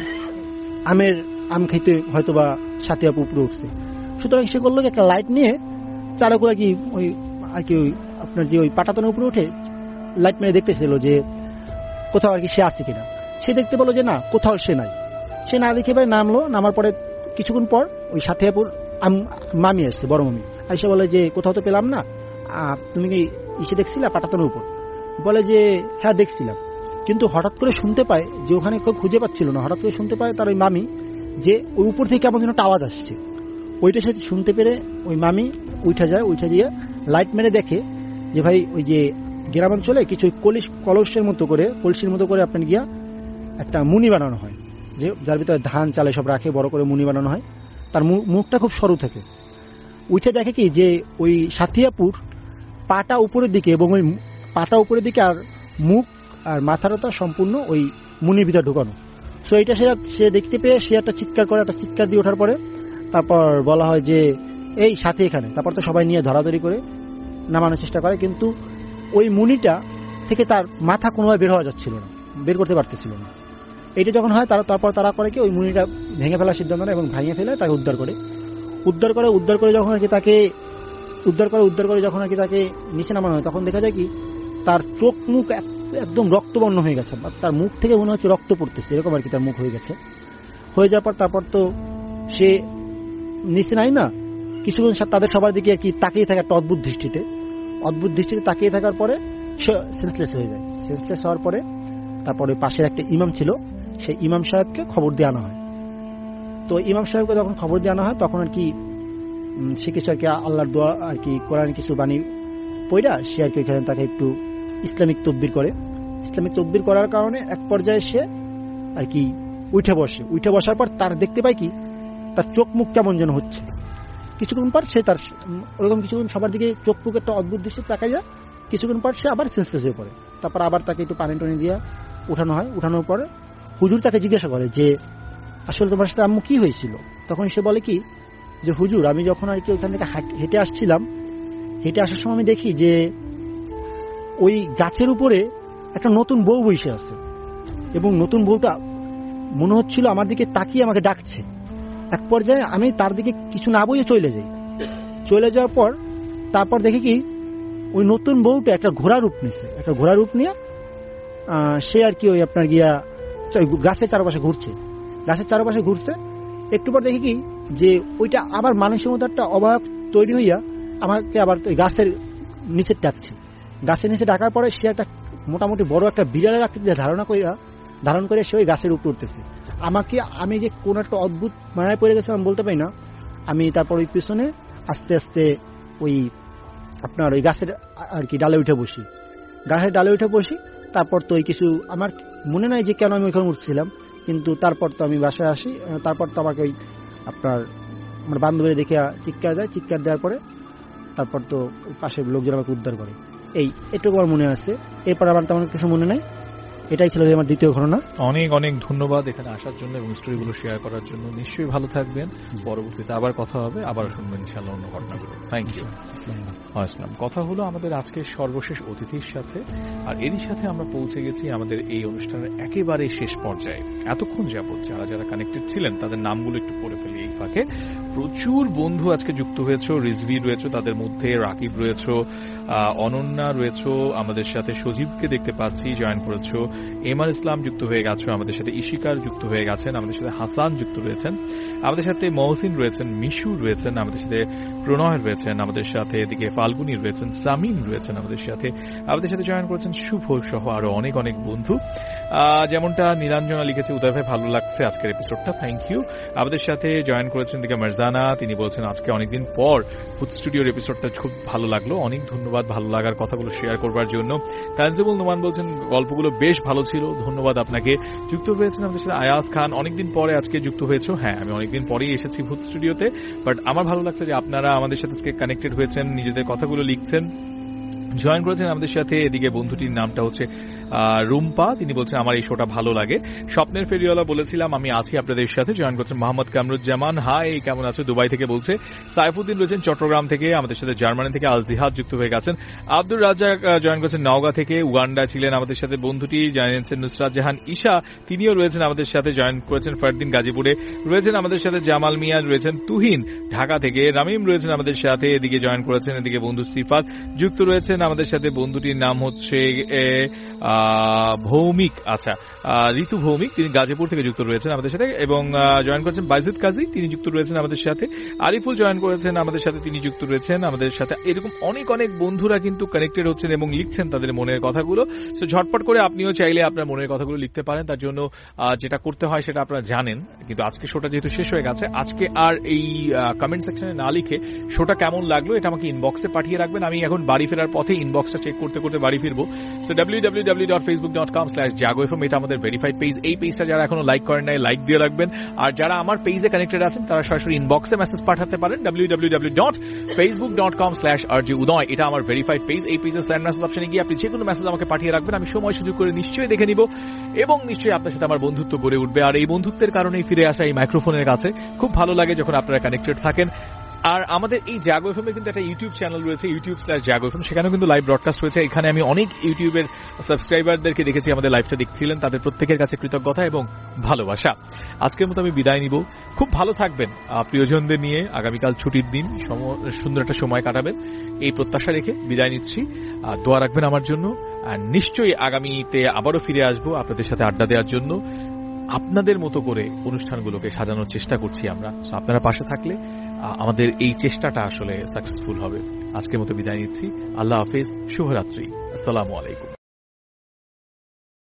আম খাইতে হয়তোবা সাথী আপু উপরে উঠছে। সুতরাং সে করলো একটা লাইট নিয়ে চালক আর কি ওই আর কি আপনার যে ওই পাটাতনের উপরে উঠে লাইট মেরে দেখতেছিল যে কোথাও আর কি সে আছে কিনা। সে দেখতে পেলো যে না, কোথাও সে নাই। সে না দেখে ভাই নামার পরে কিছুক্ষণ পর ওই সাথী আপুর মামি আসছে, বড় মামি আইসা বলে যে কোথাও তো পেলাম না, তুমি কি এসে দেখছিলে পাটাতনের উপর? বলে যে হ্যাঁ দেখছিলাম। কিন্তু হঠাৎ করে শুনতে পায় যে ওখানে কেউ খুঁজে পাচ্ছিল না। হঠাৎ করে শুনতে পায় তার ওই মামি যে ওই উপর থেকে কেমন যেন একটা আওয়াজ আসছে। ওইটার সাথে শুনতে পেরে ওই মামি উঠে গিয়ে লাইট মেরে দেখে যে ভাই ওই যে গ্রামাঞ্চলে কিছু কলসের মতো করে, কলসির মতো করে আপনার গিয়া একটা মুনি বানানো হয়, যে যার ভিতরে ধান চালে সব রাখে, বড় করে মুনি বানানো হয়। তার মুখটা খুব সরু থাকে। উঠে দেখে কি যে ওই সাথী আপুর পাটা উপরের দিকে, এবং ওই পাটা উপরের দিকে আর মুখ আর মাথাটা সম্পূর্ণ ওই মুনির ভিতরে ঢুকানো। সো এইটা সে দেখতে পেয়ে সে একটা চিৎকার দিয়ে ওঠার পরে তারপর বলা হয় যে এই সাথী এখানে। তারপর তো সবাই নিয়ে ধরাধরি করে নামানোর চেষ্টা করে, কিন্তু ওই মুনিটা থেকে তার মাথা কোনোভাবে বের হওয়া যাচ্ছিল না, বের করতে পারতেছিল না। এইটা যখন হয় তারপর তারা করে কি ওই মুনিটা ভেঙে ফেলার সিদ্ধান্ত নেয় এবং ভেঙে ফেলে তাকে উদ্ধার করে যখন আর কি তাকে উদ্ধার করে যখন আর কি তাকে নিচে নামানো হয়, তখন দেখা যায় কি তার চোখ মুখ একদম রক্তবর্ণ হয়ে গেছে, তার মুখ থেকে মনে হচ্ছে রক্ত পড়তেছে, এরকম আর কি তার মুখ হয়ে গেছে। হয়ে যাওয়ার পর তারপর তো সে নিচে নাই না, কিছুক্ষণ তাদের সবার দিকে আর কি তাকিয়ে থাকে একটা অদ্ভুত দৃষ্টিতে তাকিয়ে থাকার পরে সে সেন্সলেস হয়ে যায়। সেন্সলেস হওয়ার পরে তারপরে পাশের একটা ইমাম ছিল, সেই ইমাম সাহেবকে খবর দিয়ে আনা হয়। তো ইমাম সাহেবকে যখন খবর দিয়ে আনা হয়, তখন আর কি সে কিছু আর কি আল্লাহর দোয়া আর কি কোরআন কিছু বাণী পড়া সে আর কি এখানে তাকে একটু ইসলামিক তকবির করার কারণে এক পর্যায়ে সে আর কি উঠে বসার পর তার দেখতে পাই কি তার চোখ মুখ কেমন যেন হচ্ছে। কিছুক্ষণ পর সে তার ওরকম কিছুক্ষণ সবার দিকে চোখ মুখ একটা অদ্ভুত দৃশ্যে তাকাই যায়। কিছুক্ষণ পর সে আবার সেন্সলেস হয়ে পড়ে। তারপর আবার তাকে একটু পানি টানি দিয়ে উঠানো হয়। উঠানোর পরে হুজুর তাকে জিজ্ঞাসা করে যে আসলে তোমার সাথে আম্মু কি হয়েছিল। তখন সে বলে কি যে হুজুর আমি যখন আর কি ওইখান থেকে হেঁটে আসছিলাম, হেঁটে আসার সময় আমি দেখি যে ওই গাছের উপরে একটা নতুন বউ বসে আছে এবং নতুন বউটা মনে হচ্ছিল আমার দিকে তাকিয়ে আমাকে ডাকছে। এক পর্যায়ে আমি তার দিকে কিছু না বইয়ে চলে যাই। চলে যাওয়ার পর তারপর দেখি কি ওই নতুন বউটা একটা ঘোড়া রূপ নিছে। একটা ঘোড়া রূপ নিয়ে সে আর কি ওই আপনার গিয়া গাছের চারপাশে ঘুরছে। গাছের চারপাশে ঘুরছে। একটু পর দেখি কি যে ওইটা আবার মানুষের মতো একটা অবাক তৈরি হইয়া আমাকে আবার গাছের নিচে ডাকছে। গাছের নিচে ডাকার পরে সে একটা মোটামুটি বড় একটা বিড়ালের আকৃতিতে ধারণ করে সে ওই গাছের উপর উঠতেছে। আমি যে কোন একটা অদ্ভুত মায়ায় পড়ে গেছিলাম বলতে পারি না। আমি তারপর ওই পিছনে আস্তে আস্তে ওই আপনার ওই গাছের আর কি ডালে উঠে বসি। গাছের ডালে উঠে বসি। তারপর তো ওই কিছু আমার মনে নাই যে কেন আমি ওইখানে উঠছিলাম, কিন্তু তারপর তো আমি বাসায় আসি। তারপর তো আমাকে ওই আপনার আমার বান্ধবীরা দেখে চিৎকার দেয়। চিৎকার দেওয়ার পরে তারপর তো পাশের লোকজন আমাকে উদ্ধার করে। এটুকু আমার মনে আছে। এরপর আমার তেমন কিছু মনে নাই। এটাই ছিল আমার দ্বিতীয় ঘটনা। অনেক অনেক ধন্যবাদ এখানে আসার জন্য এবং স্টোরিগুলো শেয়ার করার জন্য। নিশ্চয়ই ভালো থাকবেন। পরবর্তীতে আবার কথা হবে, আবার শুনবেন ইনশাআল্লাহ অন্য ঘটনাগুলো। Thank you. আসসালাম। কথা হলো আমাদের আজকের সর্বশেষ অতিথির সাথে, আর এরই সাথে আমরা পৌঁছে গেছি আমাদের এই অনুষ্ঠানের একেবারে শেষ পর্যায়ে। এতক্ষণ যাবত যারা যারা কানেক্টেড ছিলেন তাদের নামগুলো একটু পড়ে ফেলি এই ফাঁকে। প্রচুর বন্ধু আজকে যুক্ত হয়েছে। রিজভি রয়েছে, তাদের মধ্যে রাকিব রয়েছে, অনন্যা রয়েছে আমাদের সাথে, সজীবকে দেখতে পাচ্ছি জয়েন করেছো, এমআর ইসলাম যুক্ত হয়ে গেছে আমাদের সাথে, ইশিকার যুক্ত হয়ে গেছেন আমাদের সাথে, হাসান যুক্ত রয়েছেন আমাদের সাথে, মহসিন রয়েছেন, মিশু রয়েছেন আমাদের সাথে, প্রণয় রয়েছেন আমাদের সাথে, এদিকে ফাল্গুনি রয়েছেন, সামিম রয়েছেন আমাদের সাথে জয়েন করেছেন, শুভ সহ আরো অনেক অনেক বন্ধু। যেমনটা নীলাঞ্জনা লিখেছে, উদয় ভাই ভালো লাগছে আজকের এপিসোডটা, থ্যাংক ইউ। আমাদের সাথে জয়েন করেছেন দিকে মারজানা, তিনি বলছেন আজকে অনেকদিন পর ভূত স্টুডিওর এপিসোডটা খুব ভালো লাগলো, অনেক ধন্যবাদ ভালো লাগার কথাগুলো শেয়ার করবার জন্য। তানজিবুল নোমান বলছেন গল্পগুলো বেশ ভালো ছিল, ধন্যবাদ আপনাকে। যুক্ত হয়েছেন আমাদের সাথে আয়াজ খান, অনেকদিন পরে আজকে যুক্ত হয়েছে। হ্যাঁ, আমি অনেকদিন পরেই এসেছি ভূত স্টুডিওতে, বাট আমার ভালো লাগছে যে আপনারা আমাদের সাথে আজকে কানেক্টেড হয়েছেন, নিজেদের কথাগুলো লিখছেন, জয়েন করেছেন আমাদের সাথে। এদিকে বন্ধুটির নামটা হচ্ছে রুম্পা, তিনি বলছেন আমার এই শোটা ভালো লাগে। স্বপ্নের ফেরিওয়ালা বলেছিলাম আমি আছি আপনাদের সাথে, জয়েন করছেন মোহাম্মদ কামরুজ্জামান, হাই কেমন আছো, দুবাই থেকে বলছে। সাইফুদ্দিন রয়েছেন চট্টগ্রাম থেকে আমাদের সাথে, জার্মানি থেকে আল জিহাদ যুক্ত হয়ে গেছেন। আব্দুর রাজ্জাক জয়েন করেছেন নওগাঁ থেকে, উগান্ডা ছিলেন আমাদের সাথে বন্ধুটি, জানিয়েছেন নুসরাত জাহান ঈশা, তিনিও রয়েছেন আমাদের সাথে, জয়েন করেছেন ফরদিন গাজীপুরে রয়েছেন আমাদের সাথে, জামাল মিয়া রয়েছেন তুহিন ঢাকা থেকে, রামিম রয়েছেন আমাদের সাথে, এদিকে জয়েন করেছেন এদিকে বন্ধু সিফাত যুক্ত রয়েছেন আমাদের সাথে, বন্ধুটির নাম হচ্ছে ভৌমিক, আচ্ছা ঋতু ভৌমিক, তিনি গাজীপুর থেকে যুক্ত রয়েছেন আমাদের সাথে, এবং জয়েন করেছেন বাইজিদ কাজী, তিনি যুক্ত রয়েছেন আমাদের সাথে, আরিফুল জয়েন করেছেন আমাদের সাথে, তিনি যুক্ত রয়েছেন আমাদের সাথে। এরকম অনেক অনেক বন্ধুরা কিন্তু কানেক্টেড হচ্ছেন এবং লিখছেন তাদের মনের কথাগুলো। সো ঝটপট করে আপনিও চাইলে আপনার মনের কথাগুলো লিখতে পারেন, তার জন্য যেটা করতে হয় সেটা আপনারা জানেন। কিন্তু আজকে শোটা যেহেতু শেষ হয়ে গেছে, আজকে আর এই কমেন্ট সেকশনে না লিখে শোটা কেমন লাগলো এটা আমাকে ইনবক্সে পাঠিয়ে রাখবেন। আমি এখন বাড়ি ফেরার পথে ইনবক্সটা চেক করতে করতে বাড়ি ফিরবো। সো www.facebook.com/jago.fm, এটা আমাদের ভেরিফাইড পেজ। এই পেজটা যারা এখনো লাইক করেন নাই লাইক দিয়ে রাখবেন, আর যারা আমার পেজে কানেক্টেড আছেন তারা সরাসরি ইনবক্সে মেসেজ পাঠাতে পারেন www.facebook.com/rjudoy, এটা আমার ভেরিফাইড পেজ। এই পেজে সেন্ড মেসেজ অপশনে গিয়ে আপনি যে কোনো মেসেজ আমাকে পাঠিয়ে রাখবেন, আমি সময় সুযোগ করে নিশ্চয়ই দেখে নিব এবং নিশ্চয়ই আপনার সাথে আমার বন্ধুত্ব গড়ে উঠবে। আর এই বন্ধুত্বের কারণেই ফিরে আসা এই মাইক্রোফোনের কাছে খুব ভালো লাগে যখন আপনারা কানেক্টেড থাকেন। আর আমাদের এই জাগো এফএম এর কিন্তু একটা ইউটিউব চ্যানেল রয়েছে, youtube/jago fm, সেখানেও কিন্তু লাইভ ব্রডকাস্ট হয়েছে। এখানে আমি অনেক ইউটিউবের সাবস্ক্রাইবারদেরকে দেখেছি আমাদের লাইভটা দেখছিলেন, তাদের প্রত্যেকের কাছে কৃতজ্ঞতা এবং ভালোবাসা। আজকের মতো আমি বিদায় নিব, খুব ভালো থাকবেন প্রিয়জনদের নিয়ে, আগামীকাল ছুটির দিন সুন্দর একটা সময় কাটাবেন এই প্রত্যাশা রেখে বিদায় নিচ্ছি। আর দোয়া রাখবেন আমার জন্য, আর নিশ্চয়ই আগামীতে আবারও ফিরে আসবো আপনাদের সাথে আড্ডা দেওয়ার জন্য। আপনাদের মতো করে অনুষ্ঠানগুলোকে সাজানোর চেষ্টা করছি আমরা, আপনারা পাশে থাকলে আমাদের এই চেষ্টাটা আসলে সাকসেসফুল হবে। আজকের মতো বিদায় নিচ্ছি, আল্লাহ হাফেজ, শুভরাত্রি, আসসালামু আলাইকুম।